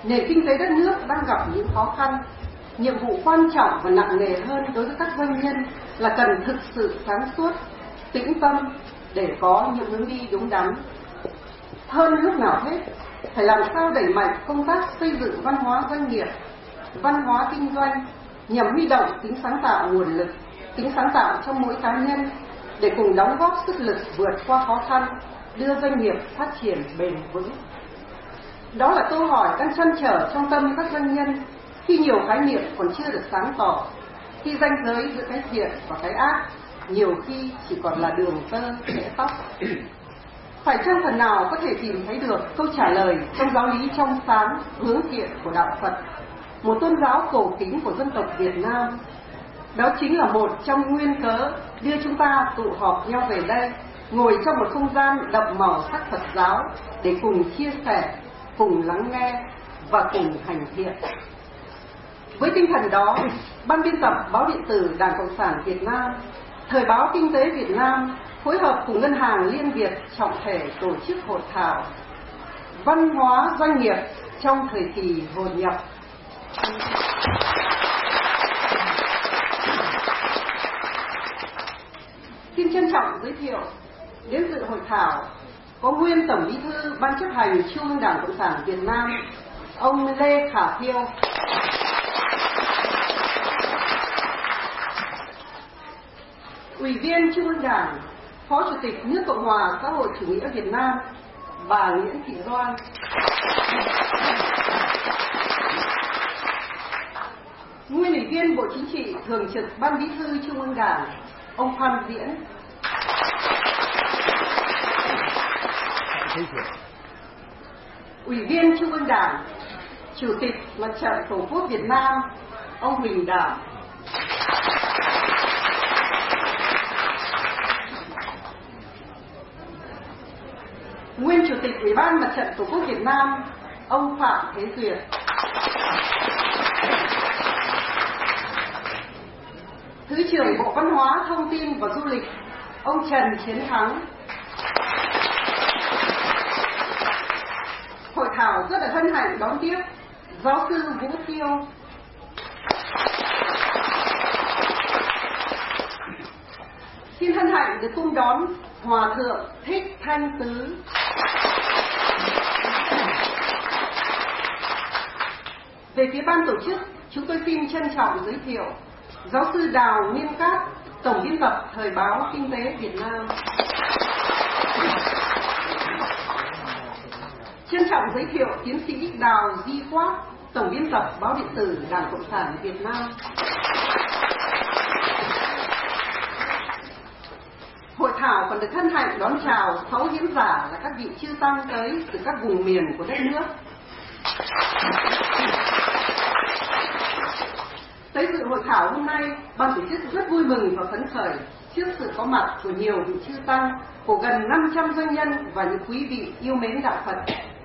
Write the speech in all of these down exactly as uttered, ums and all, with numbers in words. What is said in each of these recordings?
nền kinh tế đất nước đang gặp những khó khăn. Nhiệm vụ quan trọng và nặng nề hơn đối với các doanh nhân là cần thực sự sáng suốt, tĩnh tâm để có những hướng đi đúng đắn. Hơn lúc nào hết, phải làm sao đẩy mạnh công tác xây dựng văn hóa doanh nghiệp, văn hóa kinh doanh nhằm huy động tính sáng tạo nguồn lực, tính sáng tạo trong mỗi cá nhân để cùng đóng góp sức lực vượt qua khó khăn, đưa doanh nghiệp phát triển bền vững. Đó là câu hỏi đang trăn trở trong tâm các doanh nhân khi nhiều khái niệm còn chưa được sáng tỏ, khi ranh giới giữa cái thiện và cái ác nhiều khi chỉ còn là đường tơ kẽ tóc. Phải chăng phần nào có thể tìm thấy được câu trả lời trong giáo lý trong sáng hướng thiện của đạo Phật, một tôn giáo cổ kính của dân tộc Việt Nam? Đó chính là một trong nguyên cớ đưa chúng ta tụ họp nhau về đây, ngồi trong một không gian đậm màu sắc Phật giáo để cùng chia sẻ, cùng lắng nghe và cùng hành thiện. Với tinh thần đó, Ban biên tập báo điện tử Đảng Cộng sản Việt Nam, Thời báo Kinh tế Việt Nam phối hợp cùng Ngân hàng Liên Việt trọng thể tổ chức hội thảo Văn hóa doanh nghiệp trong thời kỳ hội nhập. Xin trân trọng giới thiệu đến dự hội thảo có nguyên Tổng Bí thư Ban chấp hành Trung ương Đảng Cộng sản Việt Nam, ông Lê Khả Phiêu, Ủy viên Trung ương Đảng, Phó Chủ tịch nước Cộng hòa xã hội chủ nghĩa Việt Nam, bà Nguyễn Thị Loan, nguyên Ủy viên Bộ Chính trị, Thường trực Ban Bí thư Trung ương Đảng, ông Phan Diễn, Ủy viên Trung ương Đảng, Chủ tịch Mặt trận Tổ quốc Việt Nam, ông Huỳnh Đảng, nguyên Chủ tịch Ủy ban Mặt trận Tổ quốc Việt Nam, ông Phạm Thế Duyệt, Thứ trưởng Bộ Văn hóa, Thông tin và Du lịch, ông Trần Chiến Thắng. Hội thảo rất là hân hạnh đón tiếp giáo sư Vũ Kiêu, xin hân hạnh được cung đón Hòa thượng Thích Thanh Tứ, về phía ban tổ chức, chúng tôi xin trân trọng giới thiệu giáo sư Đào Nguyên Cát, Tổng biên tập Thời báo Kinh tế Việt Nam. Trân trọng giới thiệu tiến sĩ Đào Di Quát, Tổng biên tập báo điện tử Đảng Cộng sản Việt Nam. Hội thảo còn được hân hạnh đón chào sáu diễn giả là các vị chư tăng tới từ các vùng miền của đất nước. Tới dự hội thảo hôm nay, ban tổ chức rất vui mừng và phấn khởi trước sự có mặt của nhiều vị chư tăng, của gần năm trăm doanh nhân và những quý vị yêu mến đạo Phật.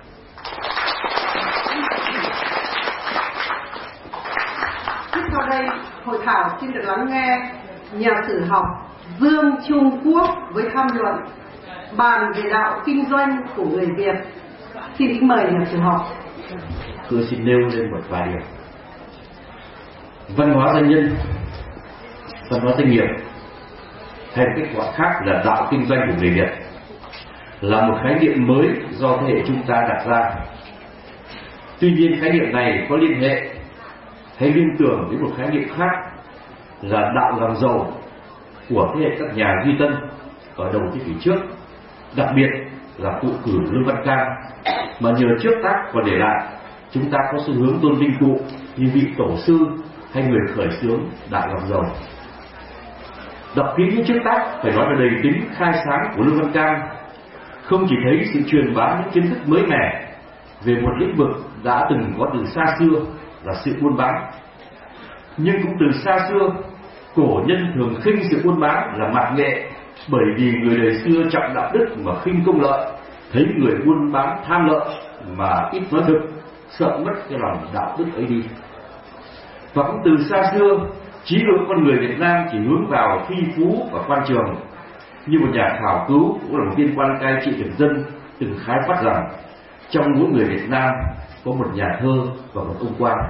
Tiếp theo đây, hội thảo xin được lắng nghe nhà sử học Dương Trung Quốc với tham luận bàn về đạo kinh doanh của người Việt. Xin kính mời nhà sử học. Tôi xin nêu lên một vài điểm. Văn hóa doanh nhân, văn hóa doanh nghiệp, hay cách gọi khác là đạo kinh doanh của người Việt, là một khái niệm mới do thế hệ chúng ta đặt ra. Tuy nhiên khái niệm này có liên hệ hay liên tưởng đến một khái niệm khác là đạo làm giàu của thế hệ các nhà duy tân ở đầu thế kỷ trước, đặc biệt là cụ cử Lương Văn Can, mà nhờ trước tác còn để lại, chúng ta có xu hướng tôn vinh cụ như vị tổ sư hay người khởi xướng đạo làm giàu. Đọc kỹ những trước tác phải nói là đầy tính khai sáng của Lương Văn Can, không chỉ thấy sự truyền bá những kiến thức mới mẻ về một lĩnh vực đã từng có từ xa xưa là sự buôn bán, nhưng cũng từ xa xưa cổ nhân thường khinh sự buôn bán là mạt nghệ, bởi vì người đời xưa trọng đạo đức mà khinh công lợi, thấy người buôn bán tham lợi mà ít nói thực, sợ mất cái lòng đạo đức ấy đi. Và cũng từ xa xưa, trí hướng con người Việt Nam chỉ hướng vào phi phú và quan trường. Như một nhà khảo cứu cũng là một viên quan cai trị thực dân từng khái quát rằng trong mỗi người Việt Nam có một nhà thơ và một ông quan.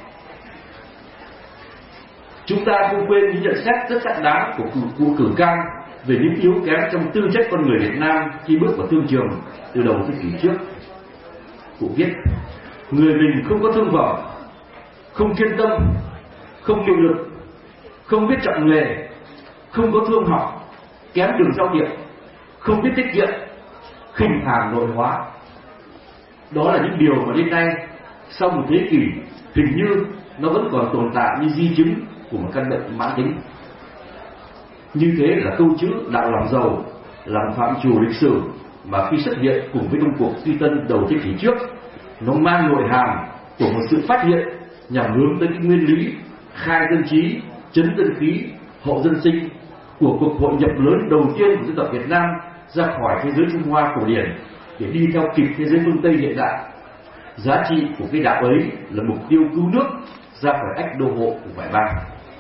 Chúng ta không quên những nhận xét rất xác đáng của cụ, cụ Cử Cang về những yếu kém trong tư chất con người Việt Nam khi bước vào thương trường từ đầu thế kỷ trước. Cụ viết: người mình không có thương vọng, không kiên tâm, không nghị lực, không biết trọng nghề, không có thương học, kém đường giao thiệp, không biết tiết kiệm, khinh hàng nội hóa. Đó là những điều mà đến nay sau một thế kỷ hình như nó vẫn còn tồn tại như di chứng của một căn bệnh mãn tính. Như thế là câu chữ đạo làm giàu là một phạm trù lịch sử mà khi xuất hiện cùng với công cuộc suy tân đầu thế kỷ trước, nó mang nội hàm của một sự phát hiện nhằm hướng tới cái nguyên lý khai dân trí, chấn dân khí, hậu dân sinh của cuộc hội nhập lớn đầu tiên của dân tộc Việt Nam ra khỏi thế giới Trung Hoa cổ điển để đi theo kịp thế giới phương Tây hiện đại. Giá trị của cái đạo ấy là mục tiêu cứu nước ra khỏi ách đô hộ của ngoại bang.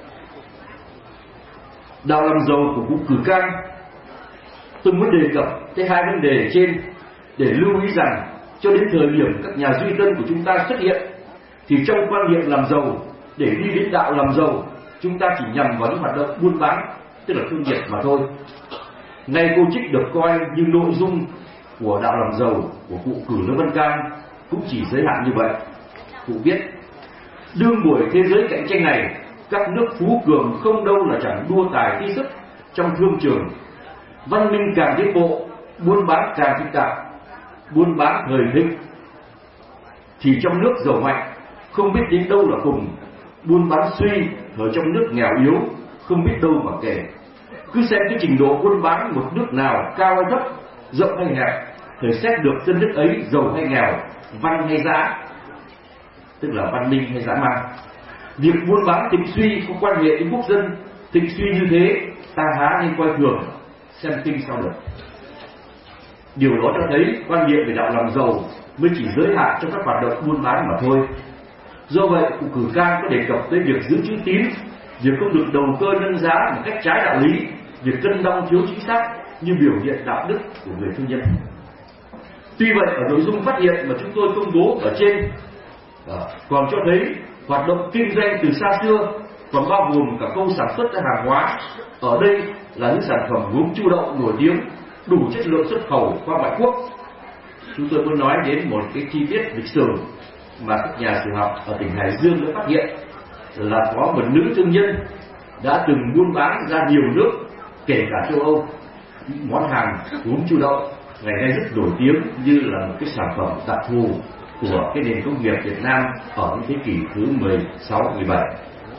Đạo làm giàu của cụ Cử Cang, tôi muốn đề cập tới hai vấn đề trên để lưu ý rằng cho đến thời điểm các nhà duy tân của chúng ta xuất hiện thì trong quan niệm làm giàu, để đi đến đạo làm giàu, chúng ta chỉ nhằm vào những hoạt động buôn bán, tức là thương nghiệp mà thôi. Nay câu trích được coi như nội dung của đạo làm giàu của cụ Cử Lương Văn Can cũng chỉ giới hạn như vậy. Cụ viết: đương buổi thế giới cạnh tranh này, các nước phú cường không đâu là chẳng đua tài thi sức trong thương trường. Văn minh càng tiến bộ, buôn bán càng phức tạp. Buôn bán thời thịnh thì trong nước giàu mạnh, không biết đến đâu là cùng. Buôn bán suy ở trong nước nghèo yếu, không biết đâu mà kể. Cứ xem cái trình độ buôn bán một nước nào cao hay thấp, rộng hay hẹp, phải xét được dân nước ấy giàu hay nghèo, văn hay dã, tức là văn minh hay dã man. Việc buôn bán thịnh suy có quan hệ đến quốc dân, thịnh suy như thế ta há nên coi thường, xem kinh sao được. Điều đó cho thấy quan niệm về đạo làm giàu mới chỉ giới hạn trong các hoạt động buôn bán mà thôi. Do vậy, cụ Cử Cang có đề cập tới việc giữ chữ tín, việc không được đầu cơ nâng giá một cách trái đạo lý, việc cân đong thiếu chính xác như biểu hiện đạo đức của người thương nhân. Tuy vậy, ở nội dung phát hiện mà chúng tôi công bố ở trên còn cho thấy hoạt động kinh doanh từ xa xưa còn bao gồm cả khâu sản xuất ra hàng hóa. Ở đây là những sản phẩm gốm Chu Đậu nổi tiếng, đủ chất lượng xuất khẩu qua ngoại quốc. Chúng tôi muốn nói đến một cái chi tiết lịch sử mà các nhà sử học ở tỉnh Hải Dương đã phát hiện, là có một nữ thương nhân đã từng buôn bán ra nhiều nước, kể cả châu Âu, những món hàng gốm Chu Đậu ngày nay rất nổi tiếng như là một cái sản phẩm đặc thù của cái nền công nghiệp Việt Nam ở những thế kỷ thứ mười sáu, mười bảy.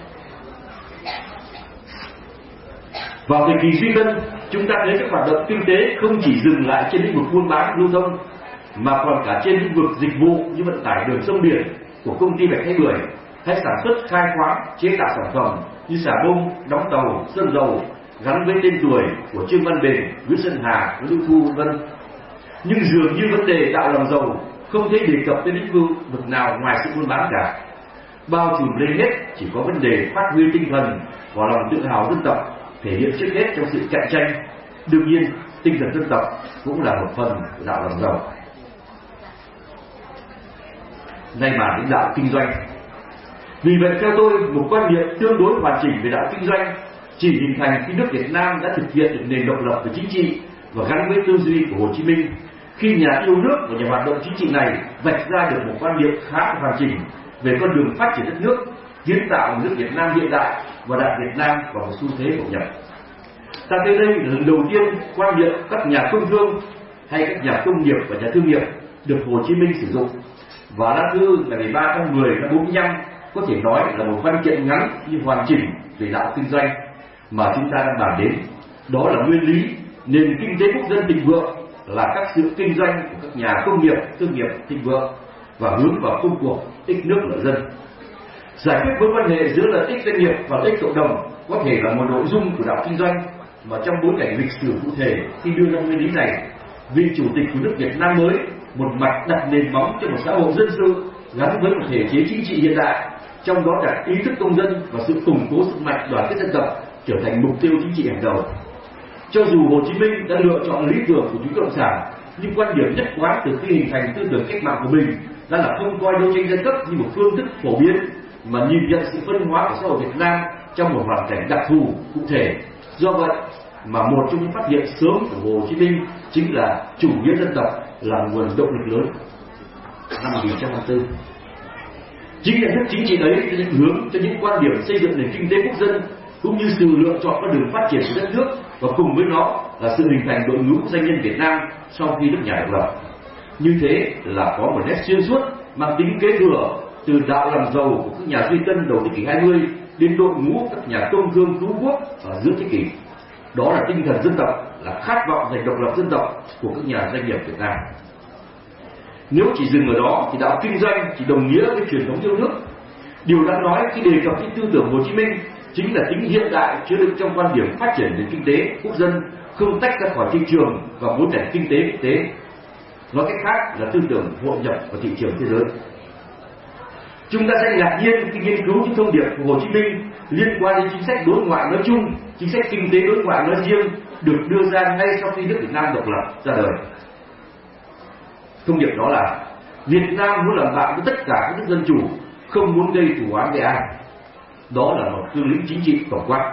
Vào thời kỳ duy tân, chúng ta thấy các hoạt động kinh tế không chỉ dừng lại trên lĩnh vực buôn bán lưu thông, mà còn cả trên lĩnh vực dịch vụ như vận tải đường sông biển của công ty Bạch Thái Bưởi, hay sản xuất khai khoáng, chế tạo sản phẩm như xà bông, đóng tàu, sơn dầu gắn với tên tuổi của Trương Văn Bền, Nguyễn Xuân Hà, Lưu Thu vân vân. Nhưng dường như vấn đề đạo làm giàu không thể đề cập tới lĩnh vực nào ngoài sự buôn bán cả. Bao trùm lên hết chỉ có vấn đề phát huy tinh thần và lòng tự hào dân tộc, thể hiện trước hết trong sự cạnh tranh. Đương nhiên, tinh thần dân tộc cũng là một phần của đạo làm giàu. Nay mà đến đạo kinh doanh. Vì vậy theo tôi, một quan niệm tương đối hoàn chỉnh về đạo kinh doanh chỉ hình thành khi nước Việt Nam đã thực hiện được nền độc lập về chính trị và gắn với tư duy của Hồ Chí Minh, khi nhà yêu nước và nhà hoạt động chính trị này vạch ra được một quan niệm khá hoàn chỉnh về con đường phát triển đất nước, kiến tạo một nước Việt Nam hiện đại và đặt Việt Nam vào một xu thế hội nhập. Ta tới đây là lần đầu tiên quan niệm các nhà công thương hay các nhà công nghiệp và nhà thương nghiệp được Hồ Chí Minh sử dụng, và lá thư ngày mười ba tháng mười năm bốn mươi lăm có thể nói là một văn kiện ngắn nhưng hoàn chỉnh về đạo kinh doanh mà chúng ta đang bàn đến. Đó là nguyên lý nền kinh tế quốc dân thịnh vượng là các sự kinh doanh của các nhà công nghiệp, thương nghiệp thịnh vượng và hướng vào công cuộc ích nước lợi dân. Giải quyết mối quan hệ giữa lợi ích doanh nghiệp và lợi ích cộng đồng có thể là một nội dung của đạo kinh doanh, mà trong bối cảnh lịch sử cụ thể khi đưa ra nguyên lý này, vị chủ tịch của nước Việt Nam mới một mặt đặt nền móng cho một xã hội dân sự gắn với một thể chế chính trị hiện đại, trong đó đặt ý thức công dân và sự củng cố sức mạnh đoàn kết dân tộc trở thành mục tiêu chính trị hàng đầu. Cho dù Hồ Chí Minh đã lựa chọn lý tưởng của chủ nghĩa cộng sản, nhưng quan điểm nhất quán từ khi hình thành tư tưởng cách mạng của mình đã là không coi đấu tranh giai cấp như một phương thức phổ biến, mà nhìn nhận sự phân hóa của xã hội Việt Nam trong một hoàn cảnh đặc thù cụ thể. Do vậy mà một trong những phát hiện sớm của Hồ Chí Minh chính là chủ nghĩa dân tộc là nguồn động lực lớn. Năm một nghìn chín trăm năm mươi tư, chính nhận thức chính trị ấy đã định hướng cho những quan điểm xây dựng nền kinh tế quốc dân cũng như sự lựa chọn con đường phát triển của đất nước, và cùng với nó là sự hình thành đội ngũ doanh nhân Việt Nam sau khi nước nhà độc lập. Như thế là có một nét xuyên suốt mang tính kế thừa từ đạo làm giàu của các nhà duy tân đầu thế kỷ hai mươi đến đội ngũ các nhà công thương cứu quốc ở giữa thế kỷ. Đó là tinh thần dân tộc, là khát vọng giành độc lập dân tộc của các nhà doanh nghiệp Việt Nam. Nếu chỉ dừng ở đó thì đạo kinh doanh chỉ đồng nghĩa với truyền thống yêu nước. Điều đáng nói khi đề cập đến tư tưởng Hồ Chí Minh chính là tính hiện đại chứa đựng trong quan điểm phát triển nền kinh tế quốc dân, không tách ra khỏi thị trường và bối cảnh kinh tế quốc tế. Nói cách khác là tư tưởng hội nhập vào thị trường thế giới. Chúng ta sẽ ngạc nhiên khi nghiên cứu những thông điệp của Hồ Chí Minh liên quan đến chính sách đối ngoại nói chung, chính sách kinh tế đối ngoại nói riêng được đưa ra ngay sau khi nước Việt Nam độc lập ra đời. Thông điệp đó là Việt Nam muốn làm bạn với tất cả các nước dân chủ, không muốn gây thù oán với ai. Đó là một cương lĩnh chính trị tổng quát.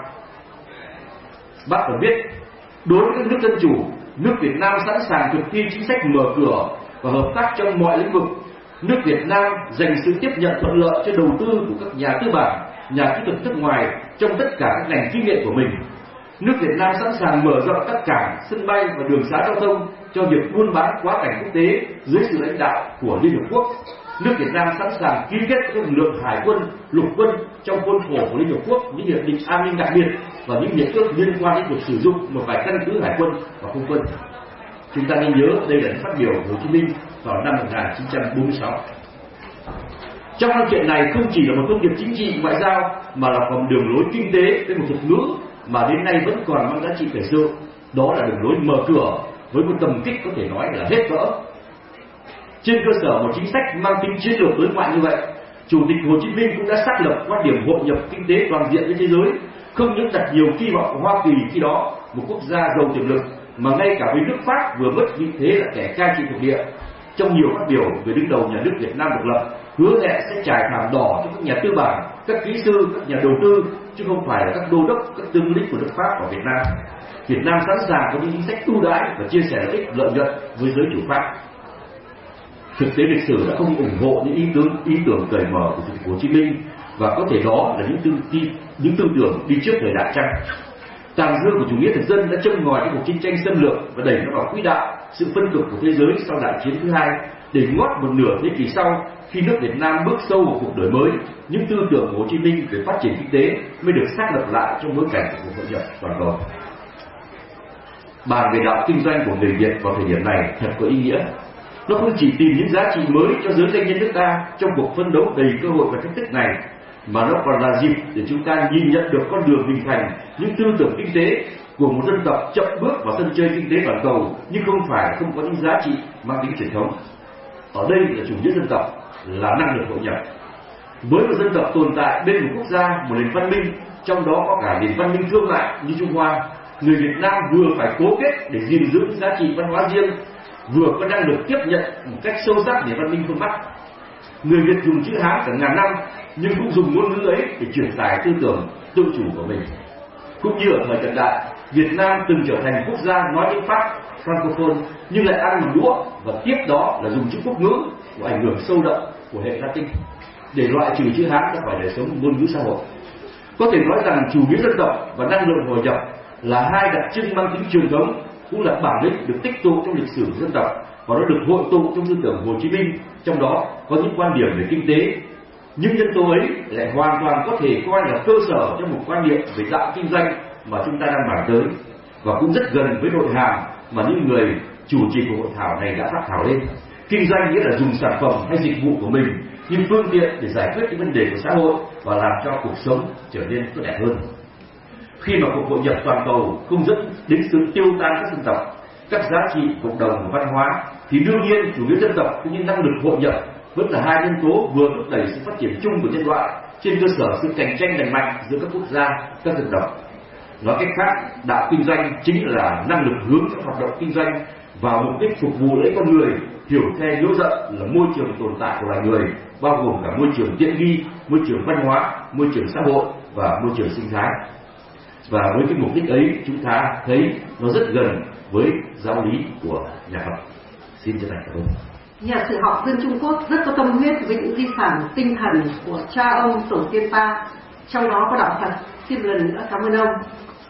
Bác phải biết, đối với các nước dân chủ, nước Việt Nam sẵn sàng thực thi chính sách mở cửa và hợp tác trong mọi lĩnh vực. Nước Việt Nam dành sự tiếp nhận thuận lợi cho đầu tư của các nhà tư bản, nhà kỹ thuật nước ngoài trong tất cả các ngành kinh nghiệm của mình. Nước Việt Nam sẵn sàng mở rộng các cảng, sân bay và đường xá giao thông cho việc buôn bán quá cảnh quốc tế dưới sự lãnh đạo của Liên Hợp Quốc. Nước Việt Nam sẵn sàng ký kết các lực lượng hải quân, lục quân trong khuôn khổ của Liên Hợp Quốc những hiệp định an ninh đặc biệt và những hiệp ước liên quan đến việc sử dụng một vài căn cứ hải quân và không quân. Chúng ta nên nhớ đây là những phát biểu của Hồ Chí Minh vào năm một nghìn chín trăm bốn mươi sáu. Trong văn kiện này không chỉ là một thông điệp chính trị ngoại giao mà là còn đường lối kinh tế với một thuật ngữ mà đến nay vẫn còn mang giá trị thời sự. Đó là đường lối mở cửa với một tầm kích có thể nói là hết cỡ. Trên cơ sở một chính sách mang tính chiến lược đối ngoại như vậy, Chủ tịch Hồ Chí Minh cũng đã xác lập quan điểm hội nhập kinh tế toàn diện với thế giới, không những đặt nhiều kỳ vọng của Hoa Kỳ khi đó, một quốc gia giàu tiềm lực, mà ngay cả với nước Pháp vừa mất vị thế là kẻ cai trị thuộc địa. Trong nhiều phát biểu về đứng đầu nhà nước Việt Nam độc lập, hứa hẹn sẽ trải thảm đỏ cho các nhà tư bản, các kỹ sư, các nhà đầu tư, chứ không phải là các đô đốc, các tướng lĩnh của nước Pháp và Việt Nam. Việt Nam sẵn sàng có những chính sách ưu đãi và chia sẻ lợi ích lợi nhuận với giới chủ Pháp. Thực tế lịch sử đã không ủng hộ những ý tưởng ý tưởng cởi mở của Chủ tịch Hồ Chí Minh, và có thể đó là những tư đi, những tư tưởng đi trước thời đại chăng. Tàn dư của chủ nghĩa thực dân đã châm ngòi cái cuộc chiến tranh xâm lược và đẩy nó vào quỹ đạo sự phân cực của thế giới sau đại chiến thứ hai, để ngót một nửa thế kỷ sau, khi nước Việt Nam bước sâu vào cuộc đổi mới, những tư tưởng của Hồ Chí Minh về phát triển kinh tế mới được xác lập lại trong bối cảnh của cuộc hội nhập toàn cầu. Bàn về đạo kinh doanh của người Việt vào thời điểm này thật có ý nghĩa. Nó không chỉ tìm những giá trị mới cho giới doanh nhân nước ta trong cuộc phân đấu đầy cơ hội và thách thức này, mà nó còn là dịp để chúng ta nhìn nhận được con đường hình thành những tư tưởng kinh tế của một dân tộc chậm bước vào sân chơi kinh tế toàn cầu, nhưng không phải không có những giá trị mang tính truyền thống. Ở đây là chủ nghĩa dân tộc, là năng lực hội nhập. Với một dân tộc tồn tại bên một quốc gia, một nền văn minh, trong đó có cả nền văn minh thương mại như Trung Hoa, người Việt Nam vừa phải cố kết để gìn giữ những giá trị văn hóa riêng, vừa có năng lực tiếp nhận một cách sâu sắc nền văn minh phương Bắc. Người Việt dùng chữ Hán cả ngàn năm, nhưng cũng dùng ngôn ngữ ấy để truyền tải tư tưởng tự chủ của mình. Cũng như ở thời cận đại, Việt Nam từng trở thành quốc gia nói tiếng Pháp francophone, nhưng lại ăn bằng đũa và tiếp đó là dùng chữ quốc ngữ của ảnh hưởng sâu đậm của hệ Latin để loại trừ chữ Hán ra khỏi đời sống ngôn ngữ xã hội. Có thể nói rằng chủ nghĩa dân tộc và năng lượng hội nhập là hai đặc trưng mang tính truyền thống, cũng là bản lĩnh được tích tụ trong lịch sử dân tộc, và nó được hội tụ trong tư tưởng Hồ Chí Minh. Trong đó có những quan điểm về kinh tế. Những nhân tố ấy lại hoàn toàn có thể coi là cơ sở cho một quan niệm về đạo kinh doanh mà chúng ta đang bàn tới, và cũng rất gần với nội hàm mà những người chủ trì của hội thảo này đã phát thảo lên. Kinh doanh nghĩa là dùng sản phẩm hay dịch vụ của mình như phương tiện để giải quyết những vấn đề của xã hội và làm cho cuộc sống trở nên tốt đẹp hơn. Khi mà cuộc hội nhập toàn cầu không dẫn đến sự tiêu tan các dân tộc, các giá trị cộng đồng và văn hóa, thì đương nhiên chủ nghĩa dân tộc cũng như năng lực hội nhập vẫn là hai nhân tố vừa thúc đẩy sự phát triển chung của nhân loại trên cơ sở sự cạnh tranh lành mạnh giữa các quốc gia, các dân tộc. Nói cách khác, đạo kinh doanh chính là năng lực hướng cho hoạt động kinh doanh vào mục đích phục vụ lợi ích con người, hiểu theo nghĩa rộng là môi trường tồn tại của loài người, bao gồm cả môi trường tiện nghi, môi trường văn hóa, môi trường xã hội và môi trường sinh thái. Và với cái mục đích ấy, chúng ta thấy nó rất gần với giáo lý của nhà Phật. Xin chân thành cảm ơn. Nhà sử học dân Trung Quốc rất có tâm huyết với những di sản tinh thần của cha ông tổ tiên ta, trong đó có đạo Phật. Xin một lần nữa cảm ơn ông.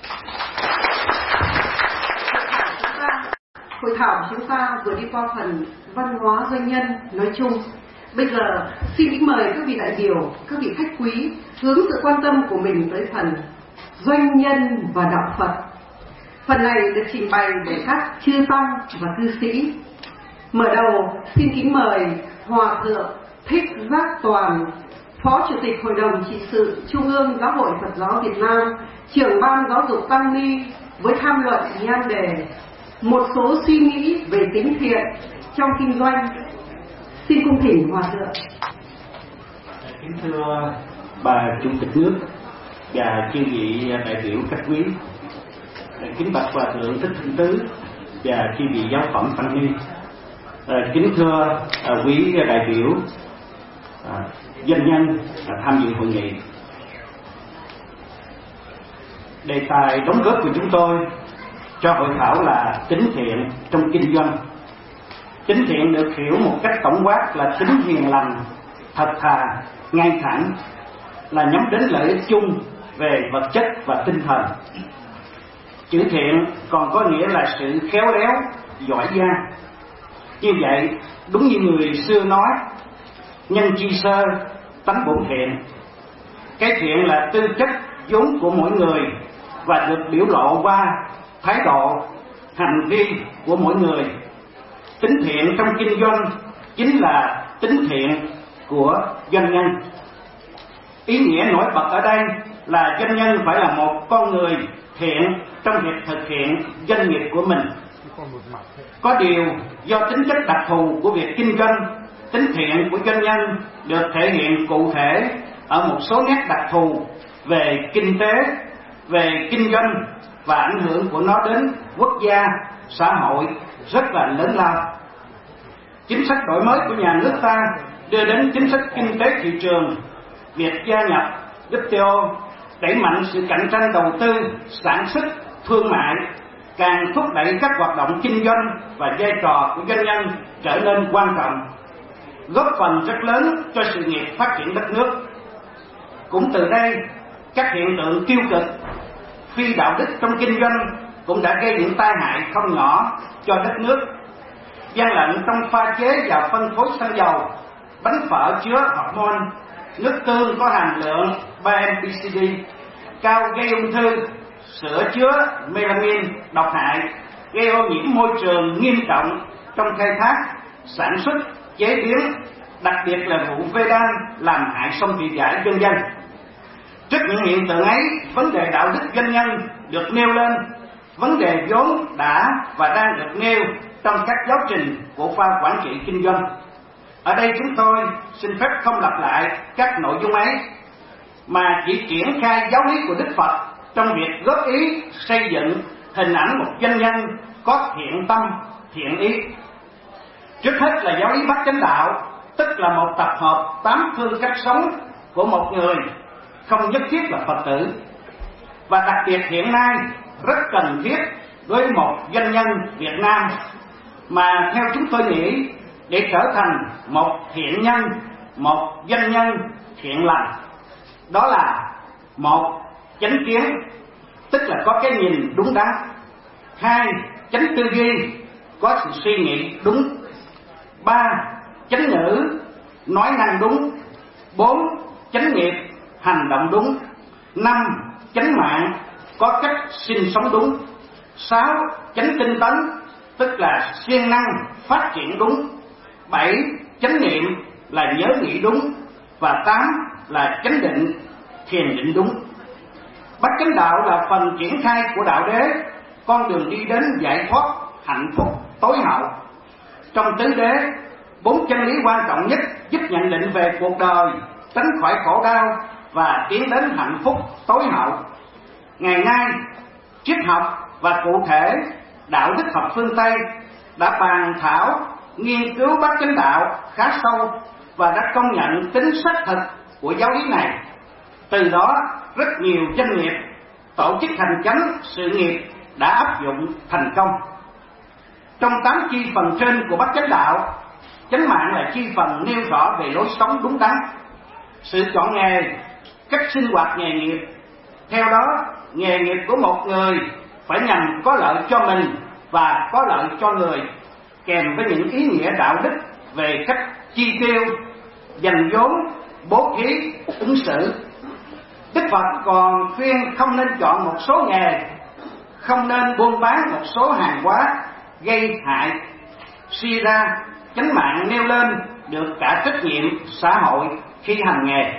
Hội thảo của chúng ta vừa đi qua phần văn hóa doanh nhân nói chung. Bây giờ xin kính mời các vị đại biểu, các vị khách quý hướng sự quan tâm của mình tới phần doanh nhân và đạo Phật. Phần này được trình bày bởi các chư tăng và cư sĩ. Mở đầu xin kính mời Hòa thượng Thích Giác Toàn, Phó Chủ tịch Hội đồng Trị sự Trung ương Giáo hội Phật giáo Việt Nam, trưởng ban giáo dục tăng ni, với tham luận nhan đề một số suy nghĩ về tính thiện trong kinh doanh. Xin cung thỉnh Hòa thượng. Kính thưa bà Chủ tịch nước và chư vị đại biểu khách quý, kính bạch Hòa thượng Thích Thanh Tứ và chư vị giáo phẩm tăng ni, kính thưa quý đại biểu doanh nhân tham dự hội nghị. Đề tài đóng góp của chúng tôi cho hội thảo là tính thiện trong kinh doanh. Tính thiện được hiểu một cách tổng quát là tính hiền lành, thật thà, ngay thẳng, là nhắm đến lợi ích chung về vật chất và tinh thần. Chữ thiện còn có nghĩa là sự khéo léo, giỏi giang. Như vậy, đúng như người xưa nói, nhân chi sơ, tánh bổn thiện. Cái thiện là tư chất vốn của mỗi người và được biểu lộ qua thái độ, hành vi của mỗi người. Tính thiện trong kinh doanh chính là tính thiện của doanh nhân. Ý nghĩa nổi bật ở đây là doanh nhân phải là một con người thiện trong việc thực hiện doanh nghiệp của mình. Có điều do tính chất đặc thù của việc kinh doanh, tính thiện của doanh nhân được thể hiện cụ thể ở một số nét đặc thù về kinh tế, về kinh doanh và ảnh hưởng của nó đến quốc gia, xã hội rất là lớn lao. Chính sách đổi mới của nhà nước ta đưa đến chính sách kinh tế thị trường, việc gia nhập W T O, đẩy mạnh sự cạnh tranh đầu tư, sản xuất, thương mại, càng thúc đẩy các hoạt động kinh doanh và vai trò của doanh nhân trở nên quan trọng, góp phần rất lớn cho sự nghiệp phát triển đất nước. Cũng từ đây, các hiện tượng tiêu cực, phi đạo đức trong kinh doanh cũng đã gây những tai hại không nhỏ cho đất nước. Gian lận trong pha chế và phân phối xăng dầu, bánh phở chứa hormone, nước tương có hàm lượng ba em pê xê đê cao gây ung thư, sữa chứa melamin độc hại, gây ô nhiễm môi trường nghiêm trọng trong khai thác, sản xuất, chế biến, đặc biệt là vụ vê đan làm hại sông Thị Vải, vân vân. Trước những hiện tượng ấy, vấn đề đạo đức doanh nhân được nêu lên, vấn đề vốn đã và đang được nêu trong các giáo trình của khoa quản trị kinh doanh. Ở đây chúng tôi xin phép không lặp lại các nội dung ấy, mà chỉ triển khai giáo lý của Đức Phật trong việc góp ý xây dựng hình ảnh một doanh nhân có thiện tâm, thiện ý. Trước hết là giáo lý bát chánh đạo, tức là một tập hợp tám phương cách sống của một người, không nhất thiết là Phật tử, và đặc biệt hiện nay rất cần thiết với một doanh nhân Việt Nam mà theo chúng tôi nghĩ, để trở thành một thiện nhân, một doanh nhân thiện lành, đó là một, chánh kiến, tức là có cái nhìn đúng đắn. Hai, chánh tư duy, có sự suy nghĩ đúng. Ba, chánh ngữ, nói năng đúng. Bốn, chánh nghiệp, hành động đúng. Năm, chánh mạng, có cách sinh sống đúng. Sáu, chánh tinh tấn, tức là siêng năng phát triển đúng. Bảy, chánh niệm là nhớ nghĩ đúng. Và tám là chánh định, thiền định đúng. Bát chánh đạo là phần triển khai của đạo đế, con đường đi đến giải thoát hạnh phúc tối hậu. Trong tứ đế, bốn chân lý quan trọng nhất giúp nhận định về cuộc đời, tránh khỏi khổ đau và tiến đến hạnh phúc tối hậu. Ngày nay, triết học và cụ thể đạo đức học phương Tây đã bàn thảo, nghiên cứu bát chánh đạo khá sâu và đã công nhận tính xác thực của giáo lý này. Từ đó, rất nhiều doanh nghiệp, tổ chức hành chánh, sự nghiệp đã áp dụng thành công. Trong tám chi phần trên của bát chánh đạo, chánh mạng là chi phần nêu rõ về lối sống đúng đắn, sự chọn nghề, cách sinh hoạt nghề nghiệp. Theo đó, nghề nghiệp của một người phải nhằm có lợi cho mình và có lợi cho người, kèm với những ý nghĩa đạo đức về cách chi tiêu, dành vốn, bố thí, ứng xử. Đức Phật còn khuyên không nên chọn một số nghề, không nên buôn bán một số hàng hóa gây hại. Suy ra, chánh mạng nêu lên được cả trách nhiệm xã hội khi hành nghề.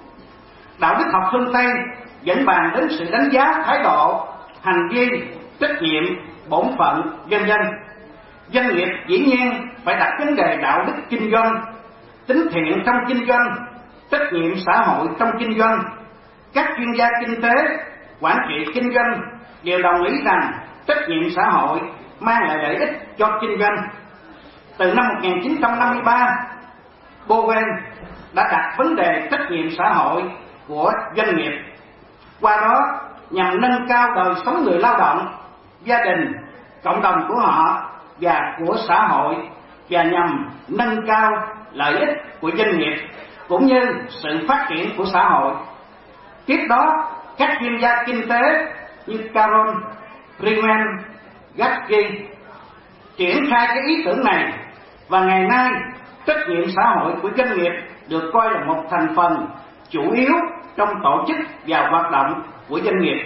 Đạo đức học phương Tây vẫn bàn đến sự đánh giá thái độ, hành vi, trách nhiệm, bổn phận, vân vân. Doanh nghiệp dĩ nhiên phải đặt vấn đề đạo đức kinh doanh, tính thiện trong kinh doanh, trách nhiệm xã hội trong kinh doanh. Các chuyên gia kinh tế, quản trị kinh doanh đều đồng ý rằng trách nhiệm xã hội mang lại lợi ích cho kinh doanh. Từ năm một nghìn chín trăm năm mươi ba, Bowen đã đặt vấn đề trách nhiệm xã hội của doanh nghiệp, qua đó nhằm nâng cao đời sống người lao động, gia đình, cộng đồng của họ và của xã hội, và nhằm nâng cao lợi ích của doanh nghiệp cũng như sự phát triển của xã hội. Tiếp đó, các chuyên gia kinh tế như Carol Freeman Gatsky triển khai cái ý tưởng này, và ngày nay trách nhiệm xã hội của doanh nghiệp được coi là một thành phần chủ yếu trong tổ chức và hoạt động của doanh nghiệp.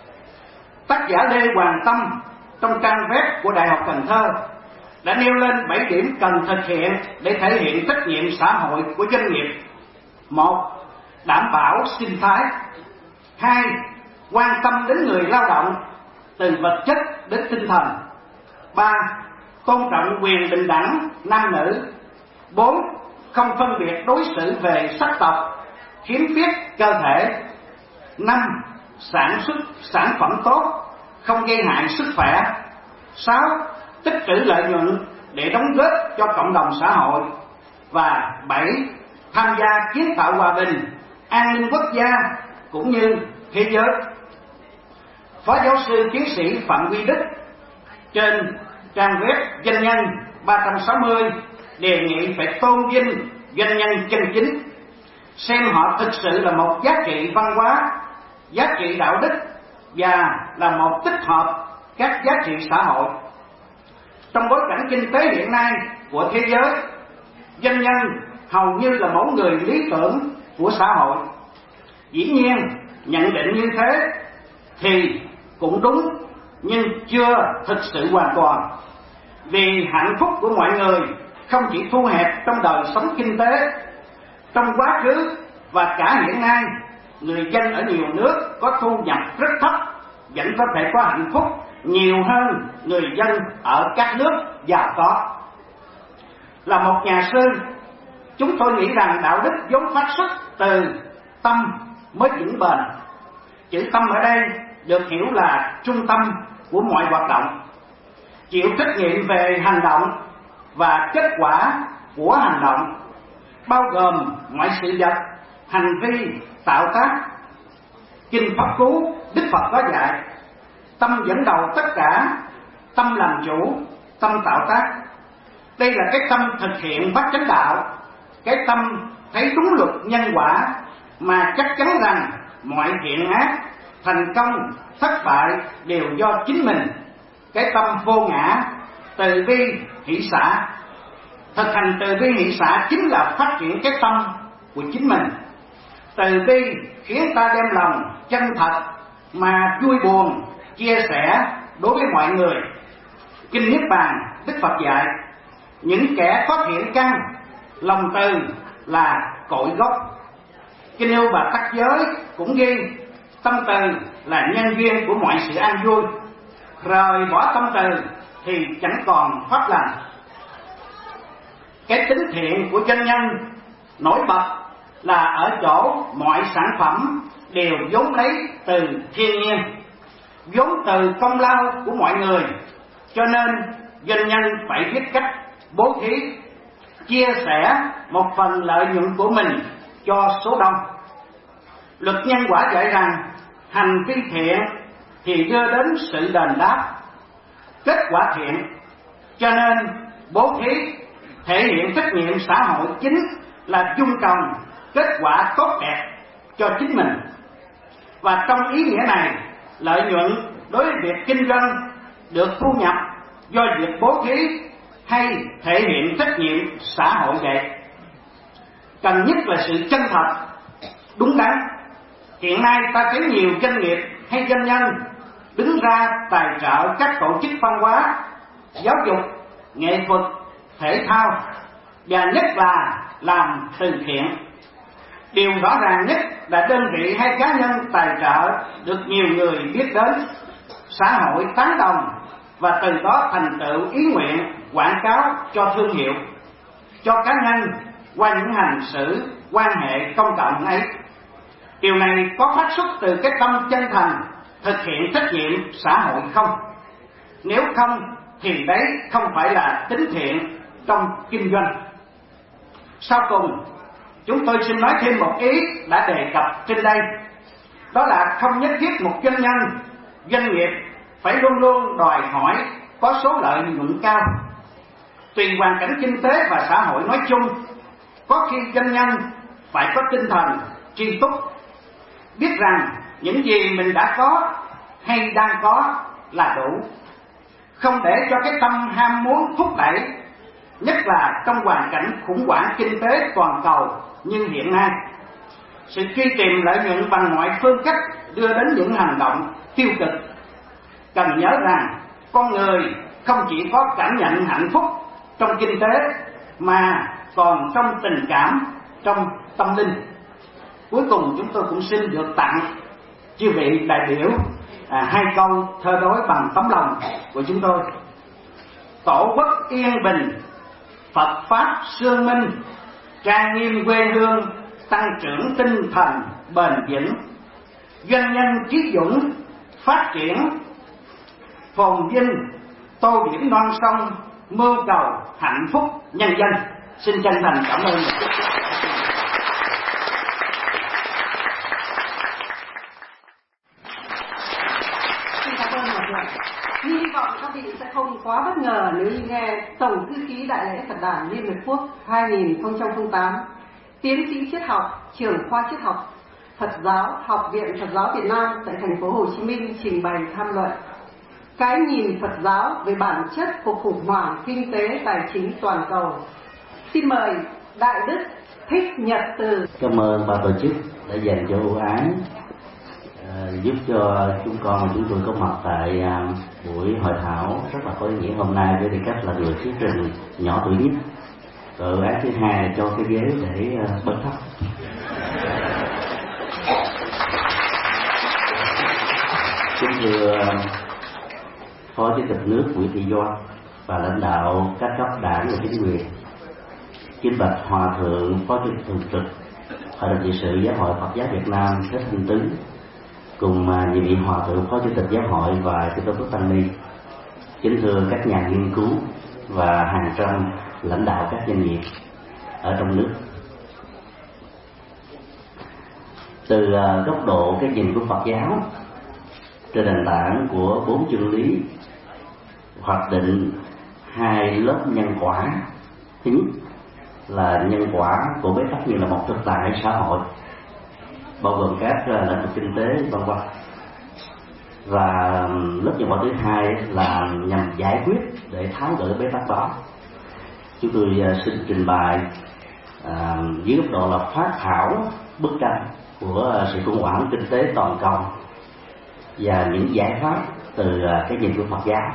Tác giả Lê Hoàng Tâm trong trang web của Đại học Cần Thơ đã nêu lên bảy điểm cần thực hiện để thể hiện trách nhiệm xã hội của doanh nghiệp. Một, đảm bảo sinh thái. Hai, quan tâm đến người lao động từ vật chất đến tinh thần. Ba, tôn trọng quyền bình đẳng nam nữ. Bốn, không phân biệt đối xử về sắc tộc, khiếm khuyết cơ thể. Năm, sản xuất sản phẩm tốt, không gây hại sức khỏe. Sáu, tích trữ lợi nhuận để đóng góp cho cộng đồng xã hội. Và bảy, tham gia kiến tạo hòa bình, an ninh quốc gia cũng như thế giới. Phó giáo sư tiến sĩ Phạm Huy Đức trên trang web Doanh nhân ba trăm sáu mươi đề nghị phải tôn vinh doanh nhân chân chính, xem họ thực sự là một giá trị văn hóa, giá trị đạo đức và là một tích hợp các giá trị xã hội. Trong bối cảnh kinh tế hiện nay của thế giới, doanh nhân hầu như là mẫu người lý tưởng của xã hội. Dĩ nhiên, nhận định như thế thì cũng đúng, nhưng chưa thực sự hoàn toàn. Vì hạnh phúc của mọi người không chỉ thu hẹp trong đời sống kinh tế. Trong quá khứ và cả hiện nay, người dân ở nhiều nước có thu nhập rất thấp vẫn có thể có hạnh phúc nhiều hơn người dân ở các nước giàu có. Là một nhà sư, chúng tôi nghĩ rằng đạo đức vốn phát xuất từ tâm mới vững bền. Chữ tâm ở đây được hiểu là trung tâm của mọi hoạt động, chịu trách nhiệm về hành động và kết quả của hành động, bao gồm mọi sự vật, hành vi, tạo tác. Kinh Pháp Cú, Đức Phật có dạy: tâm dẫn đầu tất cả, tâm làm chủ, tâm tạo tác. Đây là cái tâm thực hiện bát chánh đạo, cái tâm thấy đúng luật nhân quả mà chắc chắn rằng mọi thiện ác, thành công, thất bại đều do chính mình. Cái tâm vô ngã, từ bi, hỷ xả. Thực hành từ bi hỷ xả chính là phát triển cái tâm của chính mình. Từ bi khiến ta đem lòng chân thật mà vui buồn, chia sẻ đối với mọi người. Kinh Niết Bàn, Đức Phật dạy: những kẻ có thiện căn, lòng từ là cội gốc. Kinh Yêu và Tắc Giới cũng ghi: tâm từ là nhân duyên của mọi sự an vui, rời bỏ tâm từ thì chẳng còn pháp lành. Cái tính thiện của doanh nhân nổi bật là ở chỗ mọi sản phẩm đều vốn lấy từ thiên nhiên. vốn từ công lao của mọi người, cho nên doanh nhân phải biết cách bố thí, chia sẻ một phần lợi nhuận của mình cho số đông. Luật nhân quả dạy rằng hành vi thiện thì đưa đến sự đền đáp, kết quả thiện, cho nên bố thí thể hiện trách nhiệm xã hội chính là chung trồng kết quả tốt đẹp cho chính mình. Và trong ý nghĩa này, lợi nhuận đối với việc kinh doanh được thu nhập do việc bố thí hay thể hiện trách nhiệm xã hội vậy. Cần nhất là sự chân thật, đúng đắn. Hiện nay ta thấy nhiều doanh nghiệp hay doanh nhân đứng ra tài trợ các tổ chức văn hóa, giáo dục, nghệ thuật, thể thao, và nhất là làm từ thiện. Điều rõ ràng nhất là đơn vị hay cá nhân tài trợ được nhiều người biết đến, xã hội tán đồng, và từ đó thành tựu ý nguyện quảng cáo cho thương hiệu, cho cá nhân qua những hành xử quan hệ công cộng ấy. Điều này có phát xuất từ cái tâm chân thành thực hiện trách nhiệm xã hội không? Nếu không thì đấy không phải là tín thiện trong kinh doanh. Sau cùng, chúng tôi xin nói thêm một ý đã đề cập trên đây. Đó là không nhất thiết một doanh nhân, doanh nghiệp phải luôn luôn đòi hỏi có số lợi nhuận cao. Tùy hoàn cảnh kinh tế và xã hội nói chung, có khi doanh nhân phải có tinh thần tri túc, biết rằng những gì mình đã có hay đang có là đủ, không để cho cái tâm ham muốn thúc đẩy, nhất là trong hoàn cảnh khủng hoảng kinh tế toàn cầu như hiện nay. Sự truy tìm lợi nhuận bằng mọi phương cách đưa đến những hành động tiêu cực. Cần nhớ rằng con người không chỉ có cảm nhận hạnh phúc trong kinh tế mà còn trong tình cảm, trong tâm linh. Cuối cùng chúng tôi cũng xin được tặng chư vị đại biểu à, hai câu thơ đối bằng tấm lòng của chúng tôi. Tổ quốc yên bình, Phật pháp sương minh, trang nghiêm quê hương, tăng trưởng tinh thần bền vững. Doanh nhân chí dũng, phát triển phồn vinh, tô điểm non sông, mưu cầu hạnh phúc nhân dân. Xin chân thành cảm ơn. Xin cảm ơn mọi người. Hy vọng các vị sẽ không quá bất ngờ nếu như nghe Tổng thư ký Đại lễ Phật đản Liên Hiệp Quốc hai nghìn không trăm lẻ tám, tiến sĩ triết học, trưởng khoa triết học Phật giáo, Học viện Phật giáo Việt Nam tại thành phố Hồ Chí Minh trình bày tham luận cái nhìn Phật giáo về bản chất của khủng hoảng kinh tế tài chính toàn cầu. Xin mời Đại Đức Thích Nhật Từ. Cảm ơn ban tổ chức đã dành cho ưu ái uh, giúp cho chúng con chúng tôi có mặt tại uh, buổi hội thảo rất là có ý nghĩa hôm nay với tư cách là người thuyết trình nhỏ tuổi nhất. Rồi ưu ái thứ hai là cho cái ghế để uh, bớt thấp. Kính thưa uh, Phó Chủ tịch nước Nguyễn Thị Doan và lãnh đạo các cấp đảng và chính quyền, kính bạch Hòa thượng Phó Chủ tịch thường trực Hội đồng trị sự Giáo hội Phật giáo Việt Nam Thích Thanh Tứ, cùng nhiều vị Hòa thượng Phó Chủ tịch Giáo hội và Chư Tôn Đức Tăng Ni, kính thưa các nhà nghiên cứu và hàng trăm lãnh đạo các doanh nghiệp ở trong nước. Từ góc độ cái nhìn của Phật giáo trên nền tảng của bốn chân lý hoạch định hai lớp nhân quả. Thứ nhất là nhân quả của bế tắc như là một thực tại xã hội, bao gồm các lĩnh vực kinh tế vân vân, và lớp nhân quả thứ hai là nhằm giải quyết để tháo gỡ bế tắc đó. Chúng tôi xin trình bày à, dưới góc độ là phát thảo bức tranh của sự khủng hoảng kinh tế toàn cầu và những giải pháp từ cái nhìn của Phật giáo.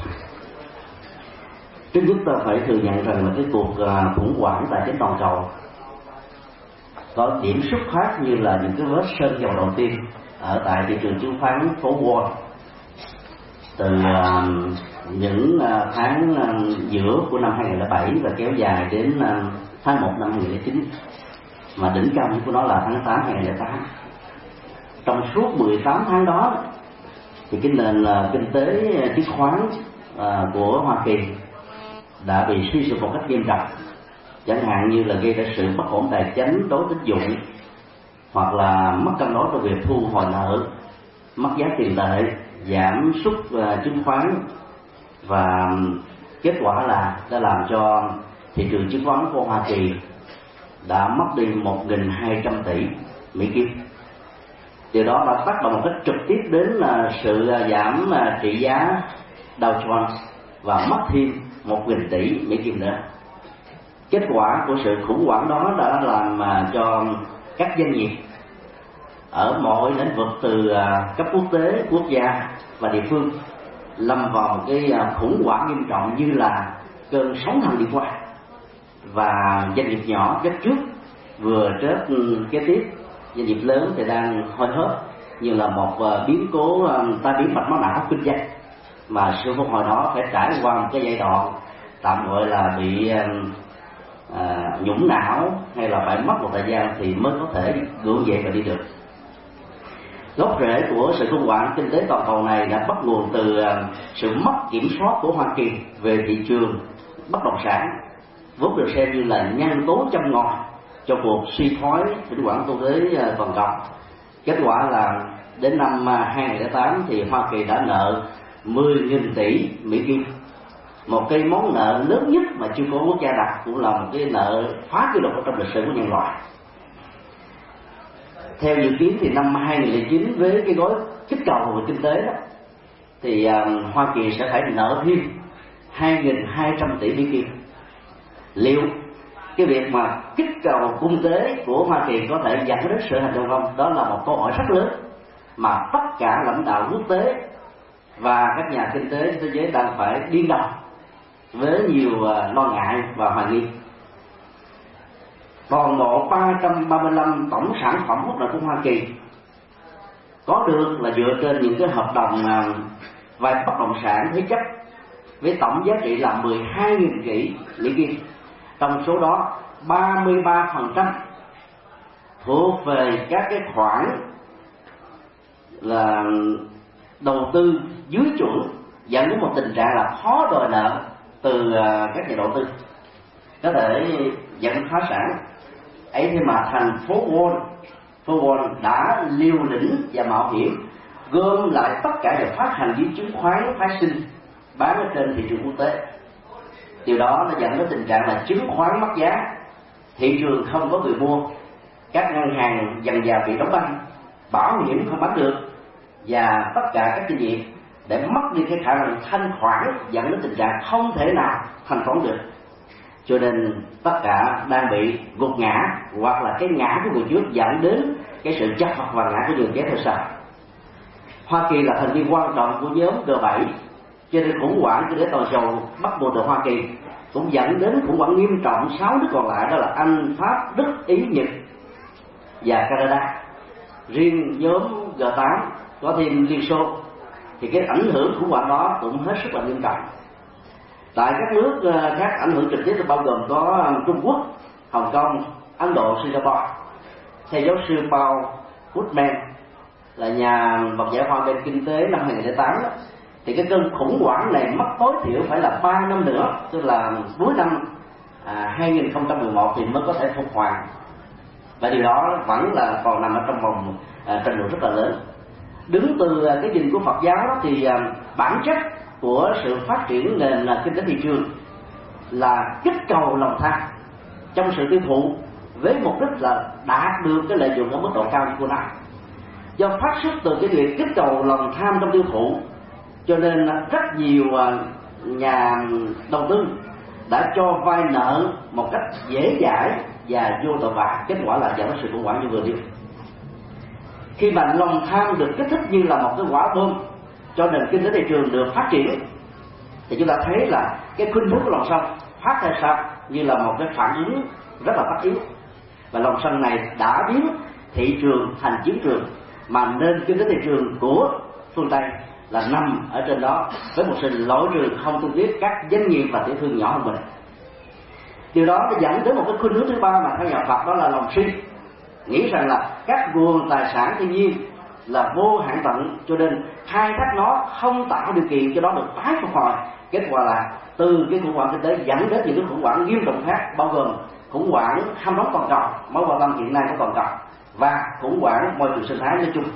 Trước nhất ta phải thừa nhận rằng là cái cuộc khủng hoảng tài chính toàn cầu có điểm xuất phát như là những cái vết sơn dầu đầu tiên ở tại thị trường chứng khoán phố Wall từ uh, những uh, tháng uh, giữa của năm hai nghìn không trăm lẻ bảy và kéo dài đến uh, tháng một năm hai nghìn không trăm lẻ chín, mà đỉnh cao của nó là tháng tám hai nghìn không trăm lẻ tám. Trong suốt mười tám tháng đó thì cái nền uh, kinh tế uh, chứng khoán uh, của Hoa Kỳ đã bị suy sụp một cách nghiêm trọng, chẳng hạn như là gây ra sự bất ổn tài chính đối tín dụng, hoặc là mất cân đối trong việc thu hồi nợ, mất giá tiền tệ, giảm suất uh, chứng khoán, và kết quả là đã làm cho thị trường chứng khoán của Hoa Kỳ đã mất đi một nghìn hai trăm tỷ Mỹ Kim. Điều đó đã tác động một cách trực tiếp đến uh, sự uh, giảm uh, trị giá Dow Jones và mất thêm một nghìn tỷ Mỹ Kim nữa. Kết quả của sự khủng hoảng đó đã làm uh, cho các doanh nghiệp ở mọi lĩnh vực từ uh, cấp quốc tế, quốc gia và địa phương lâm vào một cái uh, khủng hoảng nghiêm trọng như là cơn sóng thần đi qua. Và doanh nghiệp nhỏ chết trước vừa chết kế tiếp, doanh nghiệp lớn thì đang hôi hớp như là một uh, biến cố uh, tai biến mạch máu não kinh doanh, mà sự phục hồi đó phải trải qua một cái giai đoạn tạm gọi là bị uh, uh, nhũng não, hay là phải mất một thời gian thì mới có thể gượng dậy và đi được. Gốc rễ của sự khủng hoảng kinh tế toàn cầu này đã bắt nguồn từ uh, sự mất kiểm soát của Hoa Kỳ về thị trường bất động sản, vốn được xem như là nhân tố châm ngòi cho cuộc suy thoái khủng hoảng kinh tế toàn cầu. Kết quả là đến năm hai nghìn lẻ tám thì Hoa Kỳ đã nợ mười nghìn tỷ Mỹ Kim, một cái món nợ lớn nhất mà chưa có quốc gia đặt, cũng là một cái nợ phá kỷ lục trong lịch sử của nhân loại. Theo dự kiến thì năm hai nghìn lẻ chín với cái gói kích cầu về kinh tế đó, thì uh, Hoa Kỳ sẽ phải nợ thêm hai nghìn hai trăm tỷ Mỹ Kim. Liệu cái việc mà kích cầu kinh tế của Hoa Kỳ có thể dẫn đến sự hành động không? Đó là một câu hỏi rất lớn mà tất cả lãnh đạo quốc tế và các nhà kinh tế thế giới đang phải điên đầu với nhiều uh, lo ngại và hoài nghi. Toàn bộ ba trăm ba mươi lăm tổng sản phẩm quốc nội của Hoa Kỳ có được là dựa trên những cái hợp đồng uh, vay bất động sản thế chấp với tổng giá trị là mười hai nghìn tỷ Mỹ Kim. Trong số đó ba mươi ba phần trăm thuộc về các cái khoản là đầu tư dưới chuẩn, dẫn đến một tình trạng là khó đòi nợ từ các nhà đầu tư, có thể dẫn đến phá sản. Ấy thế mà thành phố Wall, phố Wall đã liều lĩnh và mạo hiểm gom lại tất cả và phát hành những chứng khoán phái sinh bán ở trên thị trường quốc tế. Điều đó nó dẫn đến tình trạng là chứng khoán mất giá, thị trường không có người mua, các ngân hàng dần dà bị đóng băng, bảo hiểm không bán được, và tất cả các doanh nghiệp để mất đi cái khả năng thanh khoản, dẫn đến tình trạng không thể nào thanh toán được. Cho nên tất cả đang bị gục ngã, hoặc là cái ngã của người trước dẫn đến cái sự chật vật và ngã của người kế theo sau. Hoa Kỳ là thành viên quan trọng của nhóm G bảy, cho nên khủng hoảng kinh tế toàn cầu bắt buộc từ Hoa Kỳ cũng dẫn đến khủng hoảng nghiêm trọng sáu nước còn lại, đó là Anh, Pháp, Đức, Ý, Nhật và Canada. Riêng nhóm G tám có thêm Liên Xô thì cái ảnh hưởng khủng hoảng đó cũng hết sức là nghiêm trọng. Tại các nước khác ảnh hưởng trực tiếp bao gồm có Trung Quốc, Hồng Kông, Ấn Độ, Singapore. Theo giáo sư Paul Krugman là nhà vật giải hòa về kinh tế năm hai nghìn lẻ tám, thì cái cơn khủng hoảng này mất tối thiểu phải là ba năm nữa, tức là cuối năm à, hai nghìn không trăm mười một thì mới có thể phục hồi. Và điều đó vẫn là còn nằm ở trong vòng à, tranh luận rất là lớn. Đứng từ à, cái nhìn của Phật giáo đó, thì à, bản chất của sự phát triển nền à, kinh tế thị trường là kích cầu lòng tham trong sự tiêu thụ với mục đích là đạt được cái lợi nhuận ở mức độ cao như của nó. Do phát xuất từ cái việc kích cầu lòng tham trong tiêu thụ, cho nên rất nhiều nhà đầu tư đã cho vay nợ một cách dễ dãi và vô tội vạ, kết quả là dẫn đến sự khủng hoảng như vừa nêu. Khi mà lòng tham được kích thích như là một cái quả bom cho nền kinh tế thị trường được phát triển, thì chúng ta thấy là cái khuynh hướng của lòng sân phát ra sao như là một cái phản ứng rất là tất yếu, và lòng sân này đã biến thị trường thành chiến trường, mà nền kinh tế thị trường của phương Tây là nằm ở trên đó với một sự lỗi trừ không tương tiếc các doanh nghiệp và tiểu thương nhỏ hơn mình. Điều đó đã dẫn đến một cái khuynh hướng thứ ba mà theo nhà Phật, đó là lòng si, nghĩ rằng là các nguồn tài sản thiên nhiên là vô hạn tận, cho nên khai thác nó không tạo điều kiện cho nó được tái phục hồi. Kết quả là từ cái khủng hoảng kinh tế dẫn đến những cái khủng hoảng nghiêm trọng khác, bao gồm khủng hoảng hâm nóng toàn cầu, mối quan tâm hiện nay của toàn cầu, và khủng hoảng môi trường sinh thái nói chung.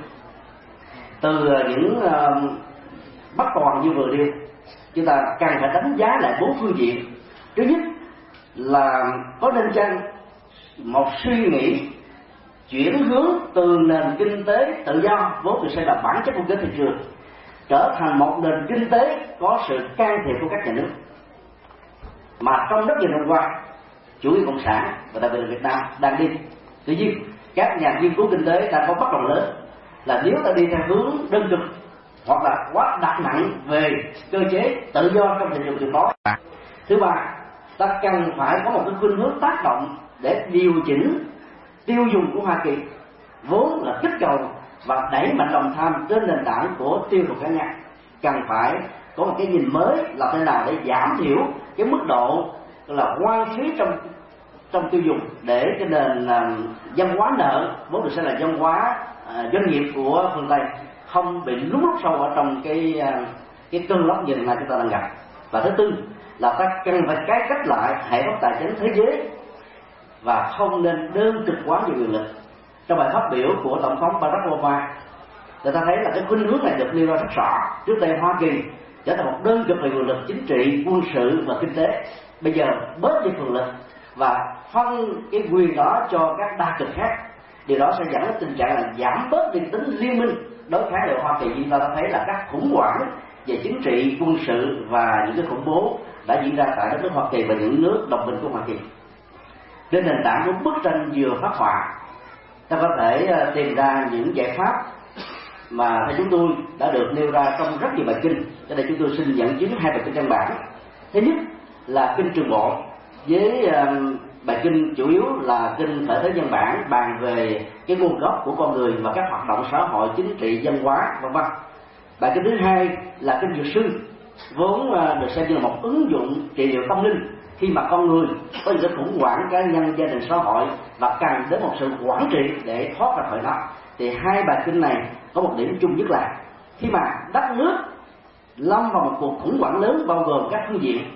Từ những uh, bất toàn như vừa nêu, chúng ta cần phải đánh giá lại bốn phương diện. Thứ nhất là có nên chăng một suy nghĩ chuyển hướng từ nền kinh tế tự do vốn được xây là bản chất của cái thị trường trở thành một nền kinh tế có sự can thiệp của các nhà nước, mà trong rất nhiều năm qua chủ nghĩa cộng sản và đặc biệt là Việt Nam đang đi. Tuy nhiên các nhà nghiên cứu kinh tế đang có bất đồng lớn là nếu ta đi theo hướng đơn cực hoặc là quá đặt nặng về cơ chế tự do trong thị trường tự có. Thứ ba, ta cần phải có một cái khuynh hướng tác động để điều chỉnh tiêu dùng của Hoa Kỳ vốn là kích cầu và đẩy mạnh lòng tham trên nền tảng của tiêu thụ cá nhân. Cần phải có một cái nhìn mới là thế nào để giảm thiểu cái mức độ là hoang phí trong trong tiêu dùng, để cái nền uh, văn hóa nợ vốn được xem là văn hóa uh, doanh nghiệp của phương Tây không bị lún lút sâu ở trong cái uh, cái cơn lốc dịch mà chúng ta đang gặp. Và thứ tư là ta cần phải cải cách lại hệ thống tài chính thế giới và không nên đơn cực hóa nhiều quyền lực. Trong bài phát biểu của tổng thống Barack Obama, người ta thấy là cái khuynh hướng này được nêu ra rất rõ. Trước đây Hoa Kỳ trở thành một đơn cực về quyền lực chính trị, quân sự và kinh tế. Bây giờ bớt đi quyền lực và phân cái quyền đó cho các đa cực khác. Điều đó sẽ dẫn đến tình trạng là giảm bớt đi tính liên minh đối kháng với Hoa Kỳ. Chúng ta đã thấy là các khủng hoảng về chính trị, quân sự và những cái khủng bố đã diễn ra tại đất nước Hoa Kỳ và những nước đồng minh của Hoa Kỳ. Trên nền tảng của bức tranh vừa phát họa, ta có thể tìm ra những giải pháp mà theo chúng tôi đã được nêu ra trong rất nhiều bài kinh. Cho nên chúng tôi xin dẫn chứng hai bài kinh căn bản. Thứ nhất là kinh Trường Bộ với bài kinh chủ yếu là kinh Khởi Thế Nhân Bản, bàn về cái nguồn gốc của con người và các hoạt động xã hội, chính trị, văn hóa vân vân. Bài kinh thứ hai là kinh Dược Sư, vốn được xem như là một ứng dụng trị liệu tâm linh khi mà con người có những cái khủng hoảng cá nhân, gia đình, xã hội và cần đến một sự quản trị để thoát ra khỏi nó. Thì hai bài kinh này có một điểm chung nhất là khi mà đất nước lâm vào một cuộc khủng hoảng lớn bao gồm các phương diện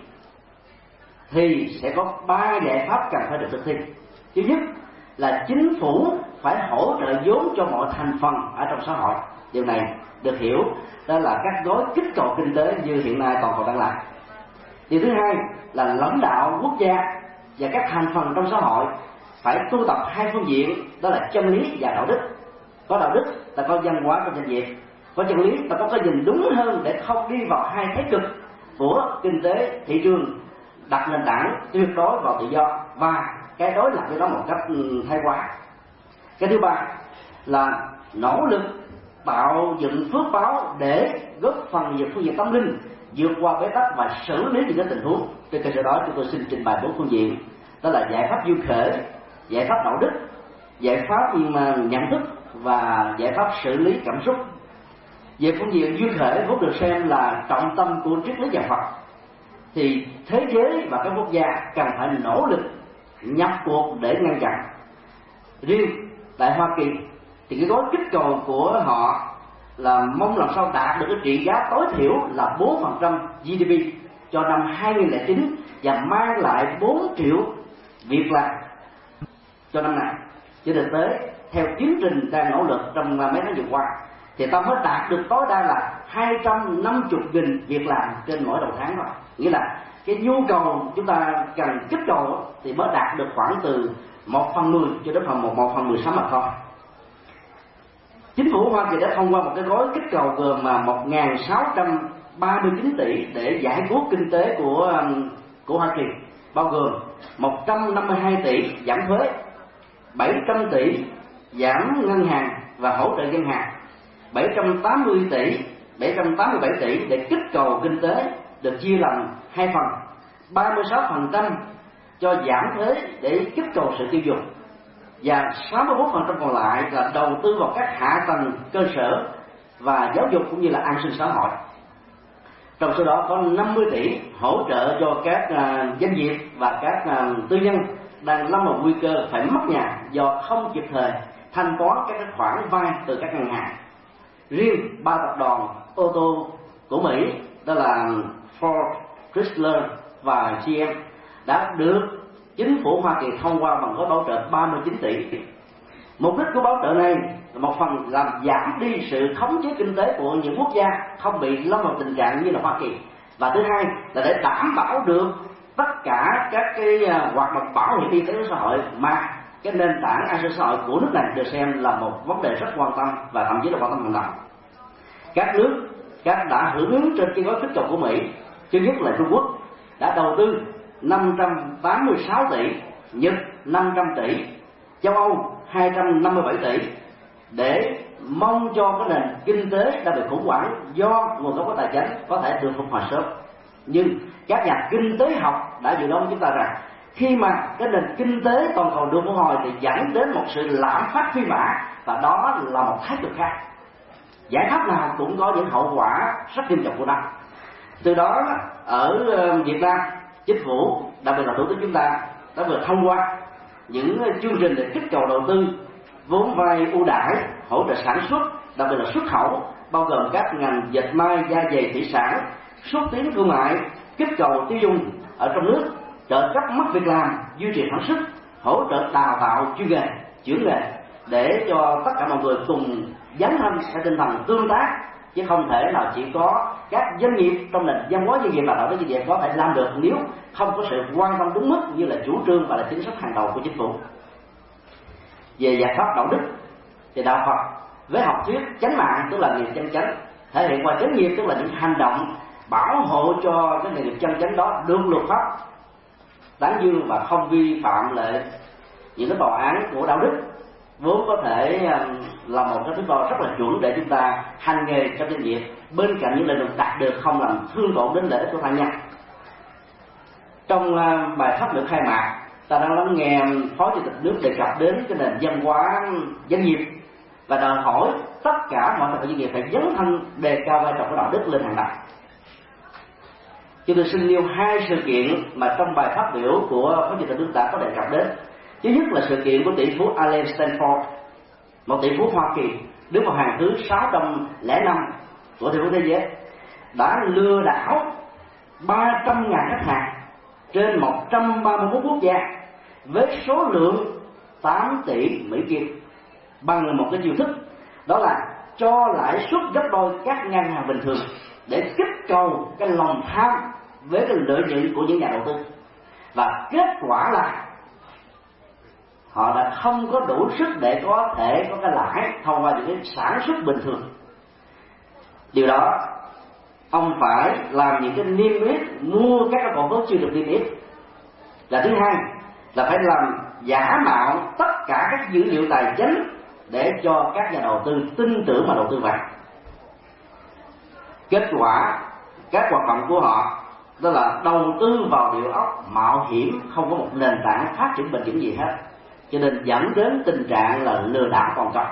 thì sẽ có ba giải pháp cần phải được thực thi. Thứ nhất là chính phủ phải hỗ trợ vốn cho mọi thành phần ở trong xã hội. Điều này được hiểu đó là các gói kích cầu kinh tế như hiện nay toàn cầu đang làm. Điều thứ hai là lãnh đạo quốc gia và các thành phần trong xã hội phải tu tập hai phương diện, đó là chân lý và đạo đức. Có đạo đức ta có văn hóa, có doanh nghiệp. Có chân lý ta có cái nhìn đúng hơn để không đi vào hai thái cực của kinh tế thị trường, đặt nền tảng tuyệt đối vào tự do và cái đối lập với đó một cách thái quá. Cái thứ ba là nỗ lực tạo dựng phước báo để góp phần về phương diện tâm linh, vượt qua bế tắc và xử lý những cái tình huống. Trên cơ sở đó chúng tôi xin trình bày bốn phương diện, đó là giải pháp duy khởi, giải pháp đạo đức, giải pháp nhưng mà nhận thức và giải pháp xử lý cảm xúc. Về phương diện duy khởi vốn được xem là trọng tâm của triết lý nhà Phật, thì thế giới và các quốc gia cần phải nỗ lực nhập cuộc để ngăn chặn. Riêng tại Hoa Kỳ thì cái gói kích cầu của họ là mong làm sao đạt được cái trị giá tối thiểu là bốn phần trăm giê đê pê cho năm hai nghìn lẻ chín và mang lại bốn triệu việc làm cho năm nay. Trên thực tế, theo tiến trình đang nỗ lực trong mấy tháng vừa qua, thì ta mới đạt được tối đa là hai trăm năm mươi nghìn việc làm trên mỗi đầu tháng thôi. Nghĩa là cái nhu cầu chúng ta cần kích cầu thì mới đạt được khoảng từ một phần mười cho đến phần một một phần mười sáu mà thôi. Chính phủ Hoa Kỳ đã thông qua một cái gói kích cầu gồm mà một nghìn sáu trăm ba mươi chín tỷ để giải quyết kinh tế của của Hoa Kỳ, bao gồm một trăm năm mươi hai tỷ giảm thuế, bảy trăm tỷ giảm ngân hàng và hỗ trợ ngân hàng, bảy trăm tám mươi tỷ, bảy trăm tám mươi bảy tỷ để kích cầu kinh tế được chia làm hai phần, ba mươi sáu phần trăm cho giảm thuế để kích cầu sự tiêu dùng, và sáu mươi bốn phần trăm còn lại là đầu tư vào các hạ tầng cơ sở và giáo dục cũng như là an sinh xã hội. Trong số đó có năm mươi tỷ hỗ trợ cho các uh, doanh nghiệp và các uh, tư nhân đang lâm vào nguy cơ phải mất nhà do không kịp thời thanh toán các khoản vay từ các ngân hàng. Riêng ba tập đoàn ô tô của Mỹ, đó là Ford, Chrysler và giê em, đã được chính phủ Hoa Kỳ thông qua bằng gói bảo trợ ba mươi chín tỷ. Mục đích của bảo trợ này là một phần làm giảm đi sự khống chế kinh tế của những quốc gia không bị lâm vào tình trạng như là Hoa Kỳ, và thứ hai là để đảm bảo được tất cả các cái hoạt động bảo hiểm y tế xã hội mà cái nền tảng an sinh xã hội của nước này được xem là một vấn đề rất quan tâm và thậm chí là quan tâm hàng đầu. Các nước các đã hưởng ứng trên cái gói kích cầu của Mỹ, trước nhất là Trung Quốc đã đầu tư năm trăm tám mươi sáu tỷ, Nhật năm trăm tỷ, châu Âu hai trăm năm mươi bảy tỷ, để mong cho cái nền kinh tế đang bị khủng hoảng do nguồn gốc của tài chính có thể được phục hồi sớm. Nhưng các nhà kinh tế học đã dự đoán với chúng ta rằng khi mà cái nền kinh tế toàn cầu được phục hồi thì dẫn đến một sự lạm phát phi mã, và đó là một thái cực khác. Giải pháp nào cũng có những hậu quả rất nghiêm trọng của nó. Từ đó ở Việt Nam, chính phủ, đặc biệt là thủ tướng chúng ta đã vừa thông qua những chương trình để kích cầu đầu tư, vốn vay ưu đãi, hỗ trợ sản xuất, đặc biệt là xuất khẩu, bao gồm các ngành dệt may, da giày, thủy sản, xúc tiến thương mại, kích cầu tiêu dùng ở trong nước, trợ cấp mất việc làm, duy trì sản xuất, hỗ trợ đào tạo chuyên nghề, chuyển nghề, để cho tất cả mọi người cùng dấn thân theo tinh thần tương tác, chứ không thể nào chỉ có các doanh nghiệp trong nền văn hóa doanh nghiệp là đạo đức doanh nghiệp có thể làm được nếu không có sự quan tâm đúng mức như là chủ trương và là chính sách hàng đầu của chính phủ. Về giải pháp đạo đức thì đạo Phật với học thuyết chánh mạng, tức là nghiệp chân chánh, thể hiện qua chánh nghiệp, tức là những hành động bảo hộ cho cái nghề nghiệp chân chánh đó được luật pháp tán dương và không vi phạm lại những cái tòa án của đạo đức, vốn có thể là một cái thước đo rất là chuẩn để chúng ta hành nghề trong doanh nghiệp, bên cạnh những lợi nhuận đạt được không làm thương tổn đến lợi ích của thằng nhân. Trong bài phát biểu khai mạc, ta đang lắng nghe Phó Chủ tịch nước đề cập đến cái nền văn hóa doanh nghiệp và đòi hỏi tất cả mọi thành phần doanh nghiệp phải dấn thân đề cao vai trò của đạo đức lên hàng đầu. Chúng tôi xin nêu hai sự kiện mà trong bài phát biểu của Phó Chủ tịch nước đã có đề cập đến. Thứ nhất là sự kiện của tỷ phú Alan Stanford, một tỷ phú Hoa Kỳ đứng vào hàng thứ sáu trăm lẻ năm của tỷ phú thế giới, đã lừa đảo ba trăm nghìn khách hàng trên một trăm ba mươi mốt quốc gia với số lượng tám tỷ Mỹ Kim bằng một cái chiêu thức, đó là cho lãi suất gấp đôi các ngân hàng bình thường để kích cầu cái lòng tham với cái lợi nhuận của những nhà đầu tư. Và kết quả là họ đã không có đủ sức để có thể có cái lãi thông qua những cái sản xuất bình thường. Điều đó ông phải làm những cái niêm yết, mua các cái cổ phiếu chưa được niêm yết. Là thứ hai là phải làm giả mạo tất cả các dữ liệu tài chính để cho các nhà đầu tư tin tưởng mà đầu tư vào. Kết quả các hoạt động của họ đó là đầu tư vào địa ốc mạo hiểm, không có một nền tảng phát triển bền vững gì hết, cho nên dẫn đến tình trạng là lừa đảo toàn cầu.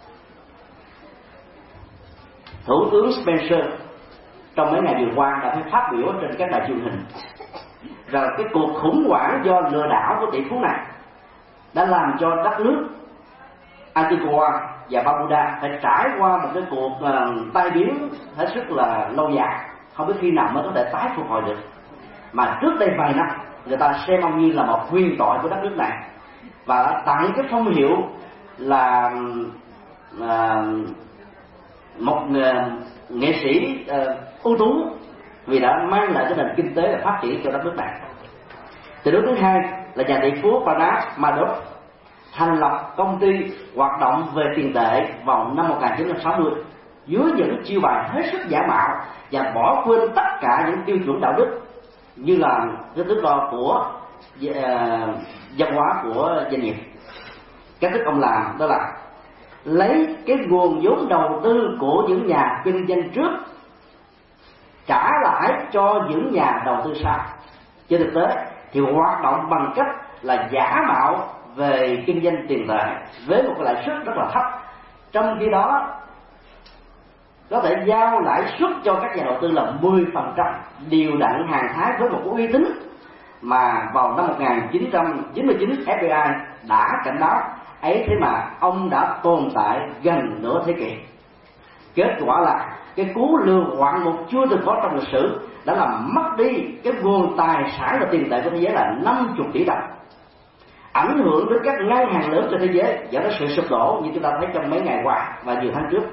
Thủ tướng Spencer trong mấy ngày vừa qua đã phải phát biểu trên các đài truyền hình rằng cái cuộc khủng hoảng do lừa đảo của tỷ phú này đã làm cho đất nước Antigua và Barbuda phải trải qua một cái cuộc uh, tai biến hết sức là lâu dài, không biết khi nào mới có thể tái phục hồi được. Mà trước đây vài năm người ta xem ông như là một nguyên tội của đất nước này và tặng cái phong hiệu là uh, một uh, nghệ sĩ uh, ưu tú vì đã mang lại cái nền kinh tế và phát triển cho đất nước này. Từ đó thứ hai là nhà tỷ phú Bernard Madoff thành lập công ty hoạt động về tiền tệ vào năm một nghìn chín trăm sáu mươi dưới những chiêu bài hết sức giả mạo và bỏ quên tất cả những tiêu chuẩn đạo đức như là cái thước đo của uh, văn hóa của doanh nghiệp. Cái thức ông làm đó là lấy cái nguồn vốn đầu tư của những nhà kinh doanh trước trả lãi cho những nhà đầu tư sau. Trên thực tế thì hoạt động bằng cách là giả mạo về kinh doanh tiền tệ với một cái lãi suất rất là thấp, trong khi đó có thể giao lãi suất cho các nhà đầu tư là mười phần trăm đều đặn hàng tháng với một uy tín mà vào năm một nghìn chín trăm chín mươi chín ép bê i đã cảnh báo ấy, thế mà ông đã tồn tại gần nửa thế kỷ. Kết quả là cái cú lừa hoạn một chưa từng có trong lịch sử đã làm mất đi cái nguồn tài sản và tiền tệ của thế giới là năm mươi tỷ đồng, ảnh hưởng đến các ngân hàng lớn trên thế giới, dẫn đến sự sụp đổ như chúng ta thấy trong mấy ngày qua và nhiều tháng trước.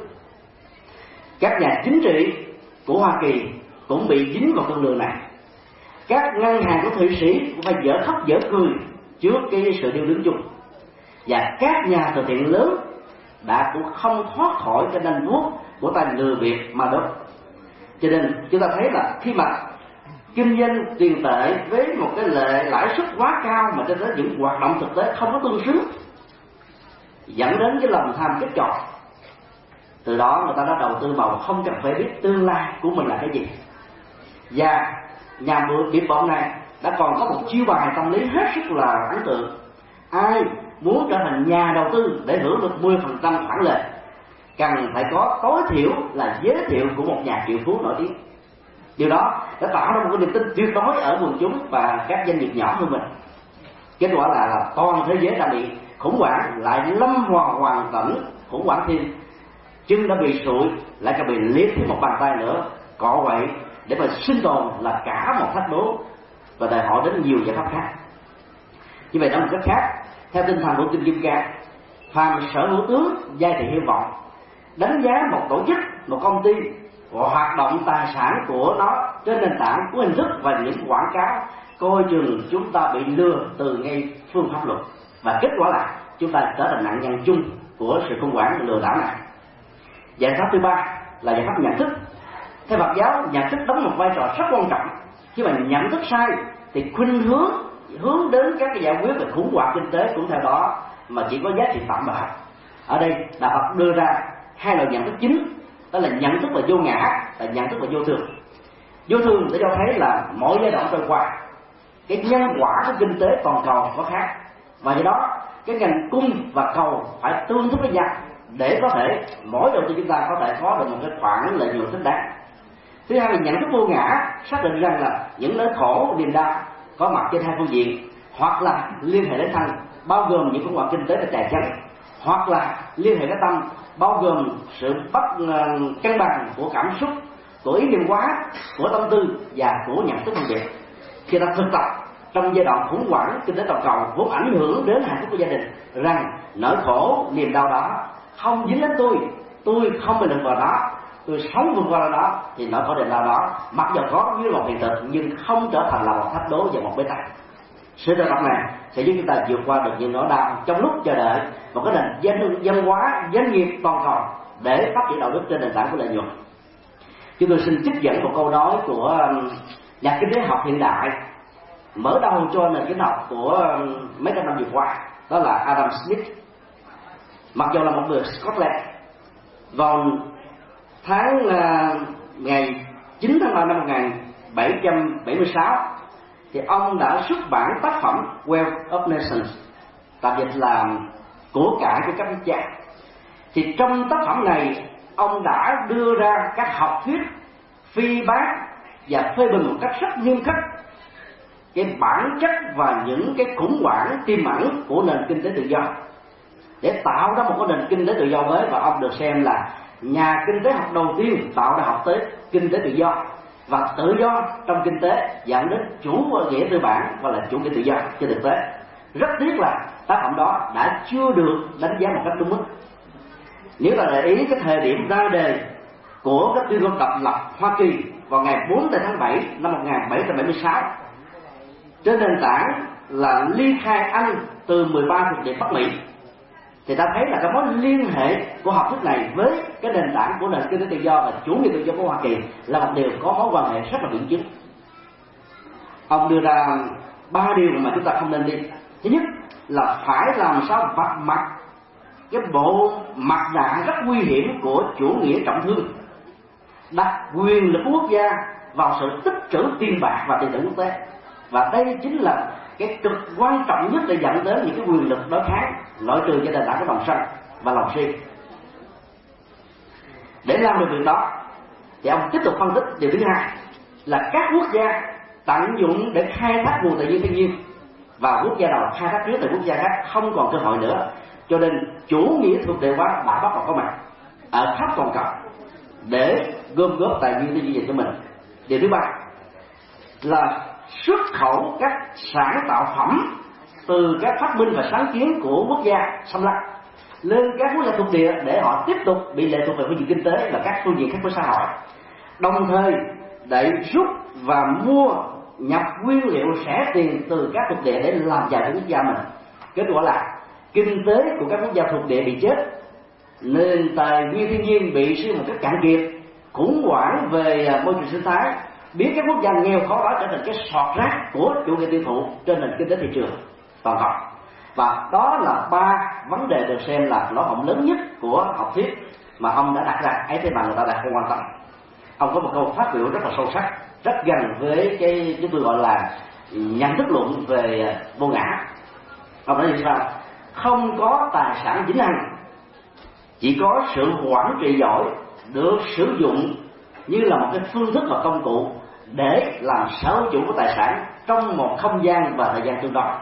Các nhà chính trị của Hoa Kỳ cũng bị dính vào con đường này. Các ngân hàng của Thụy Sĩ cũng phải dở khóc dở cười trước cái sự điêu đứng chung, và các nhà từ thiện lớn đã cũng không thoát khỏi cái nanh vuốt của tay lừa bịp mà đâu. Cho nên chúng ta thấy là khi mà kinh doanh tiền tệ với một cái lệ lãi suất quá cao mà trên đó những hoạt động thực tế không có tương xứng, dẫn đến cái lòng tham kết trọn. Từ đó người ta đã đầu tư vào không cần phải biết tương lai của mình là cái gì. Và nhà biệt bọn này đã còn có một chiêu bài tâm lý hết sức là ấn tượng. Ai muốn trở thành nhà đầu tư để hưởng được mười phần trăm khoản lợi, cần phải có tối thiểu là giới thiệu của một nhà triệu phú nổi tiếng. Điều đó đã tạo ra một cái niềm tin tuyệt đối ở quần chúng và các doanh nghiệp nhỏ hơn mình. Kết quả là, là toàn thế giới đã bị khủng hoảng, lại lâm vào hoàn cảnh khủng hoảng thêm. Chân đã bị sụi, lại còn bị liệt thêm một bàn tay nữa. Có vậy để mà sinh tồn là cả một thách đố và đòi hỏi đến nhiều giải pháp khác. Như vậy nói một cách khác, theo tinh thần của Kinh Kim Cang, phàm sở hữu tướng giai thị hy vọng, đánh giá một tổ chức, một công ty và hoạt động tài sản của nó trên nền tảng của hình thức và những quảng cáo, coi chừng chúng ta bị lừa từ ngay phương pháp luật, và kết quả là chúng ta trở thành nạn nhân chung của sự khủng hoảng lừa đảo này. Giải pháp thứ ba là giải pháp nhận thức. Theo Phật giáo, nhận thức đóng một vai trò rất quan trọng. Khi mà nhận thức sai thì khuynh hướng hướng đến các cái giải quyết về khủng hoảng kinh tế cũng theo đó mà chỉ có giá trị tạm bợ. Ở đây Đạo Phật đưa ra hai loại nhận thức chính, đó là nhận thức và vô ngã và nhận thức và vô thường. Vô thường để cho thấy là mỗi giai đoạn trôi qua, cái nhân quả của kinh tế toàn cầu có khác, và do đó cái ngành cung và cầu phải tương thích với nhau để có thể mỗi đầu tư chúng ta có thể có được một cái khoản lợi nhuận thích đáng. Thứ hai là nhận thức vô ngã, xác định rằng là những nỗi khổ niềm đau có mặt trên hai phương diện, hoặc là liên hệ đến thân, bao gồm những khủng hoảng kinh tế và tài chính, hoặc là liên hệ đến tâm, bao gồm sự bất uh, cân bằng của cảm xúc, của ý niệm hóa, của tâm tư và của nhận thức phân biệt. Khi ta thực tập trong giai đoạn khủng hoảng kinh tế toàn cầu vốn ảnh hưởng đến hạnh phúc của gia đình, rằng nỗi khổ niềm đau đó không dính đến tôi, tôi không bị lụt vào đó, tôi sống vượt qua đó, thì nỗi khổ niềm đau đó mặc dù có như một hiện thực nhưng không trở thành là một thách đố và một bế tắc. Sự thực tập này sẽ giúp chúng ta vượt qua được những nỗi đau trong lúc chờ đợi một cái nền dân dân hóa doanh nghiệp toàn cầu để phát triển đạo đức trên nền tảng của lợi nhuận. Chúng tôi xin trích dẫn một câu nói của nhà kinh tế học hiện đại mở đầu cho nền kinh học của mấy trăm năm vừa qua, đó là Adam Smith. Mặc dù là một người Scotland, vào tháng uh, ngày chín tháng ba năm một nghìn bảy trăm bảy mươi sáu thì ông đã xuất bản tác phẩm Wealth of Nations, tạm dịch là của cải của các quốc gia. Thì trong tác phẩm này ông đã đưa ra các học thuyết phi bác và phê bình một cách rất nghiêm khắc cái bản chất và những cái khủng hoảng tiềm ẩn của nền kinh tế tự do, để tạo ra một cái nền kinh tế tự do mới. Và ông được xem là nhà kinh tế học đầu tiên tạo ra học tới kinh tế tự do, và tự do trong kinh tế dẫn đến chủ nghĩa tư bản và là chủ nghĩa tự do trên thực tế. Rất tiếc là tác phẩm đó đã chưa được đánh giá một cách đúng mức. Nếu là để ý cái thời điểm ra đề của các tuyên ngôn độc lập Hoa Kỳ vào ngày bốn tháng bảy năm một nghìn bảy trăm bảy mươi sáu, trên nền tảng là ly khai Anh từ mười ba thuộc địa Bắc Mỹ, thì ta thấy là cái mối liên hệ của học thuyết này với cái nền tảng của nền kinh tế tự do và chủ nghĩa tự do của Hoa Kỳ là một điều có mối quan hệ rất là vững chắc. Ông đưa ra ba điều mà chúng ta không nên đi. Thứ nhất là phải làm sao vạch mặt cái bộ mặt nạ rất nguy hiểm của chủ nghĩa trọng thương, đặt quyền lực quốc gia vào sự tích trữ tiền bạc và tiền tệ quốc tế, và đây chính là cái cực quan trọng nhất để dẫn đến những cái quyền lực đối kháng, loại trừ cho nền tảng của lòng sân và lòng si. Để làm được việc đó thì ông tiếp tục phân tích điều thứ hai là các quốc gia tận dụng để khai thác nguồn tài nguyên thiên nhiên, và quốc gia nào khai thác trước từ quốc gia khác không còn cơ hội nữa, cho nên chủ nghĩa thuộc địa hóa đã bắt đầu có mặt ở khắp toàn cầu. để gom góp tài nguyên cho du lịch của mình. Điều thứ ba là xuất khẩu các sản tạo phẩm từ các phát minh và sáng kiến của quốc gia xâm lăng lên các quốc gia thuộc địa để họ tiếp tục bị lệ thuộc về phương diện kinh tế và các phương diện khác của xã hội, đồng thời đẩy rút và mua nhập nguyên liệu rẻ tiền từ các thuộc địa để làm giàu cho quốc gia mình. Kết quả là kinh tế của các quốc gia thuộc địa bị chết, nền tài nguyên thiên nhiên bị suy một cách cạn kiệt, khủng hoảng về môi trường sinh thái, biến các quốc gia nghèo khó đó trở thành cái sọt rác của chủ nghĩa tiêu thụ trên nền kinh tế thị trường toàn cầu. Và đó là ba vấn đề được xem là lỗ hổng lớn nhất của học thuyết mà ông đã đặt ra, ấy thế mà người ta đã không quan tâm. Ông có một câu phát biểu rất là sâu sắc, rất gần với cái chúng tôi gọi là nhận thức luận về vô ngã. Ông nói như sao? Không có tài sản vĩnh hằng, chỉ có sự quản trị giỏi được sử dụng như là một cái phương thức và công cụ để làm sở hữu chủ của tài sản trong một không gian và thời gian tương đối.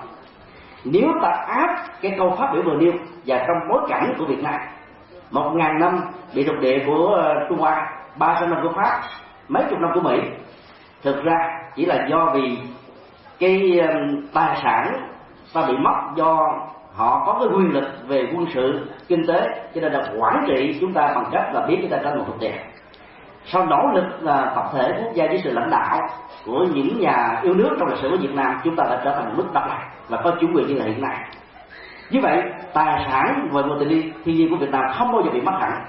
Nếu ta áp cái câu phát biểu vừa nêu và trong bối cảnh của Việt Nam, một ngàn năm bị thuộc địa của Trung Hoa, ba trăm năm của Pháp, mấy chục năm của Mỹ, thực ra chỉ là do vì cái tài sản ta bị mất do họ có cái quyền lực về quân sự, kinh tế, cho nên là quản trị chúng ta bằng cách là biến chúng ta trở thành một thuộc địa. Sau nỗ lực là tập thể quốc gia với sự lãnh đạo của những nhà yêu nước trong lịch sử của Việt Nam, chúng ta đã trở thành một nước độc lập và có chủ quyền như là hiện nay. Như vậy, tài sản về nguồn tiền thiên nhiên của Việt Nam không bao giờ bị mất hẳn.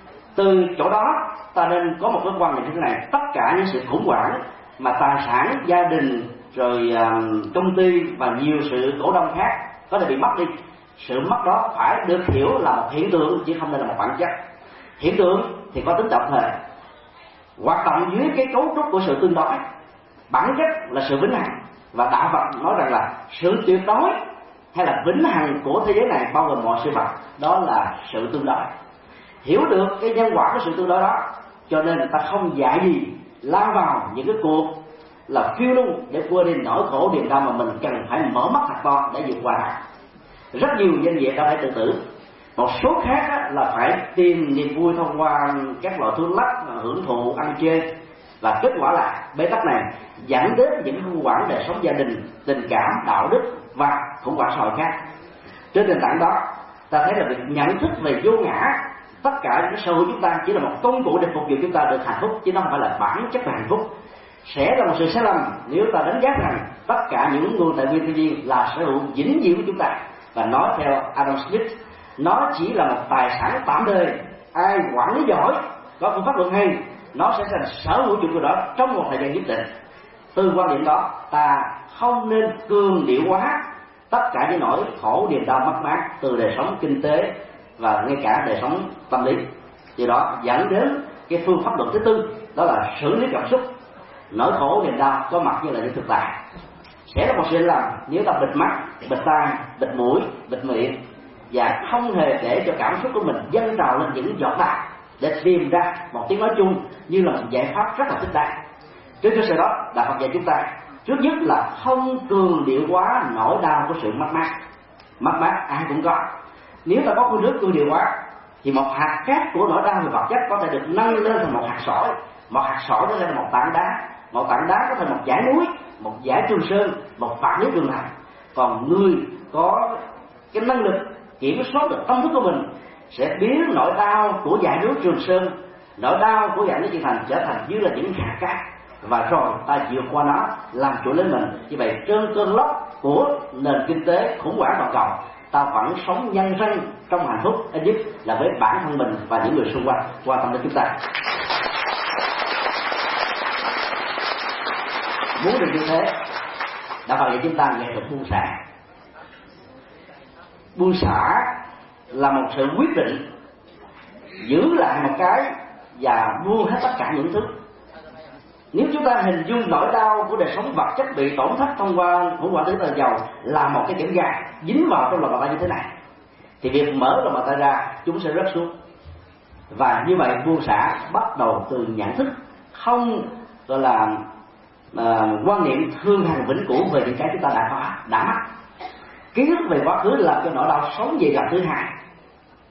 Từ chỗ đó, ta nên có một cái quan niệm như thế này: tất cả những sự khủng hoảng mà tài sản, gia đình, rồi công ty và nhiều sự cổ đông khác có thể bị mất đi, sự mất đó phải được hiểu là một hiện tượng chứ không nên là một bản chất. Hiện tượng thì có tính tổng thể, hoạt động dưới cái cấu trúc của sự tương đối. Bản chất là sự vĩnh hằng, và đạo Phật nói rằng là sự tuyệt đối hay là vĩnh hằng của thế giới này bao gồm mọi sự vật, đó là sự tương đối. Hiểu được cái nhân quả của sự tương đối đó, cho nên ta không dạy gì lao vào những cái cuộc là phiêu lưu để quên đi nỗi khổ niềm đau mà mình cần phải mở mắt thật to để vượt qua. Rất nhiều doanh nghiệp đã phải tự tử, một số khác là phải tìm niềm vui thông qua các loại thuốc lắc, hưởng thụ, ăn chơi, và kết quả là bế tắc này dẫn đến những khủng hoảng đời sống gia đình, tình cảm, đạo đức và khủng hoảng xã hội khác. Trên nền tảng đó, ta thấy là việc nhận thức về vô ngã, tất cả những sở hữu chúng ta chỉ là một công cụ để phục vụ chúng ta được hạnh phúc, chứ nó không phải là bản chất về hạnh phúc. Sẽ là một sự sai lầm nếu ta đánh giá rằng tất cả những nguồn tài nguyên thiên nhiên là sở hữu vĩnh viễn của chúng ta. Và nói theo Adam Smith, nó chỉ là một tài sản tạm thời, ai quản lý giỏi, có phương pháp luận hay, nó sẽ thành sở hữu chủ của đó trong một thời gian nhất định. Từ quan điểm đó, ta không nên cường điệu hóa tất cả những nỗi khổ niềm đau mất mát từ đời sống kinh tế và ngay cả đời sống tâm lý. Điều đó dẫn đến cái phương pháp luận thứ tư, đó là xử lý cảm xúc. Nỗi khổ niềm đau có mặt như là những thực tại. Sẽ là một sự làm nếu ta bịt mắt, bịt tai, bịt mũi, bịt miệng và không hề để cho cảm xúc của mình dâng trào lên những giọt đau để tìm ra một tiếng nói chung như là một giải pháp rất là thích đáng. Trên cơ sở đó, Đạo Phật dạy chúng ta trước nhất là không cường điệu quá nỗi đau của sự mất mát. Mất mát ai cũng có. Nếu ta có con nước cường điệu quá thì một hạt cát của nỗi đau về vật chất có thể được nâng lên thành một hạt sỏi, một hạt sỏi có thể là một tảng đá, một tảng đá có thể là một dãy núi, một dãy Trường Sơn, một vạn núi Trường Thành. Còn người có cái năng lực kiểm soát được tâm thức của mình sẽ biến nỗi đau của dãy núi Trường Sơn, nỗi đau của dãy núi Trường Thành trở thành như là những hạt cát, và rồi ta vượt qua nó, làm chủ lấy mình. Như vậy trên cơn lốc của nền kinh tế khủng hoảng toàn cầu, ta vẫn sống nhân răng trong hạnh phúc, ít nhất là với bản thân mình và những người xung quanh quan tâm đến chúng ta. Muốn được như thế, Đạo Phật dạy chúng ta nghệ thuật buông xả. Buông xả là một sự quyết định giữ lại một cái và buông hết tất cả những thứ. Nếu chúng ta hình dung nỗi đau của đời sống vật chất bị tổn thất thông qua khủng hoảng tinh thần giàu là một cái kẽm gai dính vào trong lòng bàn tay như thế này, thì việc mở lòng bàn tay ra chúng sẽ rớt xuống. Và như vậy buông xả bắt đầu từ nhận thức, không gọi là uh, quan niệm thương hằng vĩnh cửu về những cái chúng ta đã có, đã mất. Ký ức về quá khứ làm cho nỗi đau sống về gặp thứ hai.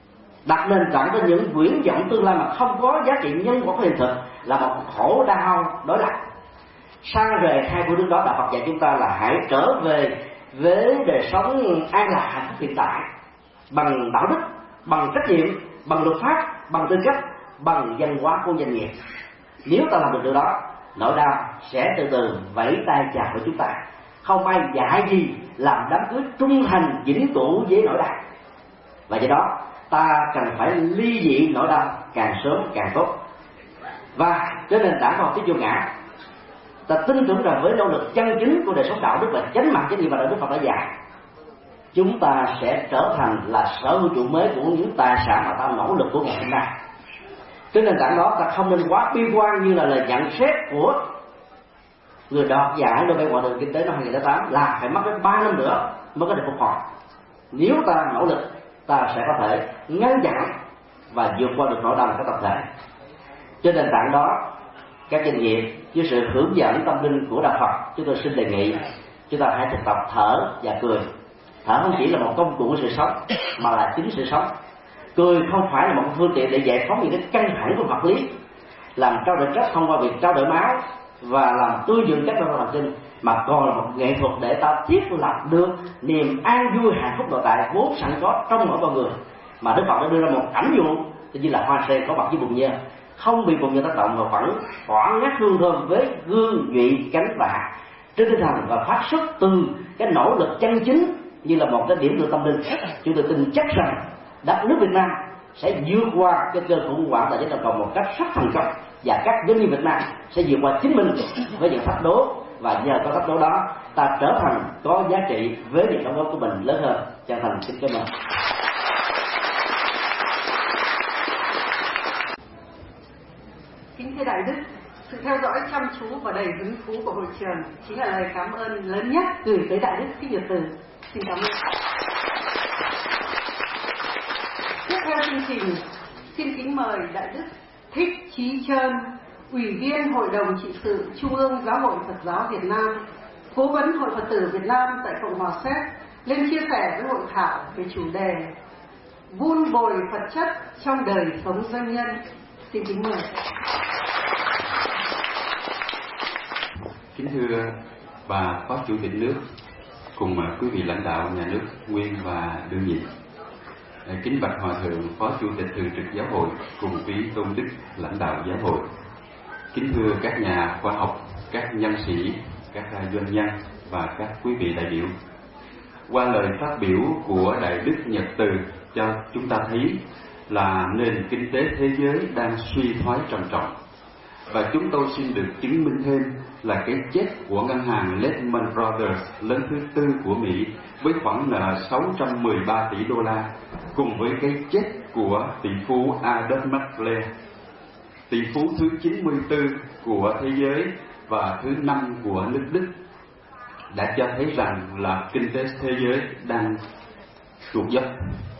đặt nền tảng cho những viễn vọng tương lai mà không có giá trị nhân quả của hiện thực là một khổ đau đối lập. Xa rời hai phương hướng đó, đạo Phật dạy chúng ta là hãy trở về với đời sống an lạc hạnh phúc hiện tại bằng đạo đức, bằng trách nhiệm, bằng luật pháp, bằng tư cách, bằng văn hóa của doanh nghiệp. Nếu ta làm được điều đó, nỗi đau sẽ từ từ vẫy tay chào với chúng ta. Không ai dạy gì làm đám cưới trung thành vĩnh cửu với nỗi đau, và do đó ta cần phải ly dị nỗi đau càng sớm càng tốt. Và trên nền tảng học thuyết vô ngã, ta tin tưởng rằng với nỗ lực chân chính của đời sống đạo đức và chánh mạng chánh niệm mà đạo Đức Phật đã dạy, chúng ta sẽ trở thành là sở hữu chủ mới của những tài sản mà ta nỗ lực của ngày hôm nay. Trên nền tảng đó, ta không nên quá bi quan như là lời nhận xét của người đoạt giải Nobel Hòa bình Kinh tế năm hai nghìn không trăm lẻ tám là phải mất đến ba năm nữa mới có thể phục hồi. Nếu ta nỗ lực, ta sẽ có thể ngăn chặn và vượt qua được nỗi đau của tập thể. Trên nền tảng đó, các doanh nghiệp với sự hướng dẫn tâm linh của đạo Phật, chúng tôi xin đề nghị chúng ta hãy thực tập thở và cười. Thở không chỉ là một công cụ của sự sống mà là chính sự sống. Cười không phải là một phương tiện để giải phóng những cái căng thẳng của vật lý, làm trao đổi chất thông qua việc trao đổi máu và làm tươi dưỡng chất trong thần kinh, mà còn là một nghệ thuật để ta thiết lập được niềm an vui hạnh phúc nội tại vốn sẵn có trong mỗi con người. Mà Đức Phật đã đưa ra một ảnh dụ tự nhiên là hoa sen có mặt với bùn nhơ, không bị bùn nhơ tác động mà vẫn tỏa ngát hương thơm với gương nhụy cánh bạ, trên tinh thần và phát xuất từ cái nỗ lực chân chính như là một cái điểm tựa tâm linh. Chúng tôi tin chắc rằng đất nước Việt Nam sẽ vượt qua cái cơn khủng hoảng tài chính toàn cầu một cách rất thành công, và các doanh nghiệp Việt Nam sẽ vượt qua chính mình với những thách đố, và nhờ có thách đố đó ta trở thành có giá trị với những đóng góp của mình lớn hơn. Chân thành xin cảm ơn. Kính thưa Đại Đức, sự theo dõi chăm chú và đầy hứng thú của hội trường chính là lời cảm ơn lớn nhất gửi tới Đại Đức Thích Nhật Từ. Xin cảm ơn. Tiếp theo chương trình, xin kính mời Đại Đức Thích Chí Trơn, Ủy viên Hội đồng Trị sự Trung ương Giáo hội Phật giáo Việt Nam, Cố vấn Hội Phật tử Việt Nam tại Cộng hòa Séc, lên chia sẻ với hội thảo về chủ đề vun bồi Phật chất trong đời sống doanh nhân. Xin kính mời. Kính thưa bà Phó Chủ tịch nước cùng quý vị lãnh đạo nhà nước nguyên và đương nhiệm, kính bạch Hòa thượng Phó Chủ tịch Thường trực Giáo hội cùng quý tôn đức lãnh đạo giáo hội, kính thưa các nhà khoa học, các nhân sĩ, các doanh nhân và các quý vị đại biểu. Qua lời phát biểu của Đại Đức Nhật Từ cho chúng ta thấy là nền kinh tế thế giới đang suy thoái trầm trọng, và chúng tôi xin được chứng minh thêm là cái chết của ngân hàng Lehman Brothers lớn thứ tư của Mỹ với khoản nợ sáu trăm mười ba tỷ đô la, cùng với cái chết của tỷ phú Adam McLean, tỷ phú thứ chín mươi tư của thế giới và thứ năm của nước Đức, đã cho thấy rằng là kinh tế thế giới đang tụt dốc.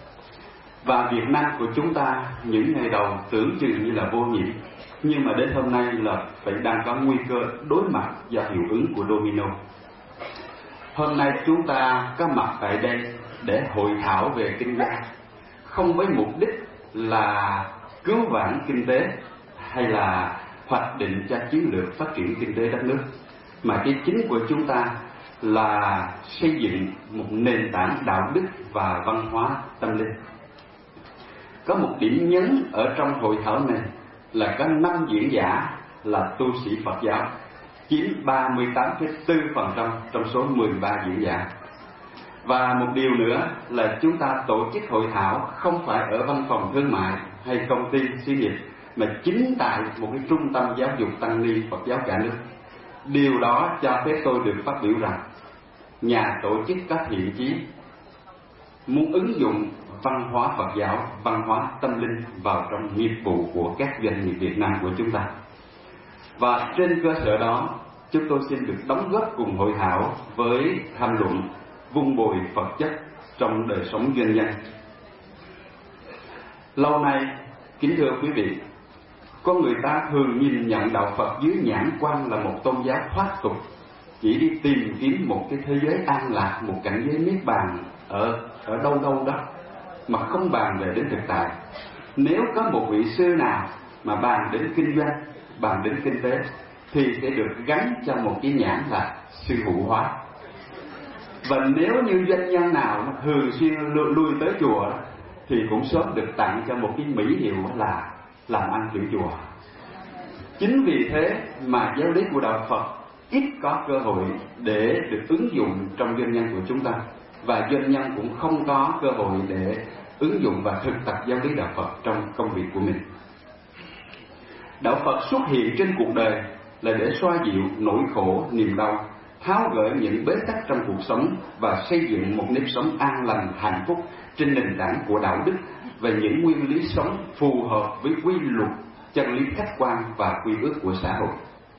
Và Việt Nam của chúng ta những ngày đầu tưởng chừng như là vô nhiễm, nhưng mà đến hôm nay là phải đang có nguy cơ đối mặt do hiệu ứng của domino. Hôm nay chúng ta có mặt tại đây để hội thảo về kinh doanh, không với mục đích là cứu vãn kinh tế hay là hoạch định cho chiến lược phát triển kinh tế đất nước, mà cái chính của chúng ta là xây dựng một nền tảng đạo đức và văn hóa tâm linh. Có một điểm nhấn ở trong hội thảo này là có năm diễn giả là tu sĩ Phật giáo, chiếm ba mươi tám phẩy bốn phần trăm trong số mười ba diễn giả. Và một điều nữa là chúng ta tổ chức hội thảo không phải ở văn phòng thương mại hay công ty xí nghiệp, mà chính tại một cái trung tâm giáo dục tăng ni Phật giáo cả nước. Điều đó cho phép tôi được phát biểu rằng nhà tổ chức có thiện chí muốn ứng dụng văn hóa Phật giáo, văn hóa tâm linh vào trong nghiệp vụ của các doanh nghiệp Việt Nam của chúng ta. Và trên cơ sở đó, chúng tôi xin được đóng góp cùng hội thảo với tham luận vun bồi Phật chất trong đời sống doanh nhân. Lâu nay, kính thưa quý vị, con người ta thường nhìn nhận đạo Phật dưới nhãn quan là một tôn giáo thoát tục, chỉ đi tìm kiếm một cái thế giới an lạc, một cảnh giới niết bàn ở ở đâu đâu đó, mà không bàn về đến thực tại. Nếu có một vị sư nào mà bàn đến kinh doanh, bàn đến kinh tế, thì sẽ được gắn cho một cái nhãn là sư hữu hóa. Và nếu như doanh nhân nào thường xuyên lui tới chùa thì cũng sớm được tặng cho một cái mỹ hiệu là làm ăn kiểu chùa. Chính vì thế mà giáo lý của đạo Phật ít có cơ hội để được ứng dụng trong doanh nhân của chúng ta, và doanh nhân cũng không có cơ hội để ứng dụng và thực tập giáo lý đạo Phật trong công việc của mình. Đạo Phật xuất hiện trên cuộc đời là để xoa dịu nỗi khổ, niềm đau, tháo gỡ những bế tắc trong cuộc sống và xây dựng một nếp sống an lành, hạnh phúc trên nền tảng của đạo đức và những nguyên lý sống phù hợp với quy luật, chân lý khách quan và quy ước của xã hội.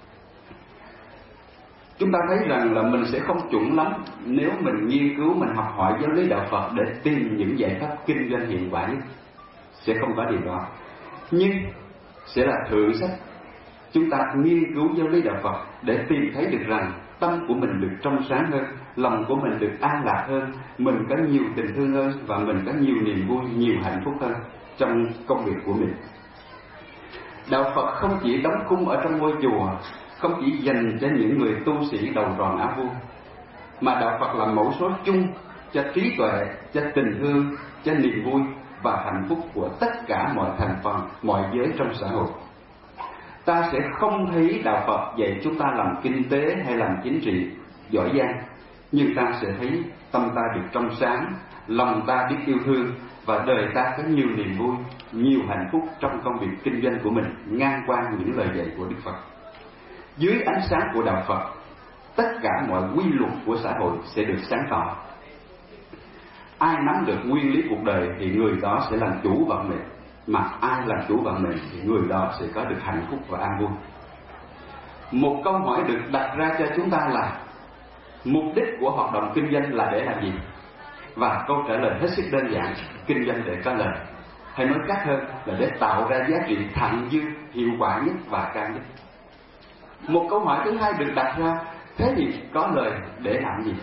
Chúng ta thấy rằng là mình sẽ không chuẩn lắm nếu mình nghiên cứu, mình học hỏi giáo lý đạo Phật để tìm những giải pháp kinh doanh hiệu quả nhất. Sẽ không có điều đó. Nhưng sẽ là thượng sách chúng ta nghiên cứu giáo lý đạo Phật để tìm thấy được rằng tâm của mình được trong sáng hơn, lòng của mình được an lạc hơn, mình có nhiều tình thương hơn và mình có nhiều niềm vui, nhiều hạnh phúc hơn trong công việc của mình. Đạo Phật không chỉ đóng khung ở trong ngôi chùa, không chỉ dành cho những người tu sĩ đầu tròn áo vuông, mà đạo Phật là mẫu số chung cho trí tuệ, cho tình thương, cho niềm vui và hạnh phúc của tất cả mọi thành phần, mọi giới trong xã hội. Ta sẽ không thấy đạo Phật dạy chúng ta làm kinh tế hay làm chính trị giỏi giang, nhưng ta sẽ thấy tâm ta được trong sáng, lòng ta biết yêu thương và đời ta có nhiều niềm vui, nhiều hạnh phúc trong công việc kinh doanh của mình, ngang qua những lời dạy của Đức Phật. Dưới ánh sáng của đạo Phật, tất cả mọi quy luật của xã hội sẽ được sáng tỏ. Ai nắm được nguyên lý cuộc đời thì người đó sẽ làm chủ vận mệnh, mà ai làm chủ vận mệnh thì người đó sẽ có được hạnh phúc và an vui. Một câu hỏi được đặt ra cho chúng ta là mục đích của hoạt động kinh doanh là để làm gì? Và câu trả lời hết sức đơn giản: kinh doanh để có lời, hay nói khác hơn là để tạo ra giá trị thặng dư, hiệu quả nhất và cao nhất. Một câu hỏi thứ hai được đặt ra: thế thì có lời để làm gì?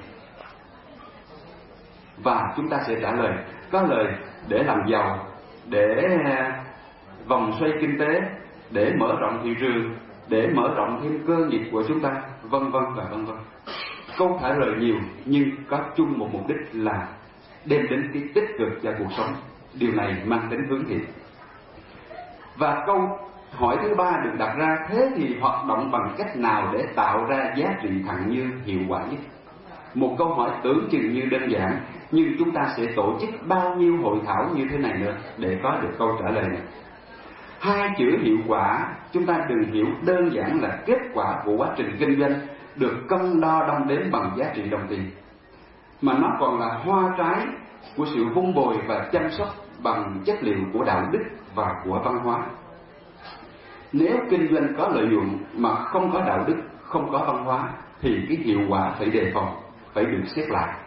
Và chúng ta sẽ trả lời: có lời để làm giàu, để vòng xoay kinh tế, để mở rộng thị trường, để mở rộng thêm cơ nghiệp của chúng ta, vân vân và vân vân. Câu trả lời nhiều nhưng có chung một mục đích là đem đến cái tích cực cho cuộc sống. Điều này mang tính hướng thiện. Và câu hỏi thứ ba được đặt ra: thế thì hoạt động bằng cách nào để tạo ra giá trị thặng như hiệu quả nhất? Một câu hỏi tưởng chừng như đơn giản, nhưng chúng ta sẽ tổ chức bao nhiêu hội thảo như thế này nữa để có được câu trả lời này. Hai chữ hiệu quả chúng ta đừng hiểu đơn giản là kết quả của quá trình kinh doanh được cân đo đong đếm bằng giá trị đồng tiền, mà nó còn là hoa trái của sự vun bồi và chăm sóc bằng chất liệu của đạo đức và của văn hóa. Nếu kinh doanh có lợi nhuận mà không có đạo đức, không có văn hóa thì cái hiệu quả phải đề phòng, phải được xét lại.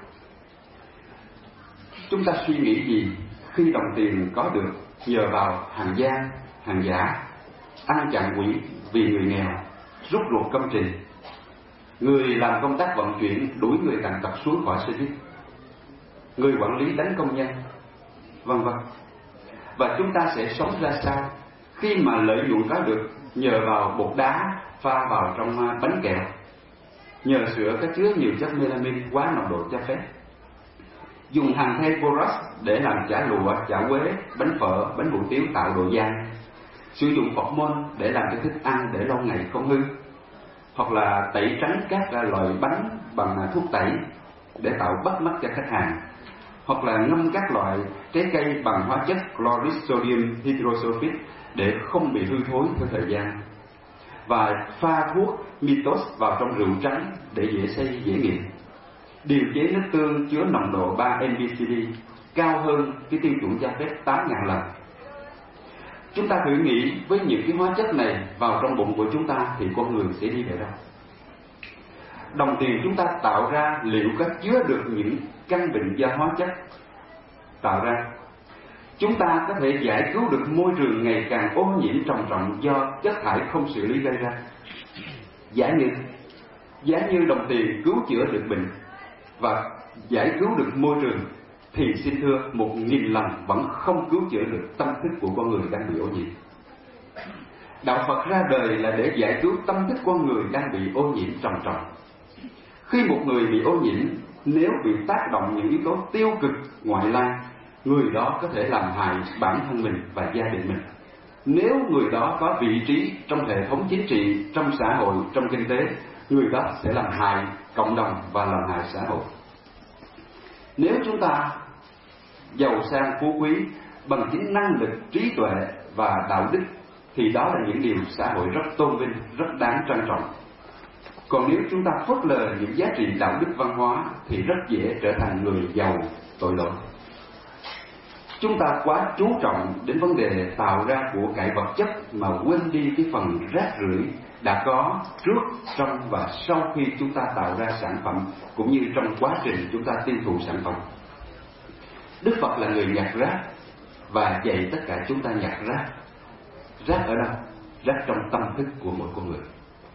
Chúng ta suy nghĩ gì khi đồng tiền có được nhờ vào hàng gian, hàng giả, ăn chặn quỹ vì người nghèo, rút ruột công trình, người làm công tác vận chuyển đuổi người tàn tật xuống khỏi xe buýt, người quản lý đánh công nhân, vân vân. Và chúng ta sẽ sống ra sao khi mà lợi nhuận có được nhờ vào bột đá pha vào trong bánh kẹo, nhờ sữa có chứa nhiều chất melamin quá nồng độ cho phép, dùng hàng thay borax để làm chả lụa, chả quế, bánh phở, bánh hủ tiếu tạo độ dai, sử dụng phọc môn để làm cho thức ăn để lâu ngày không hư, hoặc là tẩy trắng các loại bánh bằng thuốc tẩy để tạo bắt mắt cho khách hàng, hoặc là ngâm các loại trái cây bằng hóa chất chloride sodium hydrosulfide để không bị hư thối theo thời gian, và pha thuốc mitos vào trong rượu trắng để dễ xây dễ nghiện, điều chế nước tương chứa nồng độ ba em bê xê đê cao hơn cái tiêu chuẩn cho phép tám nghìn lần. Chúng ta thử nghĩ với những cái hóa chất này vào trong bụng của chúng ta thì con người sẽ đi về đâu? Đồng tiền chúng ta tạo ra liệu có chứa được những căn bệnh do hóa chất tạo ra? Chúng ta có thể giải cứu được môi trường ngày càng ô nhiễm trầm trọng do chất thải không xử lý gây ra. Giả như Giả như đồng tiền cứu chữa được bệnh và giải cứu được môi trường, thì xin thưa một nghìn lần vẫn không cứu chữa được tâm thức của con người đang bị ô nhiễm. Đạo Phật ra đời là để giải cứu tâm thức con người đang bị ô nhiễm trầm trọng. Khi một người bị ô nhiễm, nếu bị tác động những yếu tố tiêu cực ngoại lai, người đó có thể làm hại bản thân mình và gia đình mình. Nếu người đó có vị trí trong hệ thống chính trị, trong xã hội, trong kinh tế, người đó sẽ làm hại cộng đồng và làm hại xã hội. Nếu chúng ta giàu sang phú quý bằng chính năng lực, trí tuệ và đạo đức, thì đó là những điều xã hội rất tôn vinh, rất đáng trân trọng. Còn nếu chúng ta phớt lờ những giá trị đạo đức văn hóa thì rất dễ trở thành người giàu tội lỗi. Chúng ta quá chú trọng đến vấn đề tạo ra của cải vật chất mà quên đi cái phần rác rưởi đã có trước, trong và sau khi chúng ta tạo ra sản phẩm, cũng như trong quá trình chúng ta tiêu thụ sản phẩm. Đức Phật là người nhặt rác và dạy tất cả chúng ta nhặt rác. Rác ở đâu? Rác trong tâm thức của mỗi con người.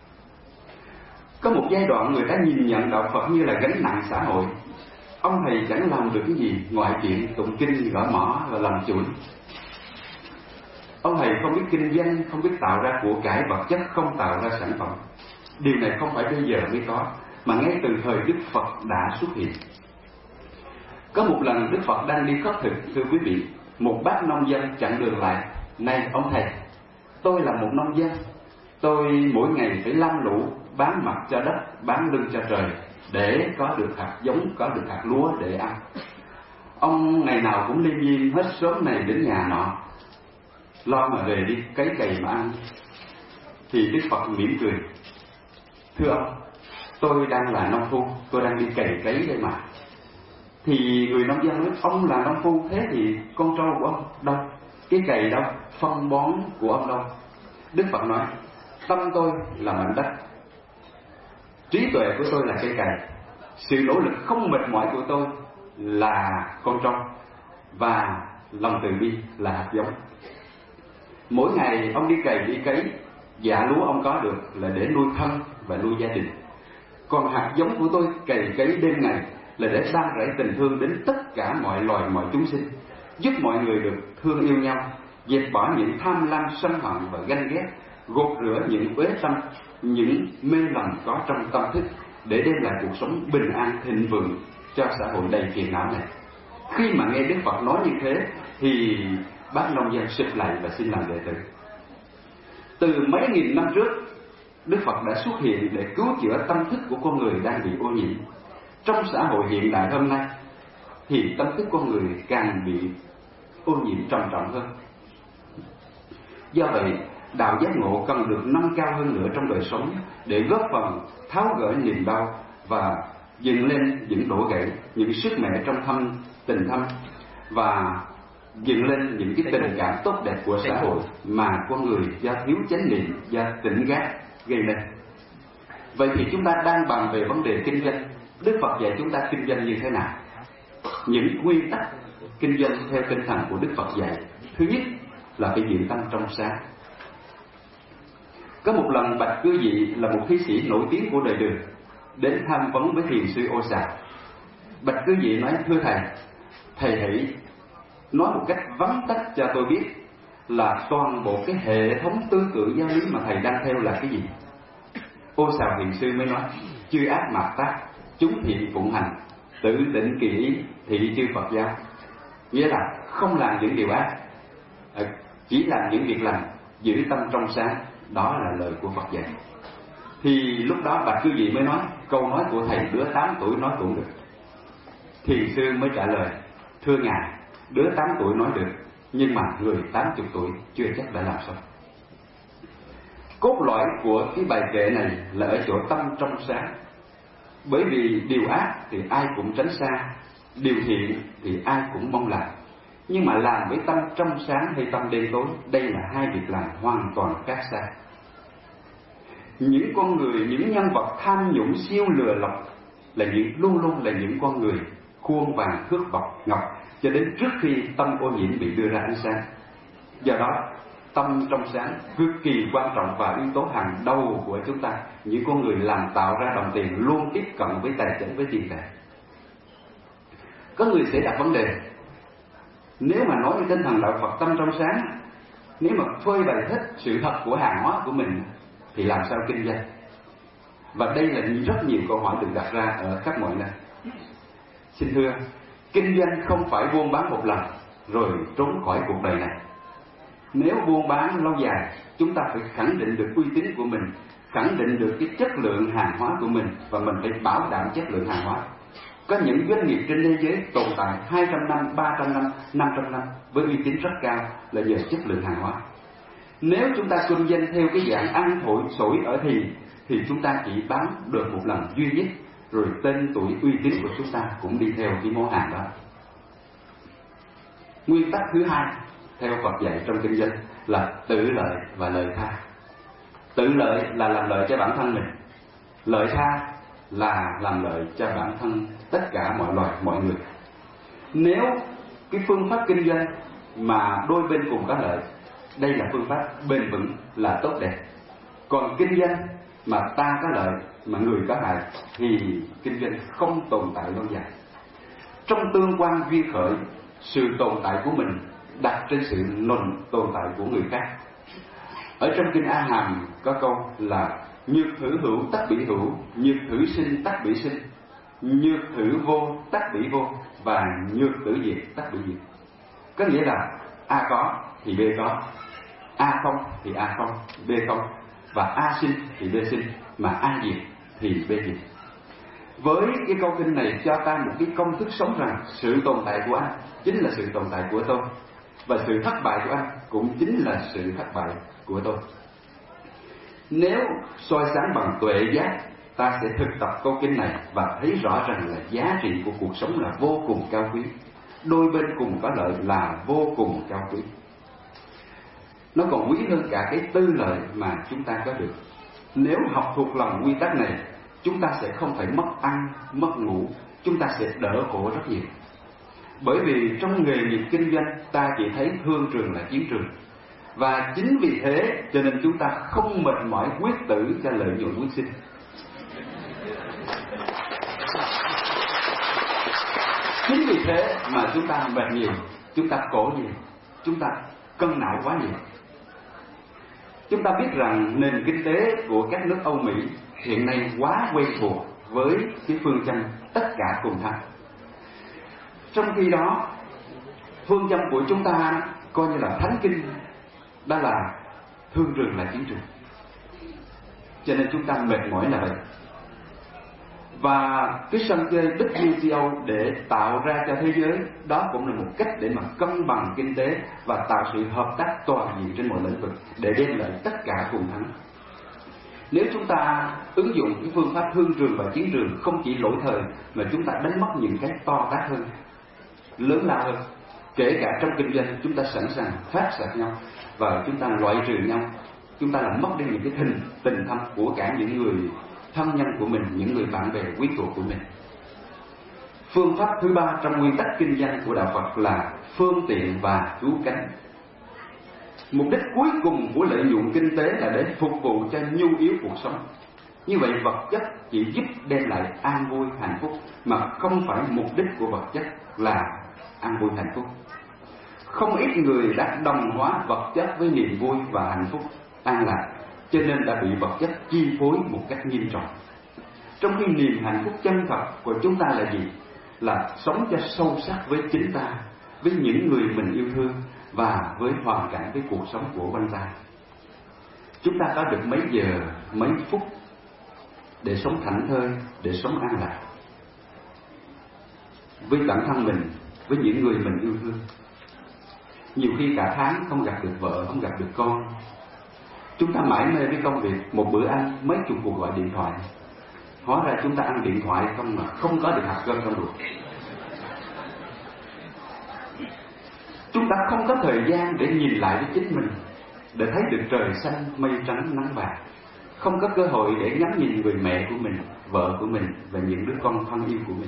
Có một giai đoạn người ta nhìn nhận đạo Phật như là gánh nặng xã hội. Ông thầy chẳng làm được cái gì ngoài chuyện tụng kinh, gõ mõ và làm chuỗi. Ông thầy không biết kinh doanh, không biết tạo ra của cải vật chất, không tạo ra sản phẩm. Điều này không phải bây giờ mới có, mà ngay từ thời Đức Phật đã xuất hiện. Có một lần Đức Phật đang đi khất thực, thưa quý vị, một bác nông dân chặn đường lại. Này ông thầy, tôi là một nông dân, tôi mỗi ngày phải lam lũ, bán mặt cho đất, bán lưng cho trời, để có được hạt giống, có được hạt lúa để ăn. Ông ngày nào cũng liêm diêm hết sớm này đến nhà nọ, lo mà về đi cấy cày mà ăn. Thì Đức Phật mỉm cười: thưa ông, tôi đang là nông phu, tôi đang đi cày cấy đây mà. Thì người nông dân nói: ông là nông phu, thế thì con trâu của ông đâu? Cái cày đâu? Phân bón của ông đâu? Đức Phật nói: tâm tôi là mảnh đất, trí tuệ của tôi là cây cày, sự nỗ lực không mệt mỏi của tôi là con trâu, và lòng từ bi là hạt giống. Mỗi ngày ông đi cày đi cấy, dạ lúa ông có được là để nuôi thân và nuôi gia đình. Còn hạt giống của tôi cày cấy đêm ngày là để ban rải tình thương đến tất cả mọi loài, mọi chúng sinh, giúp mọi người được thương yêu nhau, dẹp bỏ những tham lam sân hận và ganh ghét, gột rửa những uế tâm, những mê lầm có trong tâm thức, để đem lại cuộc sống bình an thịnh vượng cho xã hội đầy phiền não này. Khi mà nghe Đức Phật nói như thế thì bác nông dân sụp lại và xin làm đệ tử. Từ mấy nghìn năm trước, Đức Phật đã xuất hiện để cứu chữa tâm thức của con người đang bị ô nhiễm. Trong xã hội hiện đại hôm nay thì tâm thức con người càng bị ô nhiễm trầm trọng hơn. Do vậy, đạo giác ngộ cần được nâng cao hơn nữa trong đời sống để góp phần tháo gỡ niềm đau và dựng lên những đổ gãy, những sức mẻ trong thâm tình thâm, và dựng lên những cái tình cảm tốt đẹp của xã hội mà con người do thiếu chánh niệm, do tỉnh giác gây nên. Vậy thì chúng ta đang bàn về vấn đề kinh doanh. Đức Phật dạy chúng ta kinh doanh như thế nào? Những nguyên tắc kinh doanh theo tinh thần của Đức Phật dạy. Thứ nhất là phải giữ tâm trong sáng. Có một lần Bạch Cư Dị là một thi sĩ nổi tiếng của đời Đường đến tham vấn với thiền sư Ô Xà. Bạch Cư Dị nói: thưa thầy, thầy hãy nói một cách vắn tắt cho tôi biết là toàn bộ cái hệ thống tư tưởng giáo lý mà thầy đang theo là cái gì. Ô Xà thiền sư mới nói: chư ác mạt tác, chúng thiện phụng hành, tự định kỳ ý, thị chư Phật giáo. Nghĩa là không làm những điều ác, chỉ làm những việc lành, giữ tâm trong sáng. Đó là lời của Phật dạy. Thì lúc đó Bạch Cư Dị mới nói: câu nói của thầy đứa tám tuổi nói cũng được. Thiền sư mới trả lời: thưa ngài, đứa tám tuổi nói được, nhưng mà người tám mươi tuổi chưa chắc đã làm xong. Cốt lõi của cái bài kệ này là ở chỗ tâm trong sáng. Bởi vì điều ác thì ai cũng tránh xa, điều thiện thì ai cũng mong làm. Nhưng mà làm với tâm trong sáng hay tâm đen tối, đây là hai việc làm hoàn toàn khác xa. Những con người, những nhân vật tham nhũng siêu lừa lọc là những luôn luôn là những con người khuôn vàng thước bọc ngọc, cho đến trước khi tâm ô nhiễm bị đưa ra ánh sáng. Do đó, tâm trong sáng cực kỳ quan trọng và yếu tố hàng đầu của chúng ta. Những con người làm tạo ra đồng tiền luôn tiếp cận với tài chính, với tiền tệ. Có người sẽ đặt vấn đề, nếu mà nói về tinh thần đạo Phật tâm trong sáng, nếu mà phơi bày hết sự thật của hàng hóa của mình thì làm sao kinh doanh? Và đây là rất nhiều câu hỏi được đặt ra ở khắp mọi nơi. Xin thưa, kinh doanh không phải buôn bán một lần rồi trốn khỏi cuộc đời này. Nếu buôn bán lâu dài, chúng ta phải khẳng định được uy tín của mình, khẳng định được cái chất lượng hàng hóa của mình, và mình phải bảo đảm chất lượng hàng hóa. Có những doanh nghiệp trên thế giới tồn tại hai trăm năm, ba trăm năm, năm trăm năm với uy tín rất cao là nhờ chất lượng hàng hóa. Nếu chúng ta kinh doanh theo cái dạng ăn thổi sổi ở thì thì chúng ta chỉ bán được một lần duy nhất, rồi tên tuổi uy tín của chúng ta cũng đi theo cái món hàng đó. Nguyên tắc thứ hai theo Phật dạy trong kinh doanh là tự lợi và lợi tha. Tự lợi là làm lợi cho bản thân mình, lợi tha là làm lợi cho bản thân tất cả mọi loài, mọi người. Nếu cái phương pháp kinh doanh mà đôi bên cùng có lợi, đây là phương pháp bền vững, là tốt đẹp. Còn kinh doanh mà ta có lợi mà người có hại thì kinh doanh không tồn tại lâu dài. Trong tương quan duyên khởi, sự tồn tại của mình đặt trên sự nồn tồn tại của người khác. Ở trong kinh A Hàm có câu là nhược thử hữu tắc bỉ hữu, nhược thử sinh tắc bỉ sinh, nhược thử vô tắc bỉ vô, và nhược tử diệt tắc bỉ diệt. Có nghĩa là A có thì B có, A không thì A không, B không, và A sinh thì B sinh, mà A diệt thì B diệt. Với cái câu kinh này cho ta một cái công thức sống rằng sự tồn tại của anh chính là sự tồn tại của tôi, và sự thất bại của anh cũng chính là sự thất bại của tôi. Nếu soi sáng bằng tuệ giác, ta sẽ thực tập câu kinh này và thấy rõ rằng là giá trị của cuộc sống là vô cùng cao quý, đôi bên cùng có lợi là vô cùng cao quý. Nó còn quý hơn cả cái tư lợi mà chúng ta có được. Nếu học thuộc lòng quy tắc này, chúng ta sẽ không phải mất ăn, mất ngủ, chúng ta sẽ đỡ khổ rất nhiều. Bởi vì trong nghề nghiệp kinh doanh, ta chỉ thấy thương trường là chiến trường. Và chính vì thế cho nên chúng ta không mệt mỏi quyết tử cho lợi nhuận quyết sinh. Chính vì thế mà chúng ta mệt nhiều, chúng ta khổ nhiều, chúng ta cân não quá nhiều. Chúng ta biết rằng nền kinh tế của các nước Âu Mỹ hiện nay quá quen thuộc với cái phương châm tất cả cùng thắng. Trong khi đó, phương châm của chúng ta coi như là thánh kinh, đó là thương trường là chiến trường. Cho nên chúng ta mệt mỏi là vậy. Và cái sân chơi W T O để tạo ra cho thế giới, đó cũng là một cách để mà cân bằng kinh tế và tạo sự hợp tác toàn diện trên mọi lĩnh vực để đem lại tất cả cùng thắng. Nếu chúng ta ứng dụng cái phương pháp thương trường và chiến trường, không chỉ lỗi thời mà chúng ta đánh mất những cái to tát hơn, lớn lao hơn. Kể cả trong kinh doanh, chúng ta sẵn sàng phát sạch nhau và chúng ta loại trừ nhau, chúng ta làm mất đi những cái tình tình thâm của cả những người thân nhân của mình, những người bạn bè quý thuộc của mình. Phương pháp thứ ba trong nguyên tắc kinh doanh của đạo Phật là phương tiện và cứu cánh. Mục đích cuối cùng của lợi nhuận kinh tế là để phục vụ cho nhu yếu cuộc sống. Như vậy vật chất chỉ giúp đem lại an vui hạnh phúc, mà không phải mục đích của vật chất là an vui hạnh phúc. Không ít người đã đồng hóa vật chất với niềm vui và hạnh phúc an lạc, cho nên đã bị vật chất chi phối một cách nghiêm trọng. Trong khi niềm hạnh phúc chân thật của chúng ta là gì? Là sống cho sâu sắc với chính ta, với những người mình yêu thương và với hoàn cảnh, với cuộc sống của quanh ta. Chúng ta có được mấy giờ, mấy phút để sống thảnh thơi, để sống an lạc với bản thân mình, với những người mình yêu thương. Nhiều khi cả tháng không gặp được vợ, không gặp được con. Chúng ta mải mê với công việc, một bữa ăn, mấy chục cuộc gọi điện thoại. Hóa ra chúng ta ăn điện thoại không mà không có được hạt cơm trong ruột. Chúng ta không có thời gian để nhìn lại với chính mình, để thấy được trời xanh, mây trắng, nắng vàng. Không có cơ hội để ngắm nhìn người mẹ của mình, vợ của mình và những đứa con thân yêu của mình.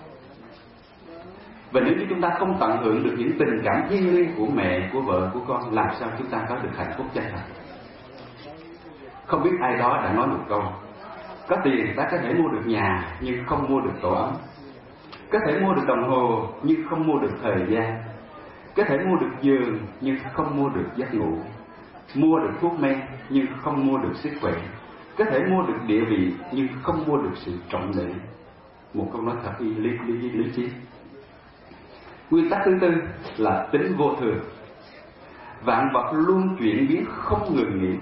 Và nếu như chúng ta không tận hưởng được những tình cảm thiêng liêng của mẹ, của vợ, của con, làm sao chúng ta có được hạnh phúc chân thật? Không biết ai đó đã nói một câu: có tiền ta có thể mua được nhà nhưng không mua được tổ ấm. Có thể mua được đồng hồ nhưng không mua được thời gian. Có thể mua được giường nhưng không mua được giấc ngủ. Mua được thuốc men nhưng không mua được sức khỏe. Có thể mua được địa vị nhưng không mua được sự trọng lễ. Một câu nói thật lý lý lý lý trí. Nguyên tắc thứ tư là tính vô thường. Vạn vật luôn chuyển biến không ngừng nghỉ.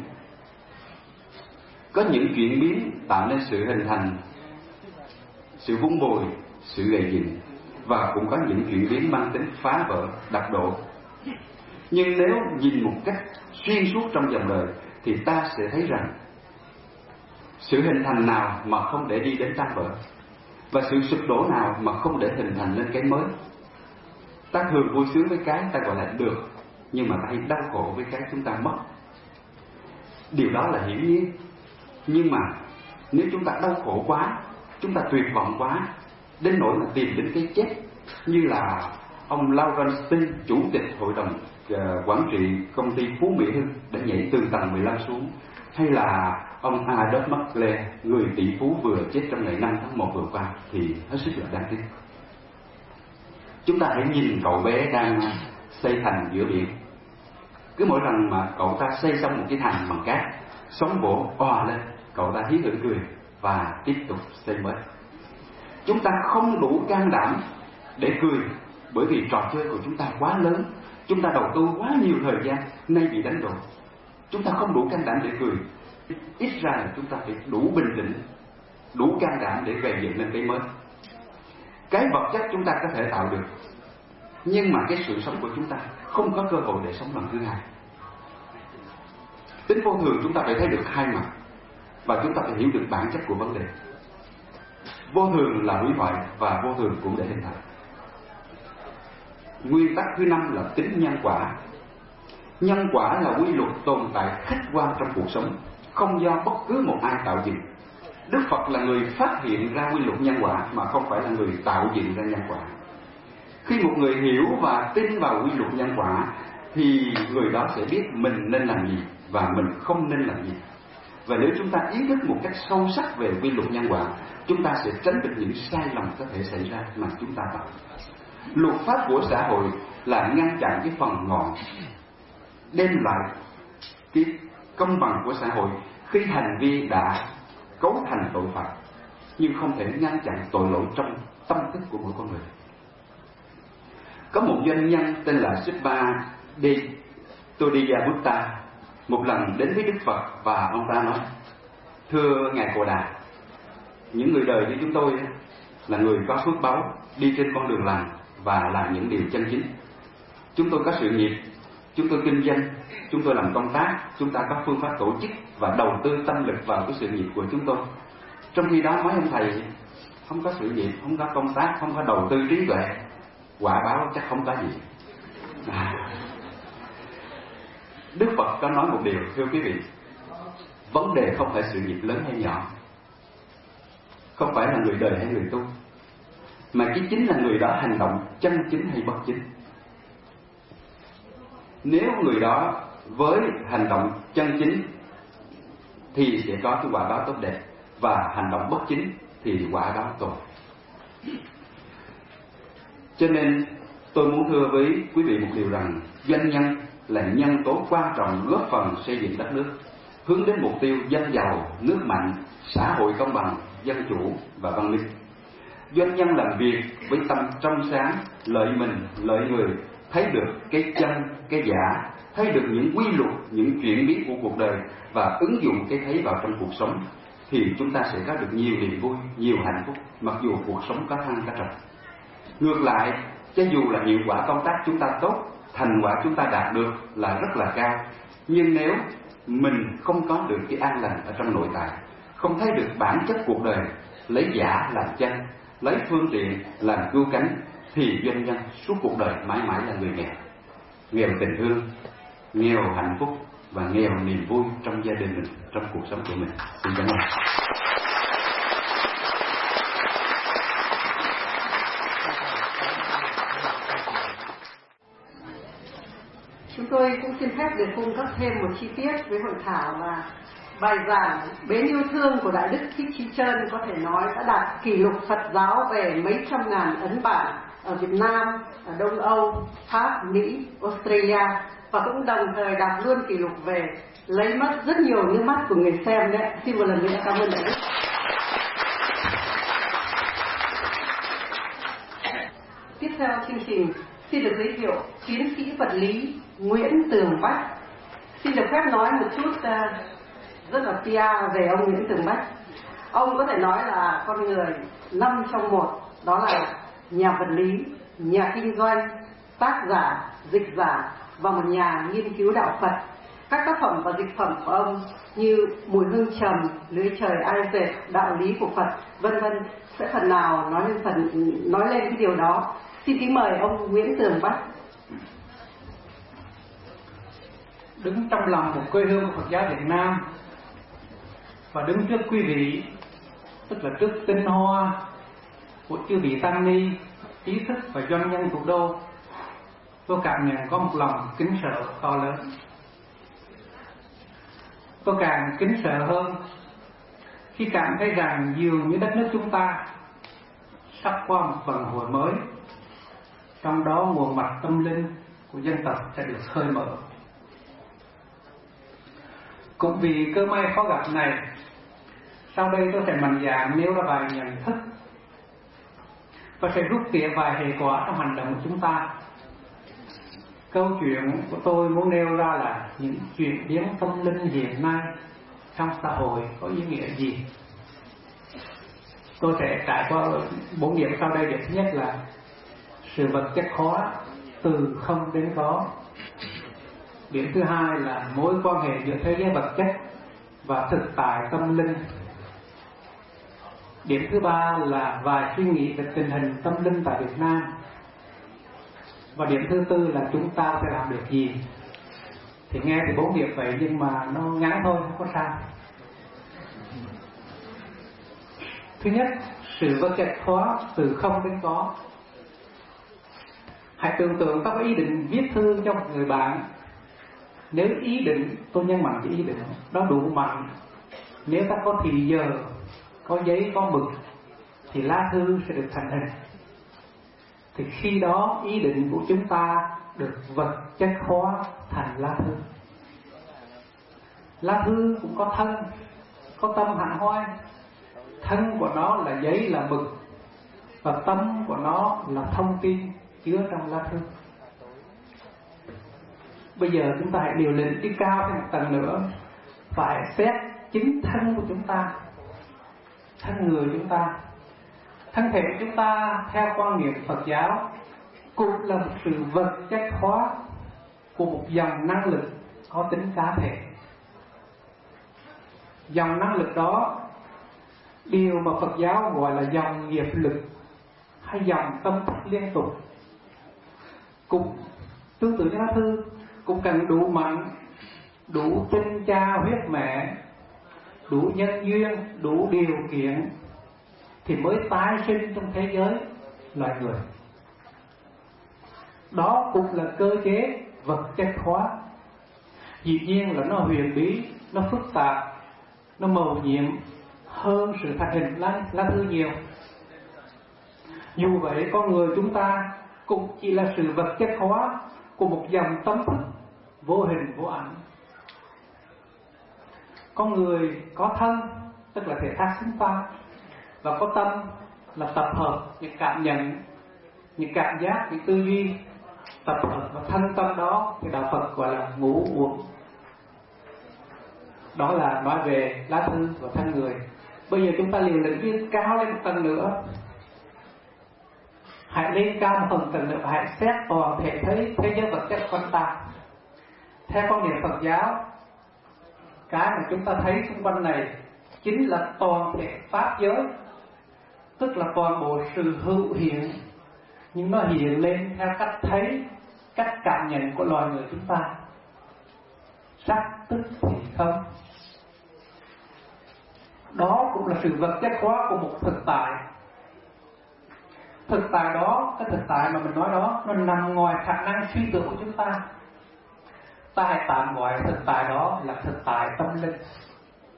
Có những chuyển biến tạo nên sự hình thành, sự vun bồi, sự gây dựng, và cũng có những chuyển biến mang tính phá vỡ, đập đổ. Nhưng nếu nhìn một cách xuyên suốt trong dòng đời thì ta sẽ thấy rằng sự hình thành nào mà không để đi đến tan vỡ, và sự sụp đổ nào mà không để hình thành lên cái mới. Ta thường vui sướng với cái ta gọi là được, nhưng mà ta hay đau khổ với cái chúng ta mất. Điều đó là hiển nhiên. Nhưng mà nếu chúng ta đau khổ quá, chúng ta tuyệt vọng quá, đến nỗi mà tìm đến cái chết, như là ông Lawrence Sting, chủ tịch hội đồng uh, quản trị công ty Phú Mỹ Hưng, đã nhảy từ tầng mười lăm xuống, hay là ông Adolf Huxley, người tỷ phú vừa chết trong ngày năm tháng một vừa qua, thì hết sức là đáng tiếc. Chúng ta hãy nhìn cậu bé đang xây thành giữa biển. Cứ mỗi lần mà cậu ta xây xong một cái thành bằng cát, sóng vỗ òa lên, cậu ta hí hửng cười và tiếp tục xây mới. Chúng ta không đủ can đảm để cười, bởi vì trò chơi của chúng ta quá lớn, chúng ta đầu tư quá nhiều thời gian, nay bị đánh đổ. Chúng ta không đủ can đảm để cười. Ít ra là chúng ta phải đủ bình tĩnh, đủ can đảm để gây dựng lên cái mới. Cái vật chất chúng ta có thể tạo được, nhưng mà cái sự sống của chúng ta không có cơ hội để sống lần thứ hai. Tính vô thường chúng ta phải thấy được hai mặt, và chúng ta phải hiểu được bản chất của vấn đề. Vô thường là hủy hoại, và vô thường cũng để hình thành. Nguyên tắc thứ năm là tính nhân quả. Nhân quả là quy luật tồn tại khách quan trong cuộc sống, không do bất cứ một ai tạo dựng. Đức Phật là người phát hiện ra quy luật nhân quả, mà không phải là người tạo dựng ra nhân quả. Khi một người hiểu và tin vào quy luật nhân quả, thì người đó sẽ biết mình nên làm gì và mình không nên làm gì. Và nếu chúng ta ý thức một cách sâu sắc về quy luật nhân quả, chúng ta sẽ tránh được những sai lầm có thể xảy ra mà chúng ta tạo. Luật pháp của xã hội là ngăn chặn cái phần ngọn, đem lại cái công bằng của xã hội khi hành vi đã cấu thành tội phạm, nhưng không thể ngăn chặn tội lỗi trong tâm thức của mỗi con người. Có một doanh nhân tên là Siddhartha Todiyabutta một lần đến với Đức Phật, và ông ta nói: thưa ngài Cồ Đà, những người đời như chúng tôi là người có phước báu, đi trên con đường lành và làm những điều chân chính. Chúng tôi có sự nghiệp, chúng tôi kinh doanh, chúng tôi làm công tác, chúng ta có phương pháp tổ chức và đầu tư tâm lực vào cái sự nghiệp của chúng tôi. Trong khi đó mấy ông thầy không có sự nghiệp, không có công tác, không có đầu tư trí tuệ, quả báo chắc không có gì. À, Đức Phật có nói một điều, thưa quý vị, vấn đề không phải sự nghiệp lớn hay nhỏ, không phải là người đời hay người tu, mà cái chính là người đó hành động chân chính hay bất chính. Nếu người đó với hành động chân chính thì sẽ có cái quả báo tốt đẹp, và hành động bất chính thì quả báo tồi. Cho nên tôi muốn thưa với quý vị một điều rằng, doanh nhân là nhân tố quan trọng góp phần xây dựng đất nước, hướng đến mục tiêu dân giàu, nước mạnh, xã hội công bằng, dân chủ và văn minh. Doanh nhân làm việc với tâm trong sáng, lợi mình, lợi người, thấy được cái chân, cái giả, thấy được những quy luật, những chuyển biến của cuộc đời và ứng dụng cái thấy vào trong cuộc sống, thì chúng ta sẽ có được nhiều niềm vui, nhiều hạnh phúc, mặc dù cuộc sống có thăng có trầm. Ngược lại, cho dù là hiệu quả công tác chúng ta tốt, thành quả chúng ta đạt được là rất là cao, nhưng nếu mình không có được cái an lành ở trong nội tại, không thấy được bản chất cuộc đời, lấy giả làm chân, lấy phương tiện làm cưu cánh, thì doanh nhân suốt cuộc đời mãi mãi là người nghèo. Nghèo tình thương, nghèo hạnh phúc và nghèo niềm vui trong gia đình mình, trong cuộc sống của mình. Xin cảm ơn. Chúng tôi cũng xin phép được cung cấp thêm một chi tiết với hội thảo là Bài giảng Bến Yêu Thương của Đại Đức Thích Chi Trơn có thể nói đã đạt kỷ lục Phật giáo về mấy trăm ngàn ấn bản ở Việt Nam, ở Đông Âu, Pháp, Mỹ, Australia, và cũng đồng thời đạt luôn kỷ lục về lấy mất rất nhiều nước mắt của người xem đấy. Xin một lần nữa cảm ơn Đại Đức. Tiếp theo chương trình xin được giới thiệu tiến sĩ vật lý Nguyễn Tường Bách. Xin được phép nói một chút uh, rất là pê e về ông Nguyễn Tường Bách. Ông có thể nói là con người năm trong một, đó là nhà vật lý, nhà kinh doanh, tác giả, dịch giả và một nhà nghiên cứu đạo Phật. Các tác phẩm và dịch phẩm của ông như Mùi hương trầm, Lưới trời ai dệt, Đạo lý của Phật, vân vân sẽ phần nào nói lên phần nói lên cái điều đó. Xin kính mời ông Nguyễn Tường Bách. Đứng trong lòng một quê hương của Phật giáo Việt Nam và đứng trước quý vị, tức là trước tinh hoa của chư vị tăng ni, trí thức và doanh nhân thủ đô, tôi cảm nhận có một lòng kính sợ to lớn. Tôi càng kính sợ hơn khi cảm thấy rằng dường như đất nước chúng ta sắp qua một vận hồi mới, trong đó nguồn mạch tâm linh của dân tộc sẽ được khơi mở. Cũng vì cơ may khó gặp này, sau đây tôi sẽ mạnh dạn nêu ra vài nhận thức và sẽ rút tỉa vài hệ quả trong hành động của chúng ta. Câu chuyện của tôi muốn nêu ra là những chuyển biến tâm linh hiện nay trong xã hội có ý nghĩa gì. Tôi sẽ trải qua bốn điểm sau đây. Điểm thứ nhất là sự vật chất hóa từ không đến có. Điểm thứ hai là mối quan hệ giữa thế giới vật chất và thực tại tâm linh. Điểm thứ ba là vài suy nghĩ về tình hình tâm linh tại Việt Nam. Và điểm thứ tư là chúng ta sẽ làm được gì. Thì nghe thì bốn điểm vậy nhưng mà nó ngắn thôi, không có sao. Thứ nhất, sự vật chất hóa từ không đến có. Hãy tưởng tượng ta có ý định viết thư cho một người bạn. Nếu ý định, tôi nhân mạnh cái ý định đó đủ mạnh, nếu ta có thì giờ, có giấy, có mực, thì lá thư sẽ được thành hình. Thì khi đó ý định của chúng ta được vật chất hóa thành lá thư. Lá thư cũng có thân, có tâm hạnh hoai. Thân của nó là giấy, là mực, và tâm của nó là thông tin chứa trong lá thư. Bây giờ chúng ta hãy điều lĩnh đi cao thêm một tầng nữa, phải xét chính thân của chúng ta, thân người chúng ta. Thân thể của chúng ta theo quan niệm Phật giáo cũng là một sự vật chất hóa của một dòng năng lực có tính cá thể. Dòng năng lực đó, điều mà Phật giáo gọi là dòng nghiệp lực hay dòng tâm thức liên tục, cũng tương tự như lá thư, cũng cần đủ mạnh, đủ tinh cha huyết mẹ, đủ nhân duyên, đủ điều kiện thì mới tái sinh trong thế giới loài người. Đó cũng là cơ chế vật chất hóa. Dĩ nhiên là nó huyền bí, nó phức tạp, nó mầu nhiệm hơn sự thành hình lá, lá thư nhiều. Dù vậy con người chúng ta cũng chỉ là sự vật chất hóa của một dòng tâm thức vô hình vô ảnh. Con người có thân, tức là thể xác chúng ta, và có tâm là tập hợp những cảm nhận, những cảm giác, những tư duy, tập hợp và thân tâm đó thì đạo Phật gọi là ngũ uẩn. Đó là nói về lá thư và thân người. Bây giờ chúng ta liều lĩnh đi cao lên một tầng nữa. Hãy lên cao một phần tầng nữa và hãy xét toàn thể thấy thế giới vật chất quanh ta. Theo quan niệm Phật giáo, cái mà chúng ta thấy xung quanh này chính là toàn thể pháp giới, tức là toàn bộ sự hữu hiện, nhưng nó hiện lên theo cách thấy, cách cảm nhận của loài người chúng ta. Sắc tức thì không. Đó cũng là sự vật chất hóa của một thực tại. Thực tại đó, cái thực tại mà mình nói đó, nó nằm ngoài khả năng suy tưởng của chúng ta. Ta hãy tạm gọi thực tại đó là thực tại tâm linh.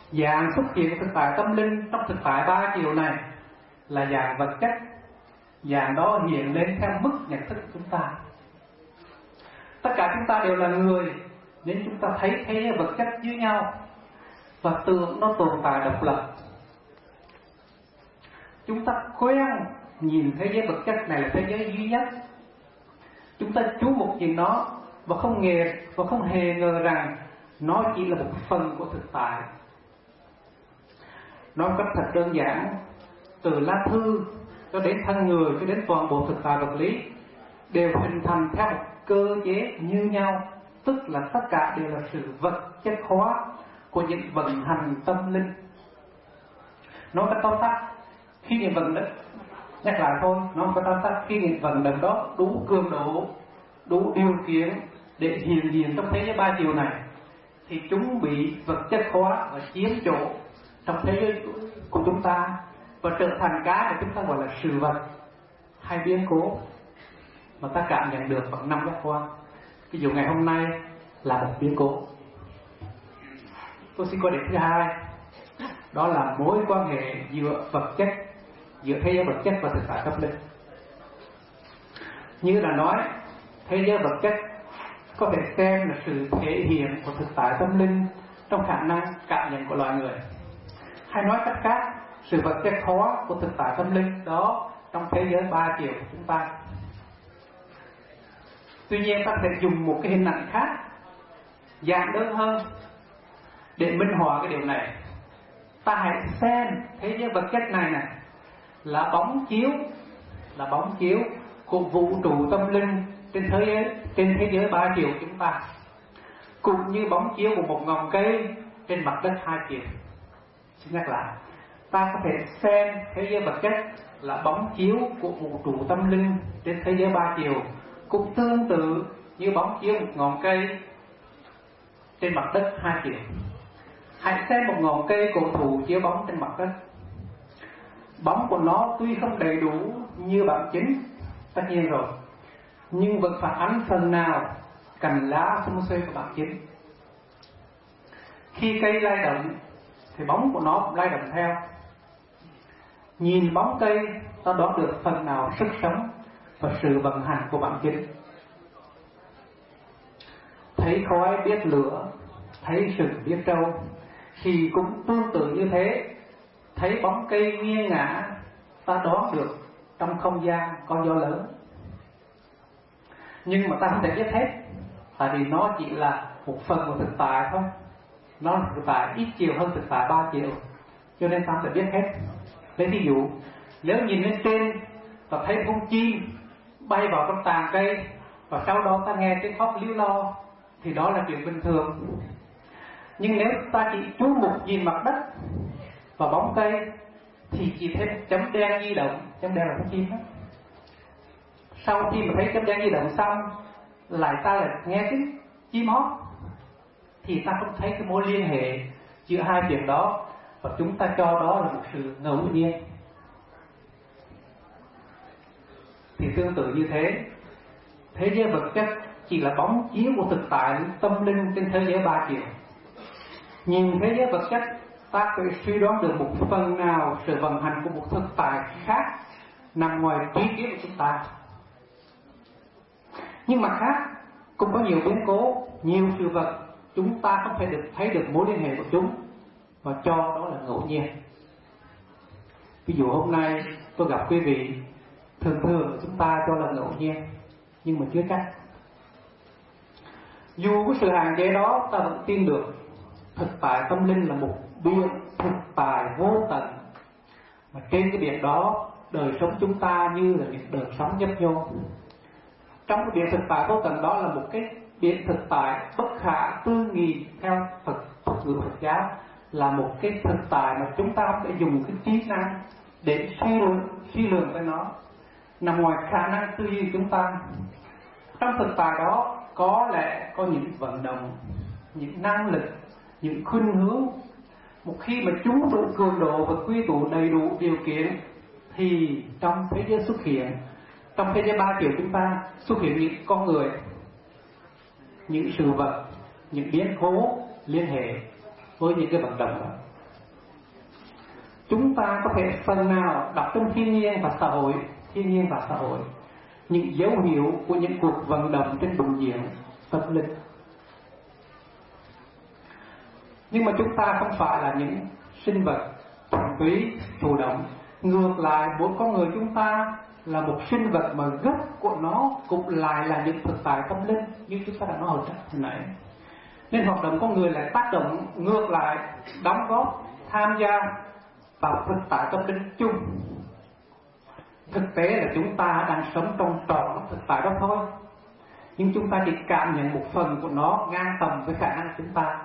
Dạng xuất hiện của thực tại tâm linh trong thực tại ba chiều này là dạng vật chất. Dạng đó hiện lên theo mức nhận thức của chúng ta. Tất cả chúng ta đều là người, nên chúng ta thấy thế giới vật chất như nhau và tưởng nó tồn tại độc lập. Chúng ta quen nhìn thế giới vật chất này là thế giới duy nhất. Chúng ta chú mục nhìn nó và không hề và không hề ngờ rằng nó chỉ là một phần của thực tại. Nói cách thật đơn giản, từ lá thư cho đến thân người cho đến toàn bộ thực tại vật lý đều hình thành theo một cơ chế như nhau, tức là tất cả đều là sự vật chất hóa của những vận hành tâm linh. Nói cách tóm tắt, khi những vận động, nhắc lại thôi, nói cách tóm tắt, khi những vận động đó đủ cường độ, đủ điều kiện để hiện diện trong thế giới ba chiều này, thì chúng bị vật chất hóa và chiếm chỗ trong thế giới của chúng ta và trở thành cái mà chúng ta gọi là sự vật hay biến cố mà ta cảm nhận được bằng năm giác quan. Ví dụ ngày hôm nay là một biến cố. Tôi xin qua điểm thứ hai, đó là mối quan hệ giữa vật chất, giữa thế giới vật chất và thực tại tâm linh. Như là nói, thế giới vật chất có thể xem là sự thể hiện của thực tại tâm linh trong khả năng cảm nhận của loài người. Hay nói cách khác, sự vật chất hóa của thực tại tâm linh đó trong thế giới ba chiều của chúng ta. Tuy nhiên ta sẽ dùng một cái hình ảnh khác, giản đơn hơn để minh họa cái điều này. Ta hãy xem thế giới vật chất này này là bóng chiếu, là bóng chiếu của vũ trụ tâm linh trên thế giới, trên thế giới ba chiều của chúng ta, cũng như bóng chiếu của một ngọn cây trên mặt đất hai chiều. Xin nhắc lại, ta có thể xem thế giới vật chất là bóng chiếu của vũ trụ tâm linh trên thế giới ba chiều, cũng tương tự như bóng chiếu một ngọn cây trên mặt đất hai chiều. Hãy xem một ngọn cây cổ thụ chiếu bóng trên mặt đất. Bóng của nó tuy không đầy đủ như bản chính, tất nhiên rồi, nhưng vẫn phản ánh phần nào cành lá xum xuê của bản chính. Khi cây lay động thì bóng của nó cũng lay động theo. Nhìn bóng cây, ta đoán được phần nào sức sống và sự vận hành của bản chính. Thấy khói biết lửa, thấy sừng biết trâu, thì cũng tương tự như thế. Thấy bóng cây nghiêng ngả, ta đoán được trong không gian có gió lớn. Nhưng mà ta không thể biết hết, tại vì nó chỉ là một phần của thực tại thôi. Nó là thực tại ít chiều hơn thực tại ba chiều, cho nên ta không thể biết hết. Lấy ví dụ, nếu nhìn lên trên và thấy con chim bay vào trong tàn cây và sau đó ta nghe tiếng khóc líu lo, thì đó là chuyện bình thường. Nhưng nếu ta chỉ chú mục nhìn mặt đất và bóng cây thì chỉ thấy chấm đen di động. Chấm đen là con chim đó. Sau khi mà thấy chấm đen di động xong, lại ta lại nghe tiếng chim hót, thì ta không thấy cái mối liên hệ giữa hai chuyện đó, và chúng ta cho đó là một sự ngẫu nhiên. Thì tương tự như thế, thế giới vật chất chỉ là bóng chiếu của thực tại tâm linh trên thế giới ba chiều. Nhìn thế giới vật chất, ta có thể suy đoán được một phần nào sự vận hành của một thực tại khác nằm ngoài trí kiến của chúng ta. Nhưng mặt khác, cũng có nhiều biến cố, nhiều sự vật chúng ta không thể được thấy được mối liên hệ của chúng và cho đó là ngẫu nhiên. Ví dụ hôm nay tôi gặp quý vị, thường thường chúng ta cho là ngẫu nhiên, nhưng mà chưa chắc. Dù cái sự hạn chế đó, ta vẫn tin được thực tại tâm linh là một biển thực tại vô tận, mà trên cái biển đó đời sống chúng ta như là những đời sống nhấp nhô. Trong cái biển thực tại vô tận đó là một cái biển thực tại bất khả tư nghị, theo Phật thuật ngữ Phật giáo là một cái thực tại mà chúng ta không thể dùng cái trí năng để suy luận suy luận với nó, nằm ngoài khả năng tư duy của chúng ta. Trong thực tại đó có lẽ có những vận động, những năng lực, những khuynh hướng. Một khi mà chúng đủ cường độ và quy tụ đầy đủ điều kiện, thì trong thế giới xuất hiện, trong thế giới ba chiều chúng ta xuất hiện những con người, những sự vật, những biến cố liên hệ với những cái vận động đó. chúng ta có thể phần nào đọc trong thiên nhiên và xã hội, thiên nhiên và xã hội, những dấu hiệu của những cuộc vận động trên bình diện tâm linh. Nhưng mà chúng ta không phải là những sinh vật thuần túy thụ động. Ngược lại, mỗi con người chúng ta là một sinh vật mà gốc của nó cũng lại là những thực tại tâm linh, như chúng ta đã nói hồi nãy. Nên hoạt động con người lại tác động ngược lại, đóng góp, tham gia vào thực tại tâm linh chung. Thực tế là chúng ta đang sống trong trọn thực tại đó thôi, nhưng chúng ta chỉ cảm nhận một phần của nó ngang tầm với khả năng chúng ta.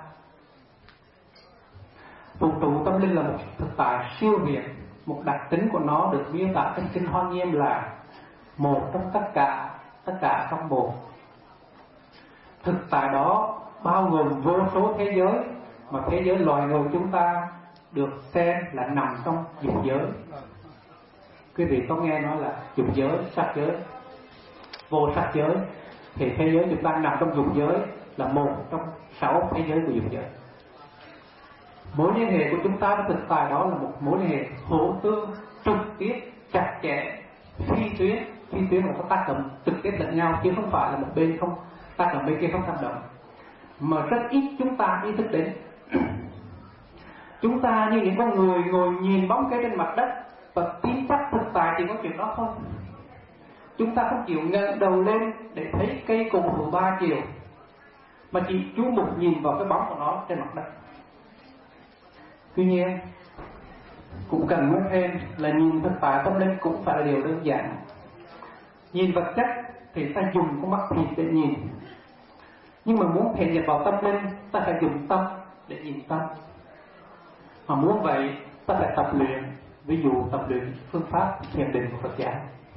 Vũ trụ tâm linh là một thực tại siêu việt. Một đặc tính của nó được miêu tả trong kinh Hoa Nghiêm là một trong tất cả, tất cả trong một. Thực tại đó bao gồm vô số thế giới, mà thế giới loài người chúng ta được xem là nằm trong dục giới. Quý vị có nghe nói là dục giới, sắc giới, vô sắc giới, thì thế giới chúng ta nằm trong dục giới là một trong sáu thế giới của dục giới. Mối liên hệ của chúng ta với thực tại đó là một mối liên hệ hỗ tương, trực tiếp, chặt chẽ, phi tuyến. Phi tuyến là có tác động trực tiếp lẫn nhau, chứ không phải là một bên không tác động, bên kia không tác động, mà rất ít chúng ta ý thức đến. Chúng ta như những con người ngồi nhìn bóng cây trên mặt đất và tin chắc thực tại chỉ có chuyện đó thôi. Chúng ta không chịu ngẩng đầu lên để thấy cây cùng hữu ba chiều, mà chỉ chú mục nhìn vào cái bóng của nó trên mặt đất. Tuy nhiên, cũng cần nói thêm là nhìn thực tại tâm linh cũng phải là điều đơn giản. Nhìn vật chất thì ta dùng con mắt thịt để nhìn, nhưng mà muốn thể nhập vào tâm linh, ta phải dùng tâm để nhìn tâm. Mà muốn vậy, ta phải tập luyện, ví dụ tập luyện phương pháp thiền định của Phật giáo.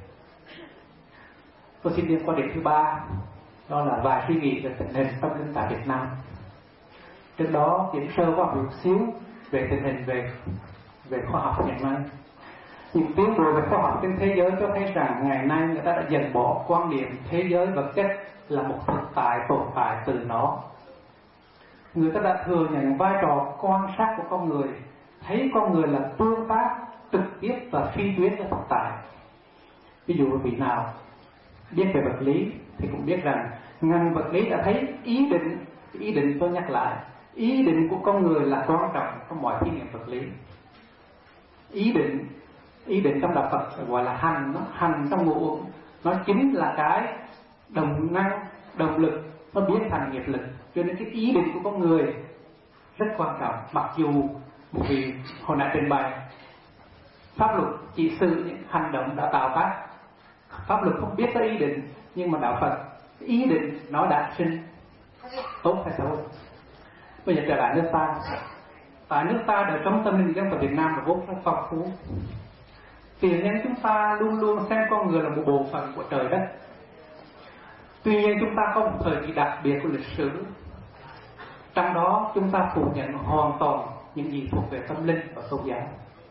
Tôi xin đi qua điểm thứ ba, đó là vài suy nghĩ về tình hình tâm linh tại Việt Nam. Trước đó điểm sơ qua một xíu về tình hình về về khoa học hiện nay. Những tiến bộ về khoa học trên thế giới cho thấy rằng ngày nay người ta đã dần bỏ quan điểm thế giới vật chất là một thực tại tồn tại từ nó. Người ta đã thừa nhận vai trò quan sát của con người, thấy con người là tương tác trực tiếp và phi tuyến với thực tại. Ví dụ vị nào biết về vật lý thì cũng biết rằng ngành vật lý đã thấy ý định, ý định tôi nhắc lại, ý định của con người là quan trọng trong mọi thí nghiệm vật lý. Ý định, ý định trong đạo Phật gọi là hành, nó hành trong ngũ uẩn, nó chính là cái động năng, động lực, nó biến thành nghiệp lực. Cho nên cái ý định của con người rất quan trọng. Mặc dù vì hồi nãy trình bày pháp luật chỉ xử những hành động đã tạo tác, pháp luật không biết tới ý định, nhưng mà đạo Phật ý định nó đã sinh tốt hay xấu. Bây giờ trở lại nước ta. Tại nước ta đời sống tâm linh dân tộc Việt Nam là vô cùng phong phú. Tiền nhân chúng ta luôn luôn xem con người là một bộ phận của trời đất. Tuy nhiên chúng ta có một thời kỳ đặc biệt của lịch sử, trong đó chúng ta phủ nhận hoàn toàn những gì thuộc về tâm linh và tôn giáo.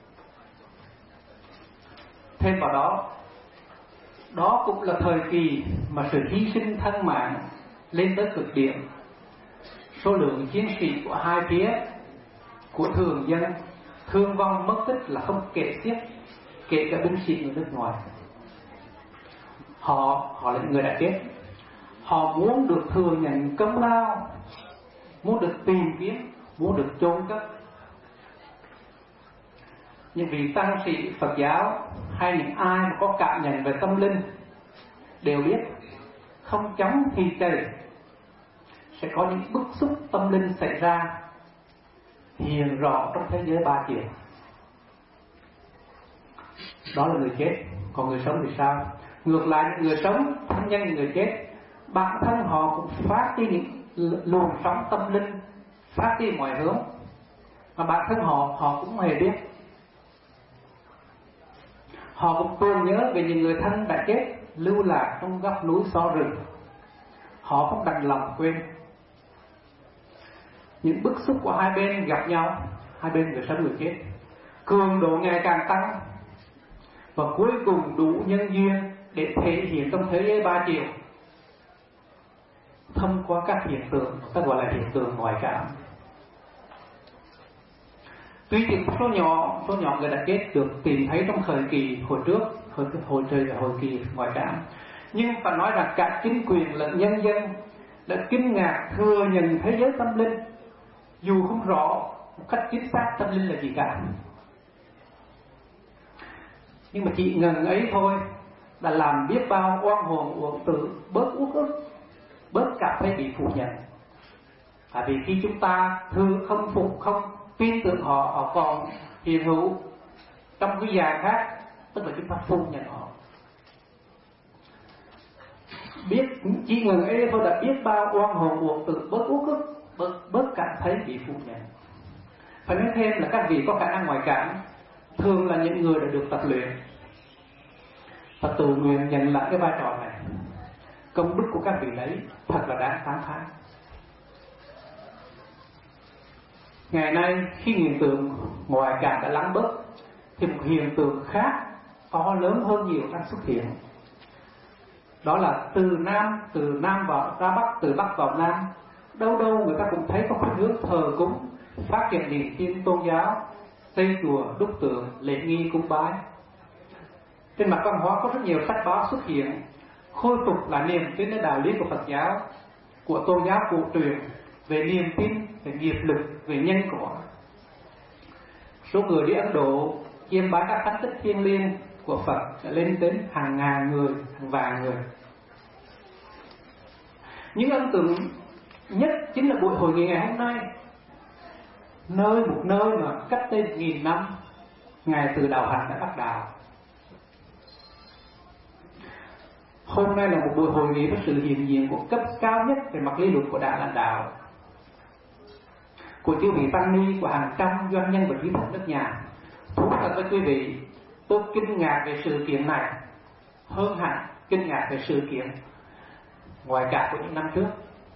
Thêm vào đó, đó cũng là thời kỳ mà sự hy sinh thân mạng lên tới cực điểm. Số lượng chiến sĩ của hai phía, của thường dân, thương vong mất tích là không kể xiết, kể cả binh sĩ người nước ngoài. Họ, họ là người đã chết. Họ muốn được thừa nhận công lao, muốn được tìm kiếm, muốn được chôn cất. Nhưng vì tăng sĩ Phật giáo hay những ai mà có cảm nhận về tâm linh đều biết không chống thì trời sẽ có những bức xúc tâm linh xảy ra hiện rõ trong thế giới ba chiều. Đó là người chết. Còn người sống thì sao? Ngược lại, những người sống, thân nhân những người chết, bản thân họ cũng phát đi những luồng sóng tâm linh, phát đi mọi hướng, mà bản thân họ họ cũng hề biết. Họ cũng tưởng nhớ về những người thân đã chết lưu lạc trong góc núi xó rừng. Họ không đành lòng quên. Những bức xúc của hai bên gặp nhau, hai bên người sống người chết, cường độ ngày càng tăng, và cuối cùng đủ nhân duyên để thể hiện trong thế giới ba chiều thông qua các hiện tượng, ta gọi là hiện tượng ngoại cảm. Tuy chỉ số nhỏ số nhỏ người đã chết được tìm thấy trong thời kỳ hồi trước, hồi hồi trời là hồi kỳ ngoại cảm, nhưng phải nói rằng cả chính quyền lẫn nhân dân đã kinh ngạc thừa nhận thế giới tâm linh, dù không rõ một cách chính xác tâm linh là gì cả. Nhưng mà chỉ ngần ấy thôi đã làm biết bao oan hồn uổng tử bớt uất ức, bớt cảm thấy bị phủ nhận. Tại vì khi chúng ta thương không phục, không tin tưởng họ, họ còn hiện hữu trong cái dạng khác, tức là chúng ta phủ nhận họ. Biết chỉ ngần ấy thôi đã biết bao oan hồn uổng tử bớt uất ức, bớt, bớt cảm thấy bị phủ nhận. Phải nói thêm là các vị có khả năng ngoại cảm thường là những người đã được tập luyện và tự nguyện nhận lại cái vai trò này. Công đức của các vị lấy thật là đáng tán thán. Ngày nay khi hiện tượng ngoại cảm đã lắng bớt thì một hiện tượng khác to lớn hơn nhiều đang xuất hiện. Đó là từ nam từ nam vào ra bắc, từ bắc vào nam, đâu đâu người ta cũng thấy có khuynh hướng thờ cúng, phát triển niềm tin tôn giáo, xây chùa, đúc tượng, lễ nghi cúng bái. Trên mặt văn hóa có rất nhiều sách báo xuất hiện khôi phục là niềm tin đến đạo lý của Phật giáo, của tôn giáo cổ truyền, về niềm tin, về nghiệp lực, về nhân quả. Số người đi Ấn Độ chiêm bái các thánh tích thiêng liêng của Phật đã lên đến hàng ngàn người, hàng vạn người. Những ấn tượng nhất chính là buổi hội nghị ngày hôm nay, nơi một nơi mà cách đây một nghìn năm Ngài từ đạo hạnh đã bắt đầu. Hôm nay là một buổi hội nghị với sự hiện diện của cấp cao nhất về mặt lý luận của Đảng lãnh đạo, của chư vị tăng ni, của hàng trăm doanh nhân và trí thức nước nhà. Thú thật với quý vị, tôi kinh ngạc về sự kiện này hơn hẳn kinh ngạc về sự kiện ngoại cảm của những năm trước.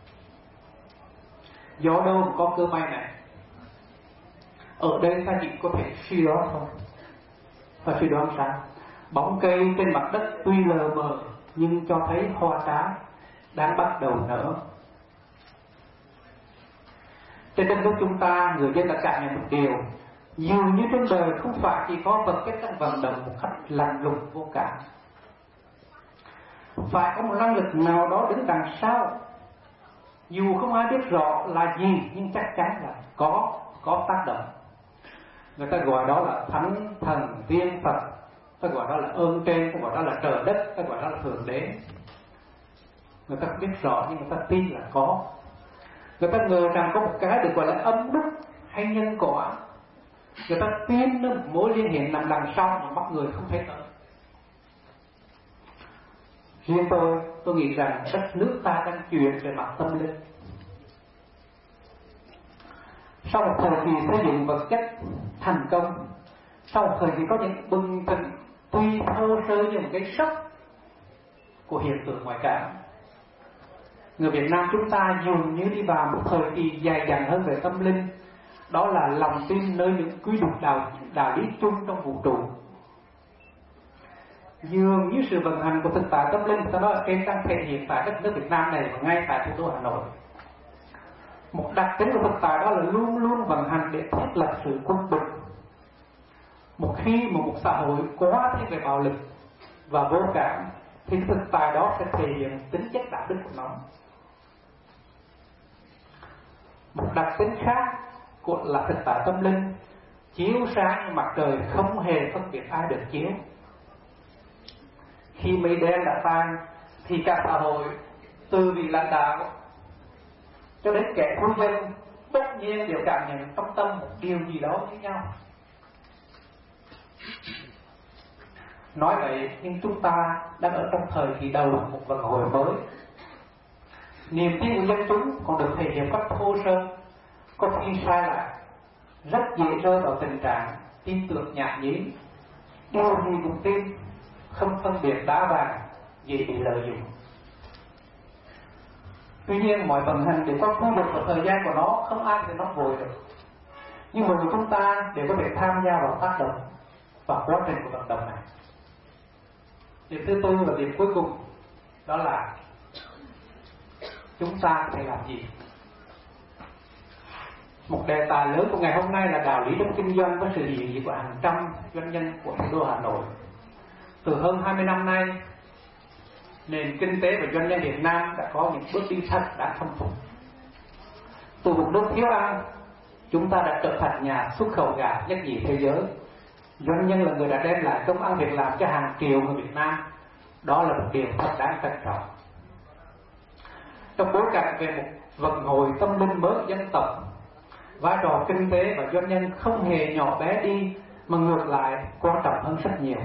Do đâu mà có cơ may này? Ở đây ta chỉ có thể suy đoán thôi. Và suy đoán sao? Bóng cây trên mặt đất tuy lờ mờ nhưng cho thấy hoa trái đang bắt đầu nở. Trên đất nước chúng ta, người dân đã cảm nhận một điều, dường như trên đời không phải chỉ có vật chất đang vận động một cách lạnh lùng vô cảm, phải có một năng lực nào đó đứng đằng sau, dù không ai biết rõ là gì nhưng chắc chắn là có có tác động. Người ta gọi đó là thánh thần tiên Phật, ta gọi đó là ơn trên, ta gọi đó là trời đất, ta gọi đó là thượng đế. Người ta không biết rõ nhưng người ta tin là có. Người ta ngờ rằng có một cái được gọi là âm đức hay nhân quả. Người ta tin nó một mối liên hệ nằm đằng sau mà mắt người không thấy tới. Riêng tôi, tôi nghĩ rằng đất nước ta đang chuyển về mặt tâm linh. Sau một thời kỳ xây dựng vật chất thành công, sau một thời kỳ có những bừng tỉnh tuy thô sơ như một cái sốc của hiện tượng ngoại cảm, người Việt Nam chúng ta dường như đi vào một thời kỳ dài dẳng hơn về tâm linh. Đó là lòng tin nơi những quy luật đạo, đạo lý chung trong vũ trụ. Dường như sự vận hành của thực tại tâm linh, ta nói ở trên đang thể hiện tại đất nước Việt Nam này và ngay tại thủ đô Hà Nội. Một đặc tính của thực tại đó là luôn luôn vận hành để thiết lập sự quân bình. Một khi mà một xã hội quá thiên về bạo lực và vô cảm thì thực tại đó sẽ thể hiện tính chất đạo đức của nó. Một đặc tính khác của là thực tại tâm linh chiếu sáng như mặt trời, không hề phân biệt ai được chiếu. Khi mây đen đã tan thì cả xã hội, từ vị lãnh đạo cho đến kẻ thôn dân, tất nhiên đều cảm nhận trong tâm một điều gì đó với nhau. Nói vậy nhưng chúng ta đang ở trong thời kỳ đầu một vận hồi mới. Niềm tin của dân chúng còn được thể hiện cách thô sơ, có khi sai lạc, rất dễ rơi vào tình trạng tin tưởng nhảm nhí, điều gì cũng tin, không phân biệt đá vàng, dễ bị lợi dụng. Tuy nhiên mọi vận hành đều có quy luật và thời gian của nó, không ai có thể nó vội được. Nhưng mọi người chúng ta đều có thể tham gia vào tác động vào quá trình của vận động này. Điểm thứ tư và điểm cuối cùng đó là chúng ta phải làm gì? một đề tài lớn của ngày hôm nay là đạo lý trong kinh doanh với sự hiện diện của hàng trăm doanh nhân của thủ đô Hà Nội. Từ hơn hai mươi năm nay, nền kinh tế và doanh nhân Việt Nam đã có những bước đi thật đã khâm phục. Từ một nước thiếu ăn, chúng ta đã trở thành nhà xuất khẩu gà nhất nhì thế giới. Doanh nhân là người đã đem lại công ăn việc làm cho hàng triệu người Việt Nam. Đó là một điều rất đáng trân trọng. Trong bối cảnh về một vận hội tâm linh mới dân tộc, vai trò kinh tế và doanh nhân không hề nhỏ bé đi, mà ngược lại quan trọng hơn rất nhiều.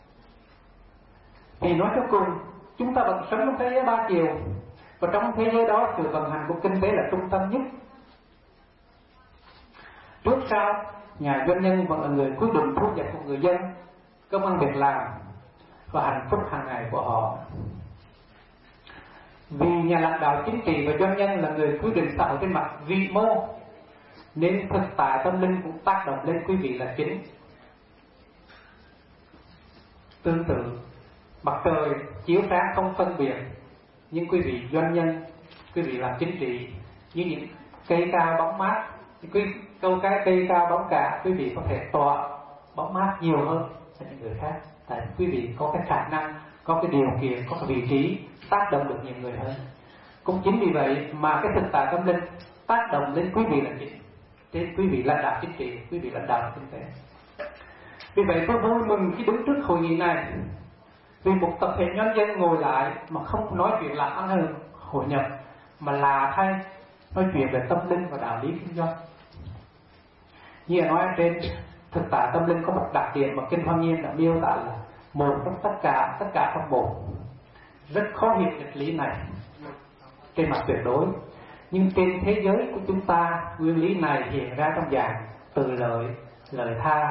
Thì nói cho cùng, chúng ta vẫn sống trong thế giới ba chiều, và trong thế giới đó sự vận hành của kinh tế là trung tâm nhất. Trước sau, nhà doanh nhân vẫn là người quyết định thu nhập của người dân, công ăn việc làm và hạnh phúc hàng ngày của họ. Vì nhà lãnh đạo chính trị và doanh nhân là người quyết định xã hội trên mặt vĩ mô, nên thực tại tâm linh cũng tác động lên quý vị là chính. Tương tự, mặt trời chiếu sáng không phân biệt, nhưng quý vị doanh nhân, quý vị làm chính trị, như những cây cao bóng mát, quý câu cái cây cao bóng cả, quý vị có thể tỏa bóng mát nhiều hơn cho những người khác, tại quý vị có cái khả năng, có cái điều kiện, có cái vị trí tác động được nhiều người hơn. Cũng chính vì vậy mà cái thực tại tâm linh tác động lên quý vị là chính, trên quý vị lãnh đạo chính trị, quý vị lãnh đạo kinh tế. Vì vậy tôi vui mừng khi đứng trước hội nghị này, vì một tập thể nhân dân ngồi lại mà không nói chuyện làm ăn hơn hội nhập, mà là thay nói chuyện về tâm linh và đạo lý kinh doanh. Như nói trên, thực tại tâm linh có một đặc điểm mà Kinh Hoa Nghiêm đã miêu tả là một trong tất cả, tất cả trong một. Rất khó hiểu nghịch lý này trên mặt tuyệt đối, nhưng trên thế giới của chúng ta, nguyên lý này hiện ra trong dạng từ lợi, lời tha.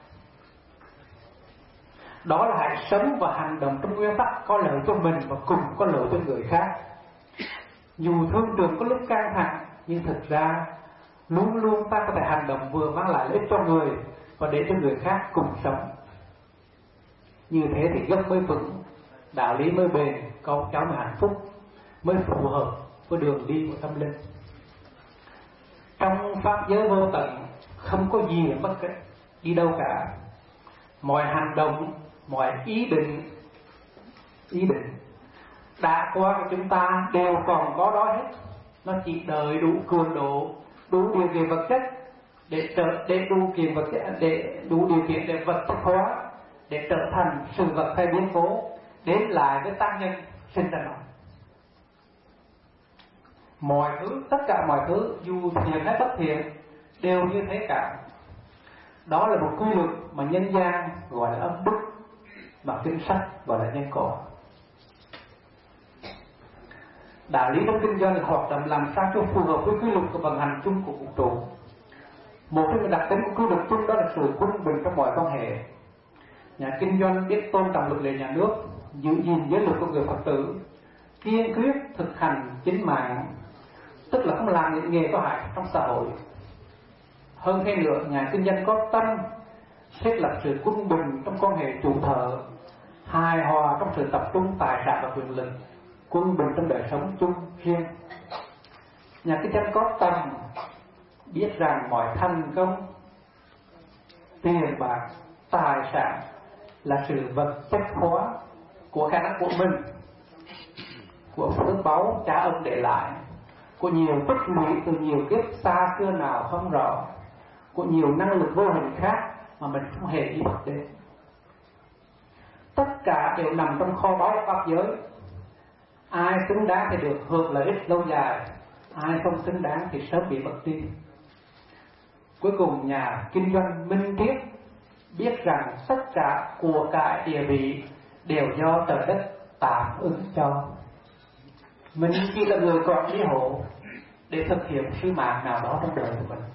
Đó là hãy sống và hành động trong nguyên tắc có lợi cho mình và cùng có lợi cho người khác. Dù thương trường có lúc căng thẳng, nhưng thực ra luôn luôn ta có thể hành động vừa mang lại lợi ích cho người và để cho người khác cùng sống. Như thế thì gốc mới vững, đạo lý mới bền, con cháu mới hạnh phúc, mới phù hợp với đường đi của tâm linh. Trong pháp giới vô tận không có gì là bất cứ đi đâu cả. Mọi hành động, mọi ý định ý định đã qua của chúng ta đều còn có đó hết. Nó chỉ đợi đủ cường độ, đủ điều kiện vật chất để trở để đủ kiện vật chất, để đủ điều kiện để vật chất hóa, để trở thành sự vật hay biến cố đến lại với tác nhân sinh ra nó. Mọi thứ, tất cả mọi thứ dù thiện hay bất thiện đều như thế cả. Đó là một quy luật mà nhân gian gọi là âm bức, mà kinh sách gọi là nhân quả. Đạo lý trong kinh doanh là hoạt động làm sao cho phù hợp với quy luật của vận hành chung của vũ trụ. Một trong những đặc tính của quy luật chung đó là sự quân bình trong mọi quan hệ. Nhà kinh doanh biết tôn trọng luật lệ nhà nước, giữ gìn giới luật của người Phật tử, kiên quyết thực hành chính mạng, tức là không làm những nghề có hại trong xã hội. Hơn thế nữa, nhà kinh doanh có tâm thiết lập sự quân bình trong quan hệ chủ thợ, hài hòa trong sự tập trung tài sản và quyền lực, quân bình trong đời sống chung riêng. Nhà kinh doanh có tâm biết rằng mọi thành công, tiền bạc, tài sản là sự vật chất hóa của khả năng của mình, của phước báu cha ông để lại, của nhiều tích lũy từ nhiều kiếp xa xưa nào không rõ, của nhiều năng lực vô hình khác mà mình không hề ý thức đến. Tất cả đều nằm trong kho báu pháp giới. Ai xứng đáng thì được hưởng lợi ích lâu dài, ai không xứng đáng thì sớm bị mất đi. Cuối cùng nhà kinh doanh minh triết biết rằng tất cả của cải địa vị đều do trời đất tạm ứng cho. Mình chỉ là người quản lý hộ để thực hiện sứ mạng nào đó trong đời của mình.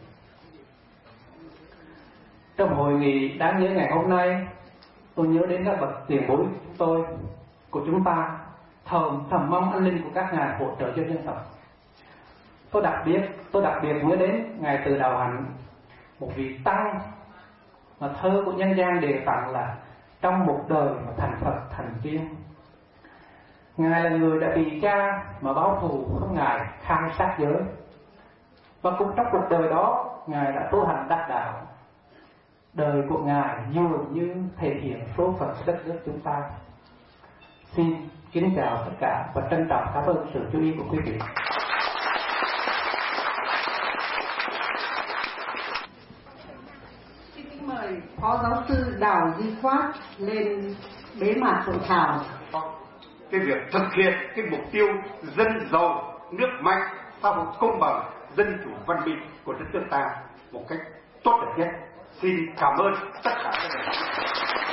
Trong hội nghị đáng nhớ ngày hôm nay, tôi nhớ đến các bậc tiền bối chúng tôi, của chúng ta, thầm thầm mong an linh của các ngài hỗ trợ cho dân tộc. Tôi đặc biệt, tôi đặc biệt nhớ đến ngài Từ Đạo Hạnh, một vị tăng mà thơ của nhân gian đề tặng là trong một đời mà thành Phật thành tiên. Ngài là người đã bị cha mà báo thù không ngại khai sát giới, và cũng trong cuộc đời đó Ngài đã tu hành đắc đạo. Đời của Ngài dường như thể hiện số phận đất nước chúng ta. Xin kính chào tất cả và trân trọng cảm ơn sự chú ý của quý vị. Xin kính mời Phó Giáo sư Đào Duy Khoát lên bế mạc hội thảo. Cái việc thực hiện cái mục tiêu dân giàu, nước mạnh, xã hội công bằng, dân chủ văn minh của đất nước ta một cách tốt đẹp nhất. Xin cảm ơn tất cả các bạn.